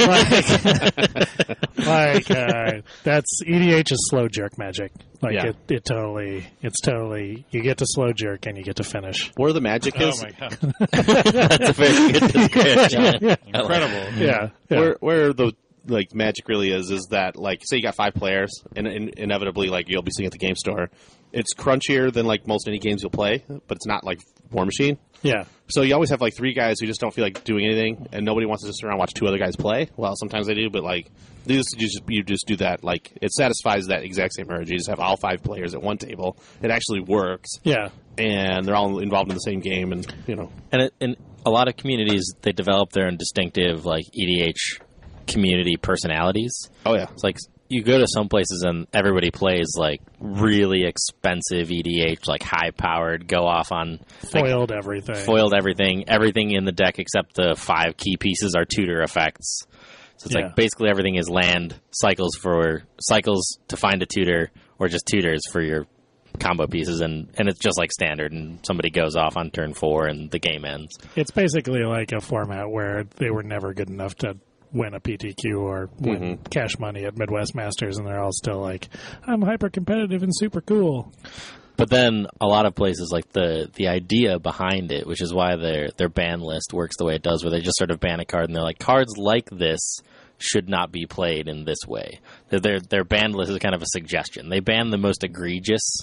B: like, like uh, that's E D H is slow jerk magic. Like
D: Yeah.
B: it, it totally, it's totally. You get to slow jerk and you get to finish.
D: Where the magic
C: Oh
D: is,
C: my god!
A: That's a very good description.
C: Incredible.
B: Yeah, yeah.
D: where where the like magic really is, is that like say you got five players, and, and inevitably like you'll be seeing at the game store. It's crunchier than like most any games you'll play, but it's not like War Machine.
B: yeah.
D: So you always have like three guys who just don't feel like doing anything, and nobody wants to just sit around and watch two other guys play. Well, sometimes they do, but like you just, you just you just do that. Like it satisfies that exact same urge. You just have all five players at one table. It actually works,
B: Yeah.
D: and they're all involved in the same game, and you know.
A: And it, in a lot of communities, they develop their own distinctive, like, E D H community personalities.
D: Oh yeah,
A: It's like you go to some places and everybody plays like really expensive E D H, like high powered, go off on like,
B: Foiled everything.
A: foiled everything. Everything in the deck except the five key pieces are tutor effects. So it's
B: Yeah.
A: like basically everything is land cycles for cycles to find a tutor, or just tutors for your combo pieces, and, and it's just like standard. And somebody goes off on turn four and the game ends.
B: It's basically like a format where they were never good enough to win a P T Q or win
D: Mm-hmm.
B: cash money at Midwest Masters, and they're all still like, I'm hyper competitive and super cool.
A: But then a lot of places, like the the idea behind it, which is why their their ban list works the way it does, where they just sort of ban a card and they're like, cards like this should not be played in this way. Their their, their ban list is kind of a suggestion. They ban the most egregious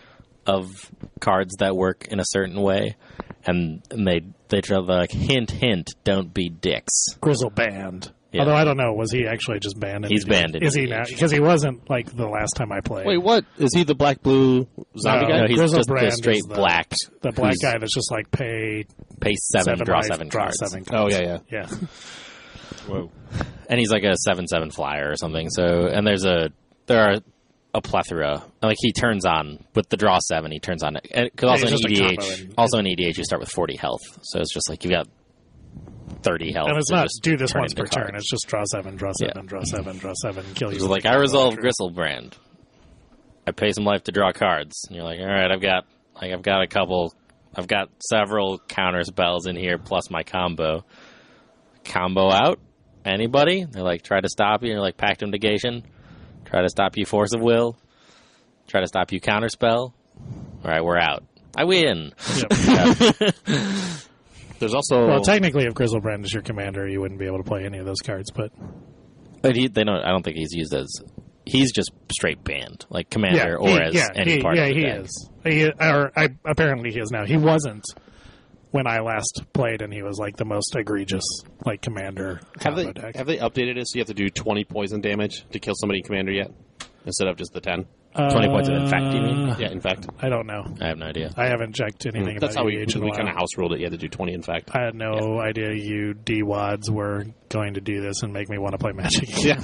A: of cards that work in a certain way, and, and they they try to like hint hint, don't be dicks.
B: Grizzle banned.
A: Yeah.
B: Although I don't know, was he actually just banned? in
A: He's
B: E D H?
A: banned in
B: Is
A: E
B: he
A: D H.
B: now? Because he wasn't like the last time I played.
D: wait, what is he? The black blue zombie
B: No.
D: guy?
A: No, he's
B: Grizzle
A: just
B: Brand
A: the
B: is
A: straight
B: the-
A: black.
B: the black
A: who's-
B: guy that's just like pay
A: Pay seven, draw
B: life,
A: seven
B: draw
A: cards.
B: seven
D: Oh
B: cards.
D: yeah, yeah.
B: Yeah.
C: Whoa.
A: And he's like a seven seven flyer or something. So, and there's a there are a plethora. Like he turns on with the draw seven, he turns on because
B: Yeah,
A: also
B: it's
A: in
B: just a
A: E D
B: combo
A: H,
B: and-
A: also in E D H you start with forty health, so it's just like you've got thirty health.
B: And it's
A: to
B: not
A: just
B: do this
A: turn
B: once
A: into
B: per turn.
A: cards.
B: It's just draw seven, draw seven,
A: Yeah.
B: draw seven, draw seven, kill you.
A: It's like I resolve Gristlebrand. I pay some life to draw cards, and you're like, all right, I've got like I've got a couple, I've got several counter spells in here plus my combo. Combo out. Anybody? They're like, try to stop you. You're like, Pactum Negation. Try to stop you, Force of Will. Try to stop you, Counterspell. All right, we're out. I win.
B: Yep.
D: There's also
B: Well, technically, if Grizzlebrand is your commander, you wouldn't be able to play any of those cards. But
A: But he, they don't. I don't think he's used as. He's just straight banned, like commander or
B: he,
A: as
B: yeah,
A: any
B: he,
A: part
B: yeah,
A: of the
B: he
A: deck.
B: is. He, or I, apparently, he is now. He wasn't when I last played, and he was like the most egregious like commander
D: have
B: combo
D: they
B: deck.
D: have they updated it so you have to do twenty poison damage to kill somebody in commander yet instead of just the ten?
A: twenty points of infect, you mean?
B: Uh,
D: Yeah, in fact,
B: I don't know.
A: I have no idea.
B: I haven't checked anything
D: that's
B: about
D: how we,
B: E D H in a
D: we
B: while.
D: kind of house ruled it. You had to do twenty in fact.
B: I had no idea you D-wads were going to do this and make me want to play Magic.
D: Yeah,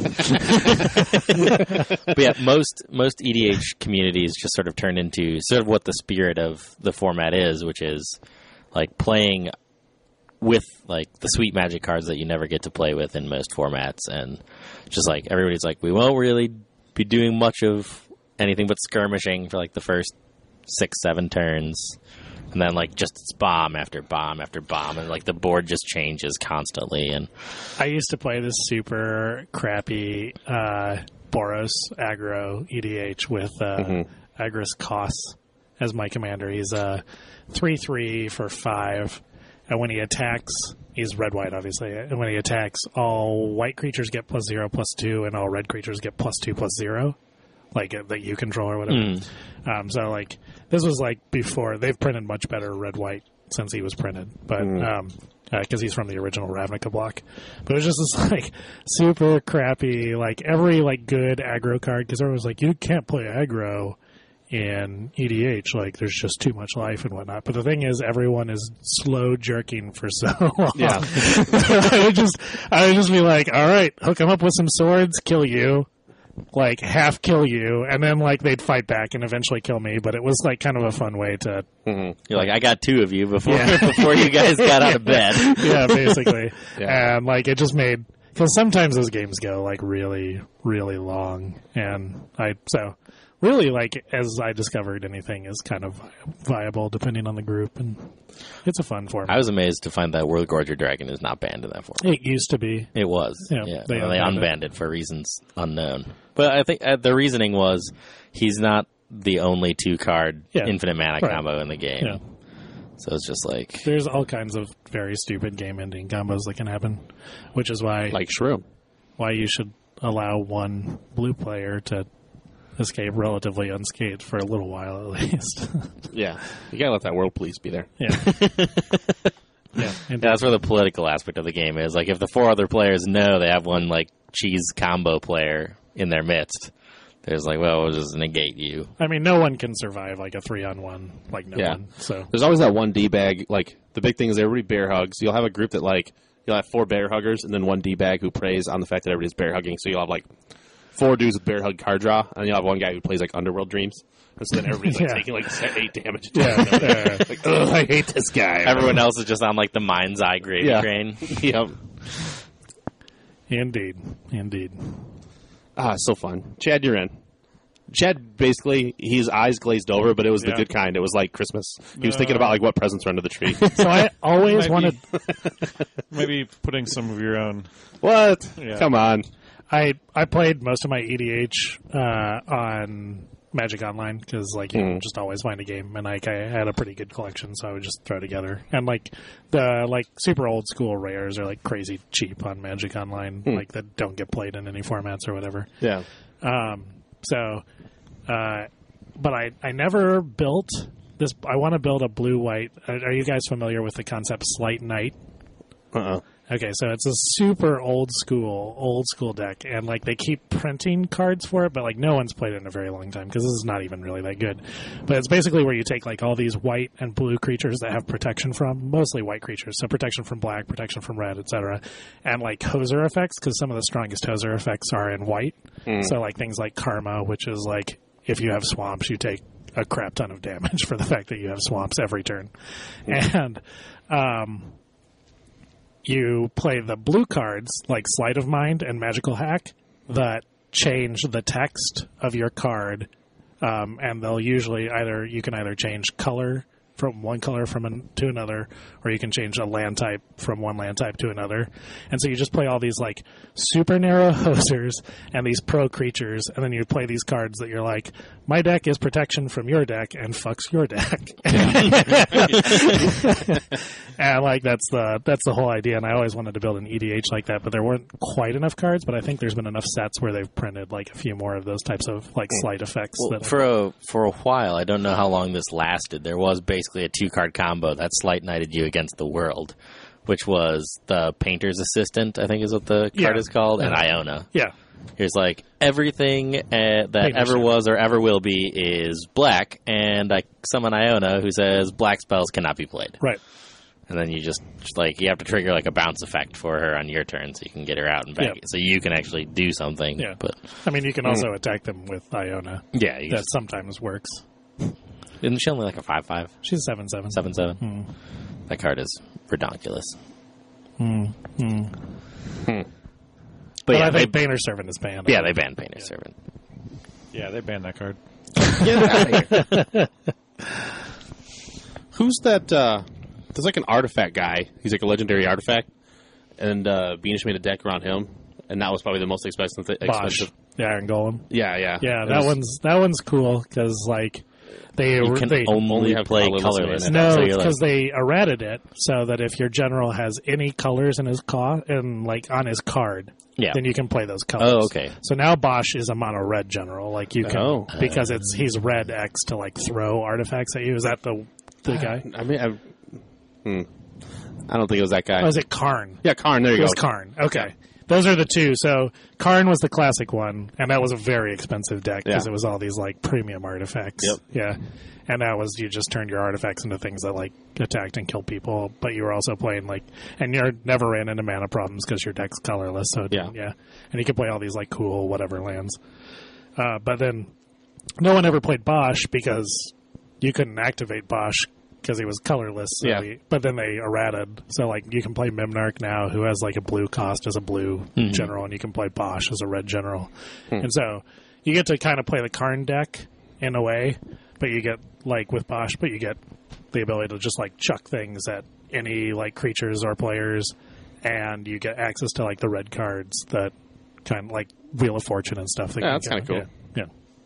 A: But yeah, most most E D H communities just sort of turn into sort of what the spirit of the format is, which is like playing with like the sweet Magic cards that you never get to play with in most formats, and just like everybody's like, we won't really be doing much of anything but skirmishing for like the first six, seven turns, and then like just it's bomb after bomb after bomb, and like the board just changes constantly. And
B: I used to play this super crappy uh, Boros aggro E D H with uh,
D: Mm-hmm.
B: Agris Kos as my commander. He's a three three for five, and when he attacks, he's red-white, obviously. And when he attacks, all white creatures get plus zero, plus two, and all red creatures get plus two, plus zero. Like uh, that you control or whatever.
A: Mm.
B: Um, so like this was like before they've printed much better red white since he was printed, but um, because he's from the original Ravnica block. But it was just this like super crappy like every like good aggro card because everyone was like you can't play aggro in E D H, like there's just too much life and whatnot. But the thing is, everyone is slow jerking for so long.
D: Yeah.
B: I would just I would just be like, all right, hook him up with some swords, kill you. Like half kill you, and then like they'd fight back and eventually kill me. But it was like kind of a fun way to,
A: you're like, I got two of you before
B: Yeah.
A: before you guys got out of bed.
B: yeah, basically.
D: Yeah.
B: And like it just made because sometimes those games go like really, really long, and I so really like as I discovered, anything is kind of viable depending on the group, and it's a fun format.
A: I was amazed to find that World Gorger Dragon is not banned in that format.
B: It used to be.
A: It was.
B: Yeah,
A: Yeah.
B: they
A: They, they
B: unbanned
A: unbanned it for reasons unknown. But I think uh, the reasoning was he's not the only two card
B: Yeah.
A: infinite mana
B: Right.
A: combo in the game.
B: Yeah.
A: So it's just like,
B: There's all kinds of very stupid game-ending combos that can happen, which is why
D: like shroom.
B: why you should allow one blue player to escape relatively unscathed for a little while at least.
D: Yeah, you gotta let that world police be there.
B: yeah. yeah.
A: yeah,
B: And
A: that's where the political aspect of the game is. Like, if the four other players know they have one, like, cheese combo player in their midst, there's like, well, we'll just negate you.
B: I mean, no one can survive like a three-on-one, like no
D: Yeah.
B: one. So
D: There's always that one D bag. Like the big thing is everybody bear hugs. You'll have a group that like you'll have four bear huggers and then one D bag who preys on the fact that everybody's bear hugging. So you'll have like four dudes with bear hug card draw, and you'll have one guy who plays like Underworld Dreams. And so then everybody's like
B: Yeah.
D: taking like eight damage.
B: yeah, yeah.
D: Like, ugh, I hate this guy.
A: Everyone else is just on, like, the Mind's Eye gravy
D: Yeah.
A: train.
D: Yep.
B: indeed, indeed.
D: Ah, so fun. Chad, you're in. Chad basically his eyes glazed over, but it was the
C: Yeah.
D: good kind. It was like Christmas. He was thinking about like what presents are under the tree.
B: So I always
C: Might
B: wanted.
C: be- Maybe putting some of your own.
D: What?
C: Yeah.
D: Come on.
B: I I played most of my E D H uh, on Magic Online because like you
D: Mm.
B: can just always find a game, and like I had a pretty good collection, so I would just throw together. And like the like super old school rares are like crazy cheap on Magic Online, like that don't get played in any formats or whatever.
D: Yeah.
B: Um, so, uh, but I I never built this. I want to build a blue white. Are, are you guys familiar with the concept Slight Knight?
D: Uh-uh.
B: Okay, so it's a super old school, old school deck, and like they keep printing cards for it, but like no one's played it in a very long time because this is not even really that good. But it's basically where you take like all these white and blue creatures that have protection from, mostly white creatures, so protection from black, protection from red, et cetera, and like hoser effects because some of the strongest hoser effects are in white. Mm. So like things like Karma, which is like if you have swamps, you take a crap ton of damage for the fact that you have swamps every turn, mm. and um. You play the blue cards, like Sleight of Mind and Magical Hack, that change the text of your card, um, and they'll usually either, you can either change color from one color from an, to another, or you can change a land type from one land type to another. And so you just play all these like super narrow hosers and these pro creatures, and then you play these cards that you're like, my deck is protection from your deck and fucks your deck. And like that's the that's the whole idea. And I always wanted to build an E D H like that, but there weren't quite enough cards. But I think there's been enough sets where they've printed like a few more of those types of like slight effects.
A: Well,
B: that
A: for a for a while, I don't know how long this lasted. There was basically a two card combo that Slight Knighted you against the world, which was the Painter's Assistant, I think is what the card
B: Yeah.
A: is called, and
B: Yeah.
A: Iona.
B: yeah.
A: Here's like everything uh, that
B: Painter's
A: ever
B: Servant.
A: was or ever will be is black, and I summon Iona who says black spells cannot be played.
B: Right.
A: And then you just, just like you have to trigger like a bounce effect for her on your turn, so you can get her out and back,
B: Yeah.
A: so you can actually do something.
B: Yeah.
A: But
B: I mean, you can also attack them with Iona.
A: yeah, you
B: That
A: just,
B: sometimes works.
A: isn't she only like a five five,
B: She's seven seven.
A: seven seven?
B: Hmm.
A: That card is redonkulous.
B: Hmm. Hmm.
A: But,
B: But
A: yeah,
B: I
A: they,
B: think Painter's Servant is banned.
A: yeah, they banned Painter's Servant.
C: Yeah, they banned that card.
D: Get out of here. Who's that? Uh, there's like an artifact guy. He's like a legendary artifact, and uh, Beanish made a deck around him, and that was probably the most expensive. Th-
B: Bosch,
D: expensive.
B: the Iron Golem.
D: Yeah, yeah,
B: Yeah,
D: It
B: that
D: was-
B: one's that one's cool because like they
A: You can
B: they
A: only,
D: only have
A: play
D: colorless
A: colorless.
D: mana.
B: no
A: so you're
B: because
A: like,
B: they errated it so that if your general has any colors in his ca- and like on his card,
A: yeah.
B: then you can play those colors.
A: Oh, okay.
B: So now Bosch is a mono red general. Like you can
D: Oh.
B: because it's he's red X to like throw artifacts at you. Is that the the guy?
D: I mean, I, hmm. I don't think it was that guy.
B: Oh, is it Karn?
D: yeah, Karn. There you
B: It was
D: go.
B: Karn. Okay. Those are the two. So Karn was the classic one, and that was a very expensive deck because
D: Yeah.
B: it was all these like premium artifacts.
D: Yep.
B: Yeah. And that was you just turned your artifacts into things that like attacked and killed people, but you were also playing like, and you never ran into mana problems because your deck's colorless. So it didn't-
D: Yeah.
B: yeah. And you could play all these like cool whatever lands. Uh, but then no one ever played Bosch because you couldn't activate Bosch because he was colorless. So
D: Yeah.
B: he- but then they errated. So, like, you can play Mimnarch now, who has, like, a blue cost as a blue
A: Mhm.
B: general, and you can play Bosch as a red general. And so you get to kind of play the Karn deck in a way, but you get, like, with Bosch, but you get the ability to just, like, chuck things at any, like, creatures or players, and you get access to, like, the red cards that kind of, like, Wheel of Fortune and stuff. That
D: Yeah,
B: you
D: that's
B: can-
D: kinda cool.
B: Yeah. yeah.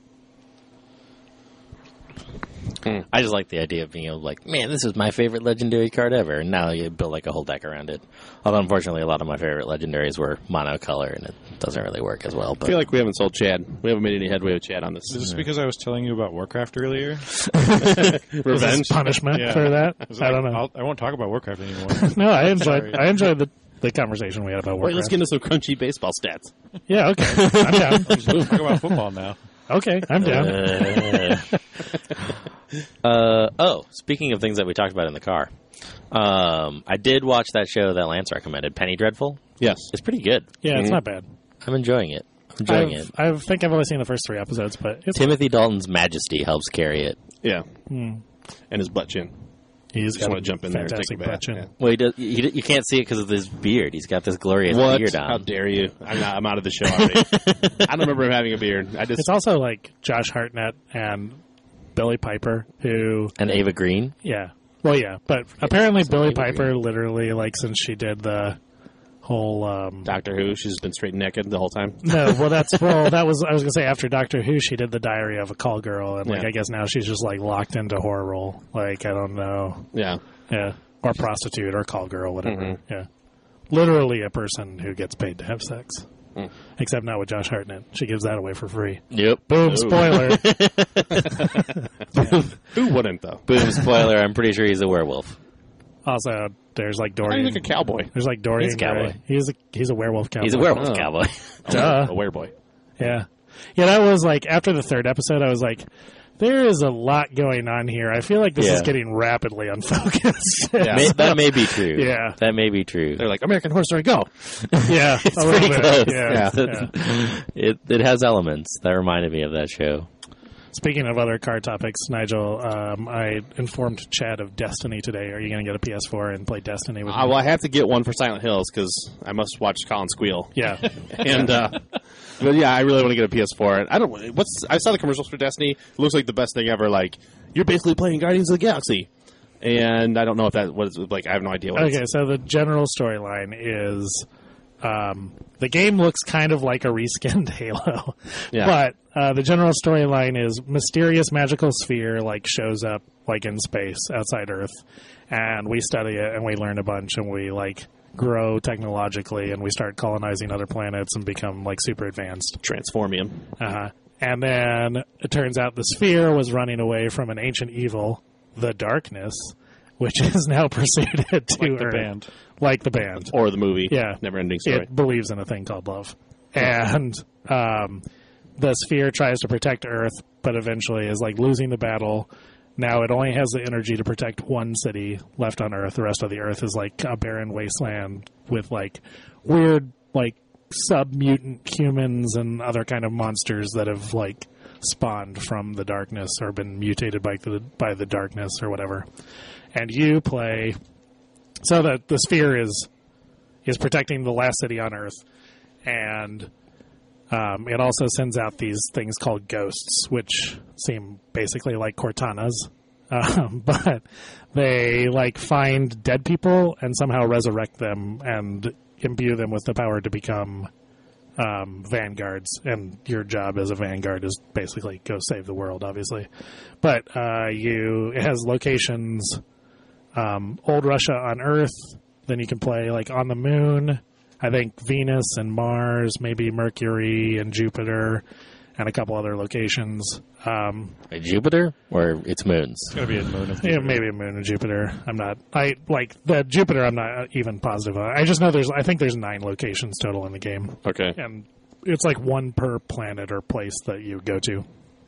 A: I just like the idea of being able to like, man, this is my favorite legendary card ever, and now you build like a whole deck around it. Although unfortunately, a lot of my favorite legendaries were monocolor, and it doesn't really work as well.
D: I
A: But
D: feel like we haven't sold Chad. We haven't made any headway with Chad on this.
C: Is this because I was telling you about Warcraft earlier?
B: Is
D: Revenge.
B: this punishment
C: Yeah.
B: for that?
C: Is it
B: I
C: like,
B: don't know.
C: I'll, I won't talk about Warcraft anymore.
B: No, I enjoyed.
C: Sorry.
B: I enjoyed the, the conversation we had about
D: Wait,
B: Warcraft.
D: let's get into some crunchy baseball stats.
B: Yeah, okay, I'm down.
C: Let's talk about football now.
B: Okay, I'm down.
A: Uh, uh, oh, speaking of things that we talked about in the car, um, I did watch that show that Lance recommended, Penny Dreadful.
D: Yes.
A: It's pretty good.
B: Yeah, it's
D: Mhm.
B: not bad.
A: I'm enjoying it. I'm enjoying
B: I've,
A: it.
B: I think I've only seen the first three episodes, but it's
A: Timothy Dalton's majesty helps carry it.
D: Yeah.
B: hmm,
D: And his butt chin.
B: he's
D: Just
B: got
D: want
B: a
D: to jump in there and take
B: fantastic
D: a bath.
B: butt chin.
D: Yeah.
A: Well, he does. He, you can't see it because of his beard. He's got this glorious
D: What?
A: beard
D: How
A: on.
D: dare you? I'm, not, I'm out of the show already. I don't remember him having a beard. I just
B: It's also like Josh Hartnett and Billy Piper, who
A: And Ava Green.
B: yeah, well yeah, but apparently Billy
D: Ava
B: Piper literally like since she did the whole um,
D: Doctor Who. She's been straight naked the whole time.
B: no, well that's well that was I was gonna say after Doctor Who she did the Diary of a Call Girl, and like
D: Yeah.
B: I guess now she's just like locked into horror role. Like I don't know.
D: Yeah.
B: Yeah, or prostitute or call girl, whatever.
D: Mhm.
B: Yeah, literally a person who gets paid to have sex.
D: Mm.
B: Except not with Josh Hartnett. She gives that away for free.
A: Yep.
B: Boom!
D: Ooh.
B: Spoiler.
D: Who wouldn't though?
A: Boom. Spoiler. I'm pretty sure he's a werewolf.
B: Also, there's like
D: I
B: Dorian.
D: think a cowboy.
B: There's like Dorian
E: He's a cowboy.
B: Gray. He's a he's a werewolf cowboy.
E: He's a werewolf
D: Oh.
E: cowboy.
B: Duh.
D: A wereboy.
B: Yeah. Yeah, that was like, after the third episode, I was like, there is a lot going on here. I feel like this
E: Yeah.
B: is getting rapidly unfocused.
D: Yeah.
E: May, that may be true.
B: Yeah.
E: That may be true.
D: They're like, American Horror Story, go.
B: yeah.
E: It's
B: a little
E: pretty
B: bit.
E: close.
B: Yeah.
D: Yeah.
B: yeah.
E: It it has elements that reminded me of that show.
B: Speaking of other car topics, Nigel, um, I informed Chad of Destiny today. Are you going to get a P S four and play Destiny with
D: Uh,
B: me?
D: well, I have to get one for Silent Hills because I must watch Colin squeal.
B: Yeah.
D: and uh, but yeah, I really want to get a P S four. I don't. What's I saw the commercials for Destiny. It looks like the best thing ever. Like you're basically playing Guardians of the Galaxy, and I don't know if that was like. I have no idea what.
B: Okay,
D: It's,
B: so the general storyline is um, the game looks kind of like a reskinned Halo,
D: Yeah.
B: but uh, the general storyline is mysterious magical sphere like shows up like in space outside Earth, and we study it and we learn a bunch and we like grow technologically and we start colonizing other planets and become like super advanced.
D: Transformium.
B: Uh-huh. And then it turns out the sphere was running away from an ancient evil, the Darkness, which is now pursued to
C: Like the
B: Earth.
C: band.
B: Like the band.
D: Or the movie.
B: Yeah.
D: Never ending story.
B: It believes in a thing called love. And um, the sphere tries to protect Earth, but eventually is like losing the battle. Now it only has the energy to protect one city left on Earth. The rest of the Earth is like a barren wasteland with like weird like sub-mutant humans and other kind of monsters that have like spawned from the darkness or been mutated by the by the darkness or whatever. And you play so that the sphere is is protecting the last city on Earth, and um, it also sends out these things called ghosts, which seem basically like Cortanas, um, but they like find dead people and somehow resurrect them and imbue them with the power to become um, vanguards. And your job as a vanguard is basically go save the world, obviously. But uh, you it has locations. Um, old Russia on Earth. Then you can play like on the moon. I think Venus and Mars, maybe Mercury and Jupiter, and a couple other locations. Um,
E: Like Jupiter or its moons?
C: It's going to be a moon of
B: yeah,
C: Jupiter.
B: maybe a moon of Jupiter. I'm not. I like the Jupiter. I'm not even positive on. I just know there's. I think there's nine locations total in the game,
D: Okay.
B: and it's like one per planet or place that you go to.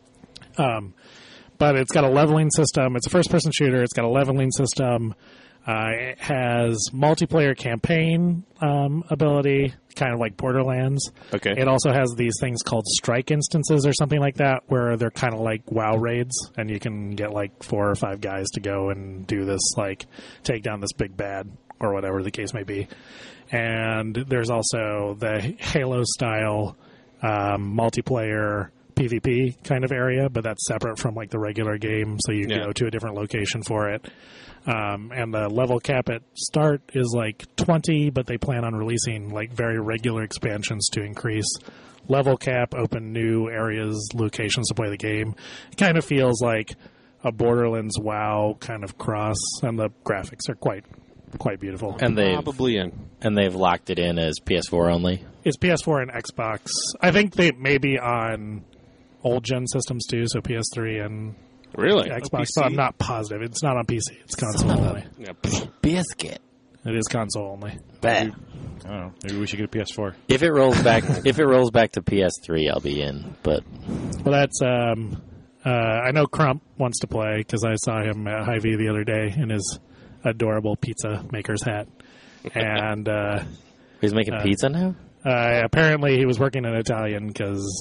B: Um, but it's got a leveling system. It's a first-person shooter. It's got a leveling system. Uh, it has multiplayer campaign um, ability, kind of like Borderlands.
D: Okay.
B: It also has these things called strike instances or something like that, where they're kind of like WoW raids, and you can get like four or five guys to go and do this, like take down this big bad or whatever the case may be. And there's also the Halo-style um, multiplayer PvP kind of area, but that's separate from like the regular game, so you
D: Yeah.
B: go to a different location for it. Um, and the level cap at start is like twenty, but they plan on releasing like very regular expansions to increase level cap, open new areas, locations to play the game. It kind of feels like a Borderlands WoW kind of cross, and the graphics are quite quite beautiful.
E: And they've
D: Probably in.
E: and they've locked it in as P S four only.
B: It's P S four and Xbox. I think they may be on old gen systems too, so P S three and
D: Really?
B: Xbox. But I'm not positive. It's not on P C. It's console only.
D: Yeah.
E: Biscuit.
B: It is console only.
E: Bet.
C: I don't know. Maybe we should get a P S four.
E: If it rolls back, if it rolls back to P S three, I'll be in. But
B: Well, that's. Um, uh, I know Crump wants to play because I saw him at Hy-Vee the other day in his adorable pizza maker's hat, and uh,
E: he's making
B: Uh,
E: pizza now.
B: uh, apparently he was working in Italian because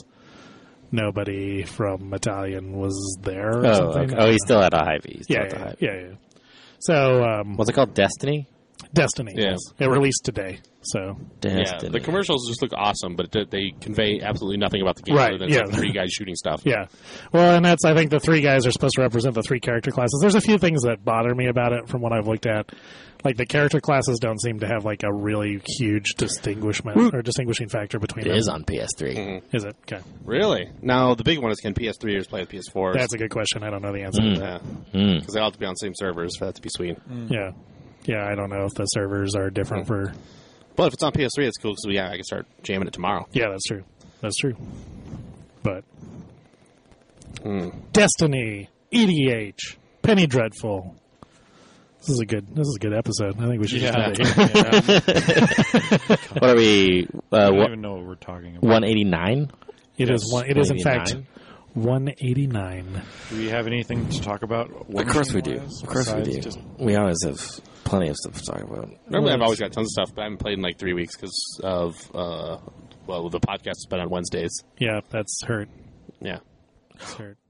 B: nobody from Italian was there. Or
E: Oh,
B: something.
E: okay. Oh, he's still at a Hy-Vee. He's still
B: yeah,
E: at the
B: yeah,
E: Hy-Vee.
B: yeah, yeah. So um,
E: What's it called? Destiny.
B: Destiny.
D: Yeah.
B: Yes. It released today. So
D: Yeah,
E: Destiny.
D: the commercials just look awesome, but it- they convey absolutely nothing about the game
B: Right,
D: other than
B: yeah.
D: like three guys shooting stuff.
B: yeah. Well, and that's I think the three guys are supposed to represent the three character classes. There's a few things that bother me about it from what I've looked at. Like the character classes don't seem to have like a really huge distinguishment or distinguishing factor between
E: It
B: them.
E: is on P S three.
D: Mm-hmm.
B: Is it? Okay.
D: Really? Now, the big one is can P S three-ers play with P S fours?
B: That's a good question. I don't know the answer
E: Mm.
B: to that.
D: Yeah.
E: Mm.
D: Because they all have to be on the same servers for that to be sweet.
B: Yeah. Yeah, I don't know if the servers are different for.
D: But if it's on P S three, it's cool because yeah, I can start jamming it tomorrow.
B: Yeah, that's true. That's true. But.
D: Hmm.
B: Destiny, E D H, Penny Dreadful. This is a good. This is a good episode. I think we should
C: Yeah.
B: just end it here.
A: What are we? Uh,
C: I don't
A: what,
C: even know what we're talking about.
A: one eighty-nine?
B: It is
C: Yes,
B: one. It is in fact
A: one
B: one eighty nine.
C: Do we have anything to talk about?
A: Of course we do.
C: Washington-wise,
A: Of course we
C: besides
A: do.
C: just-
A: We always have plenty of stuff to talk about.
D: Normally, I've always got tons of stuff, but I haven't played in like three weeks because of uh, well, the podcast has been on Wednesdays.
B: Yeah, that's hurt.
D: Yeah.
B: That's hurt.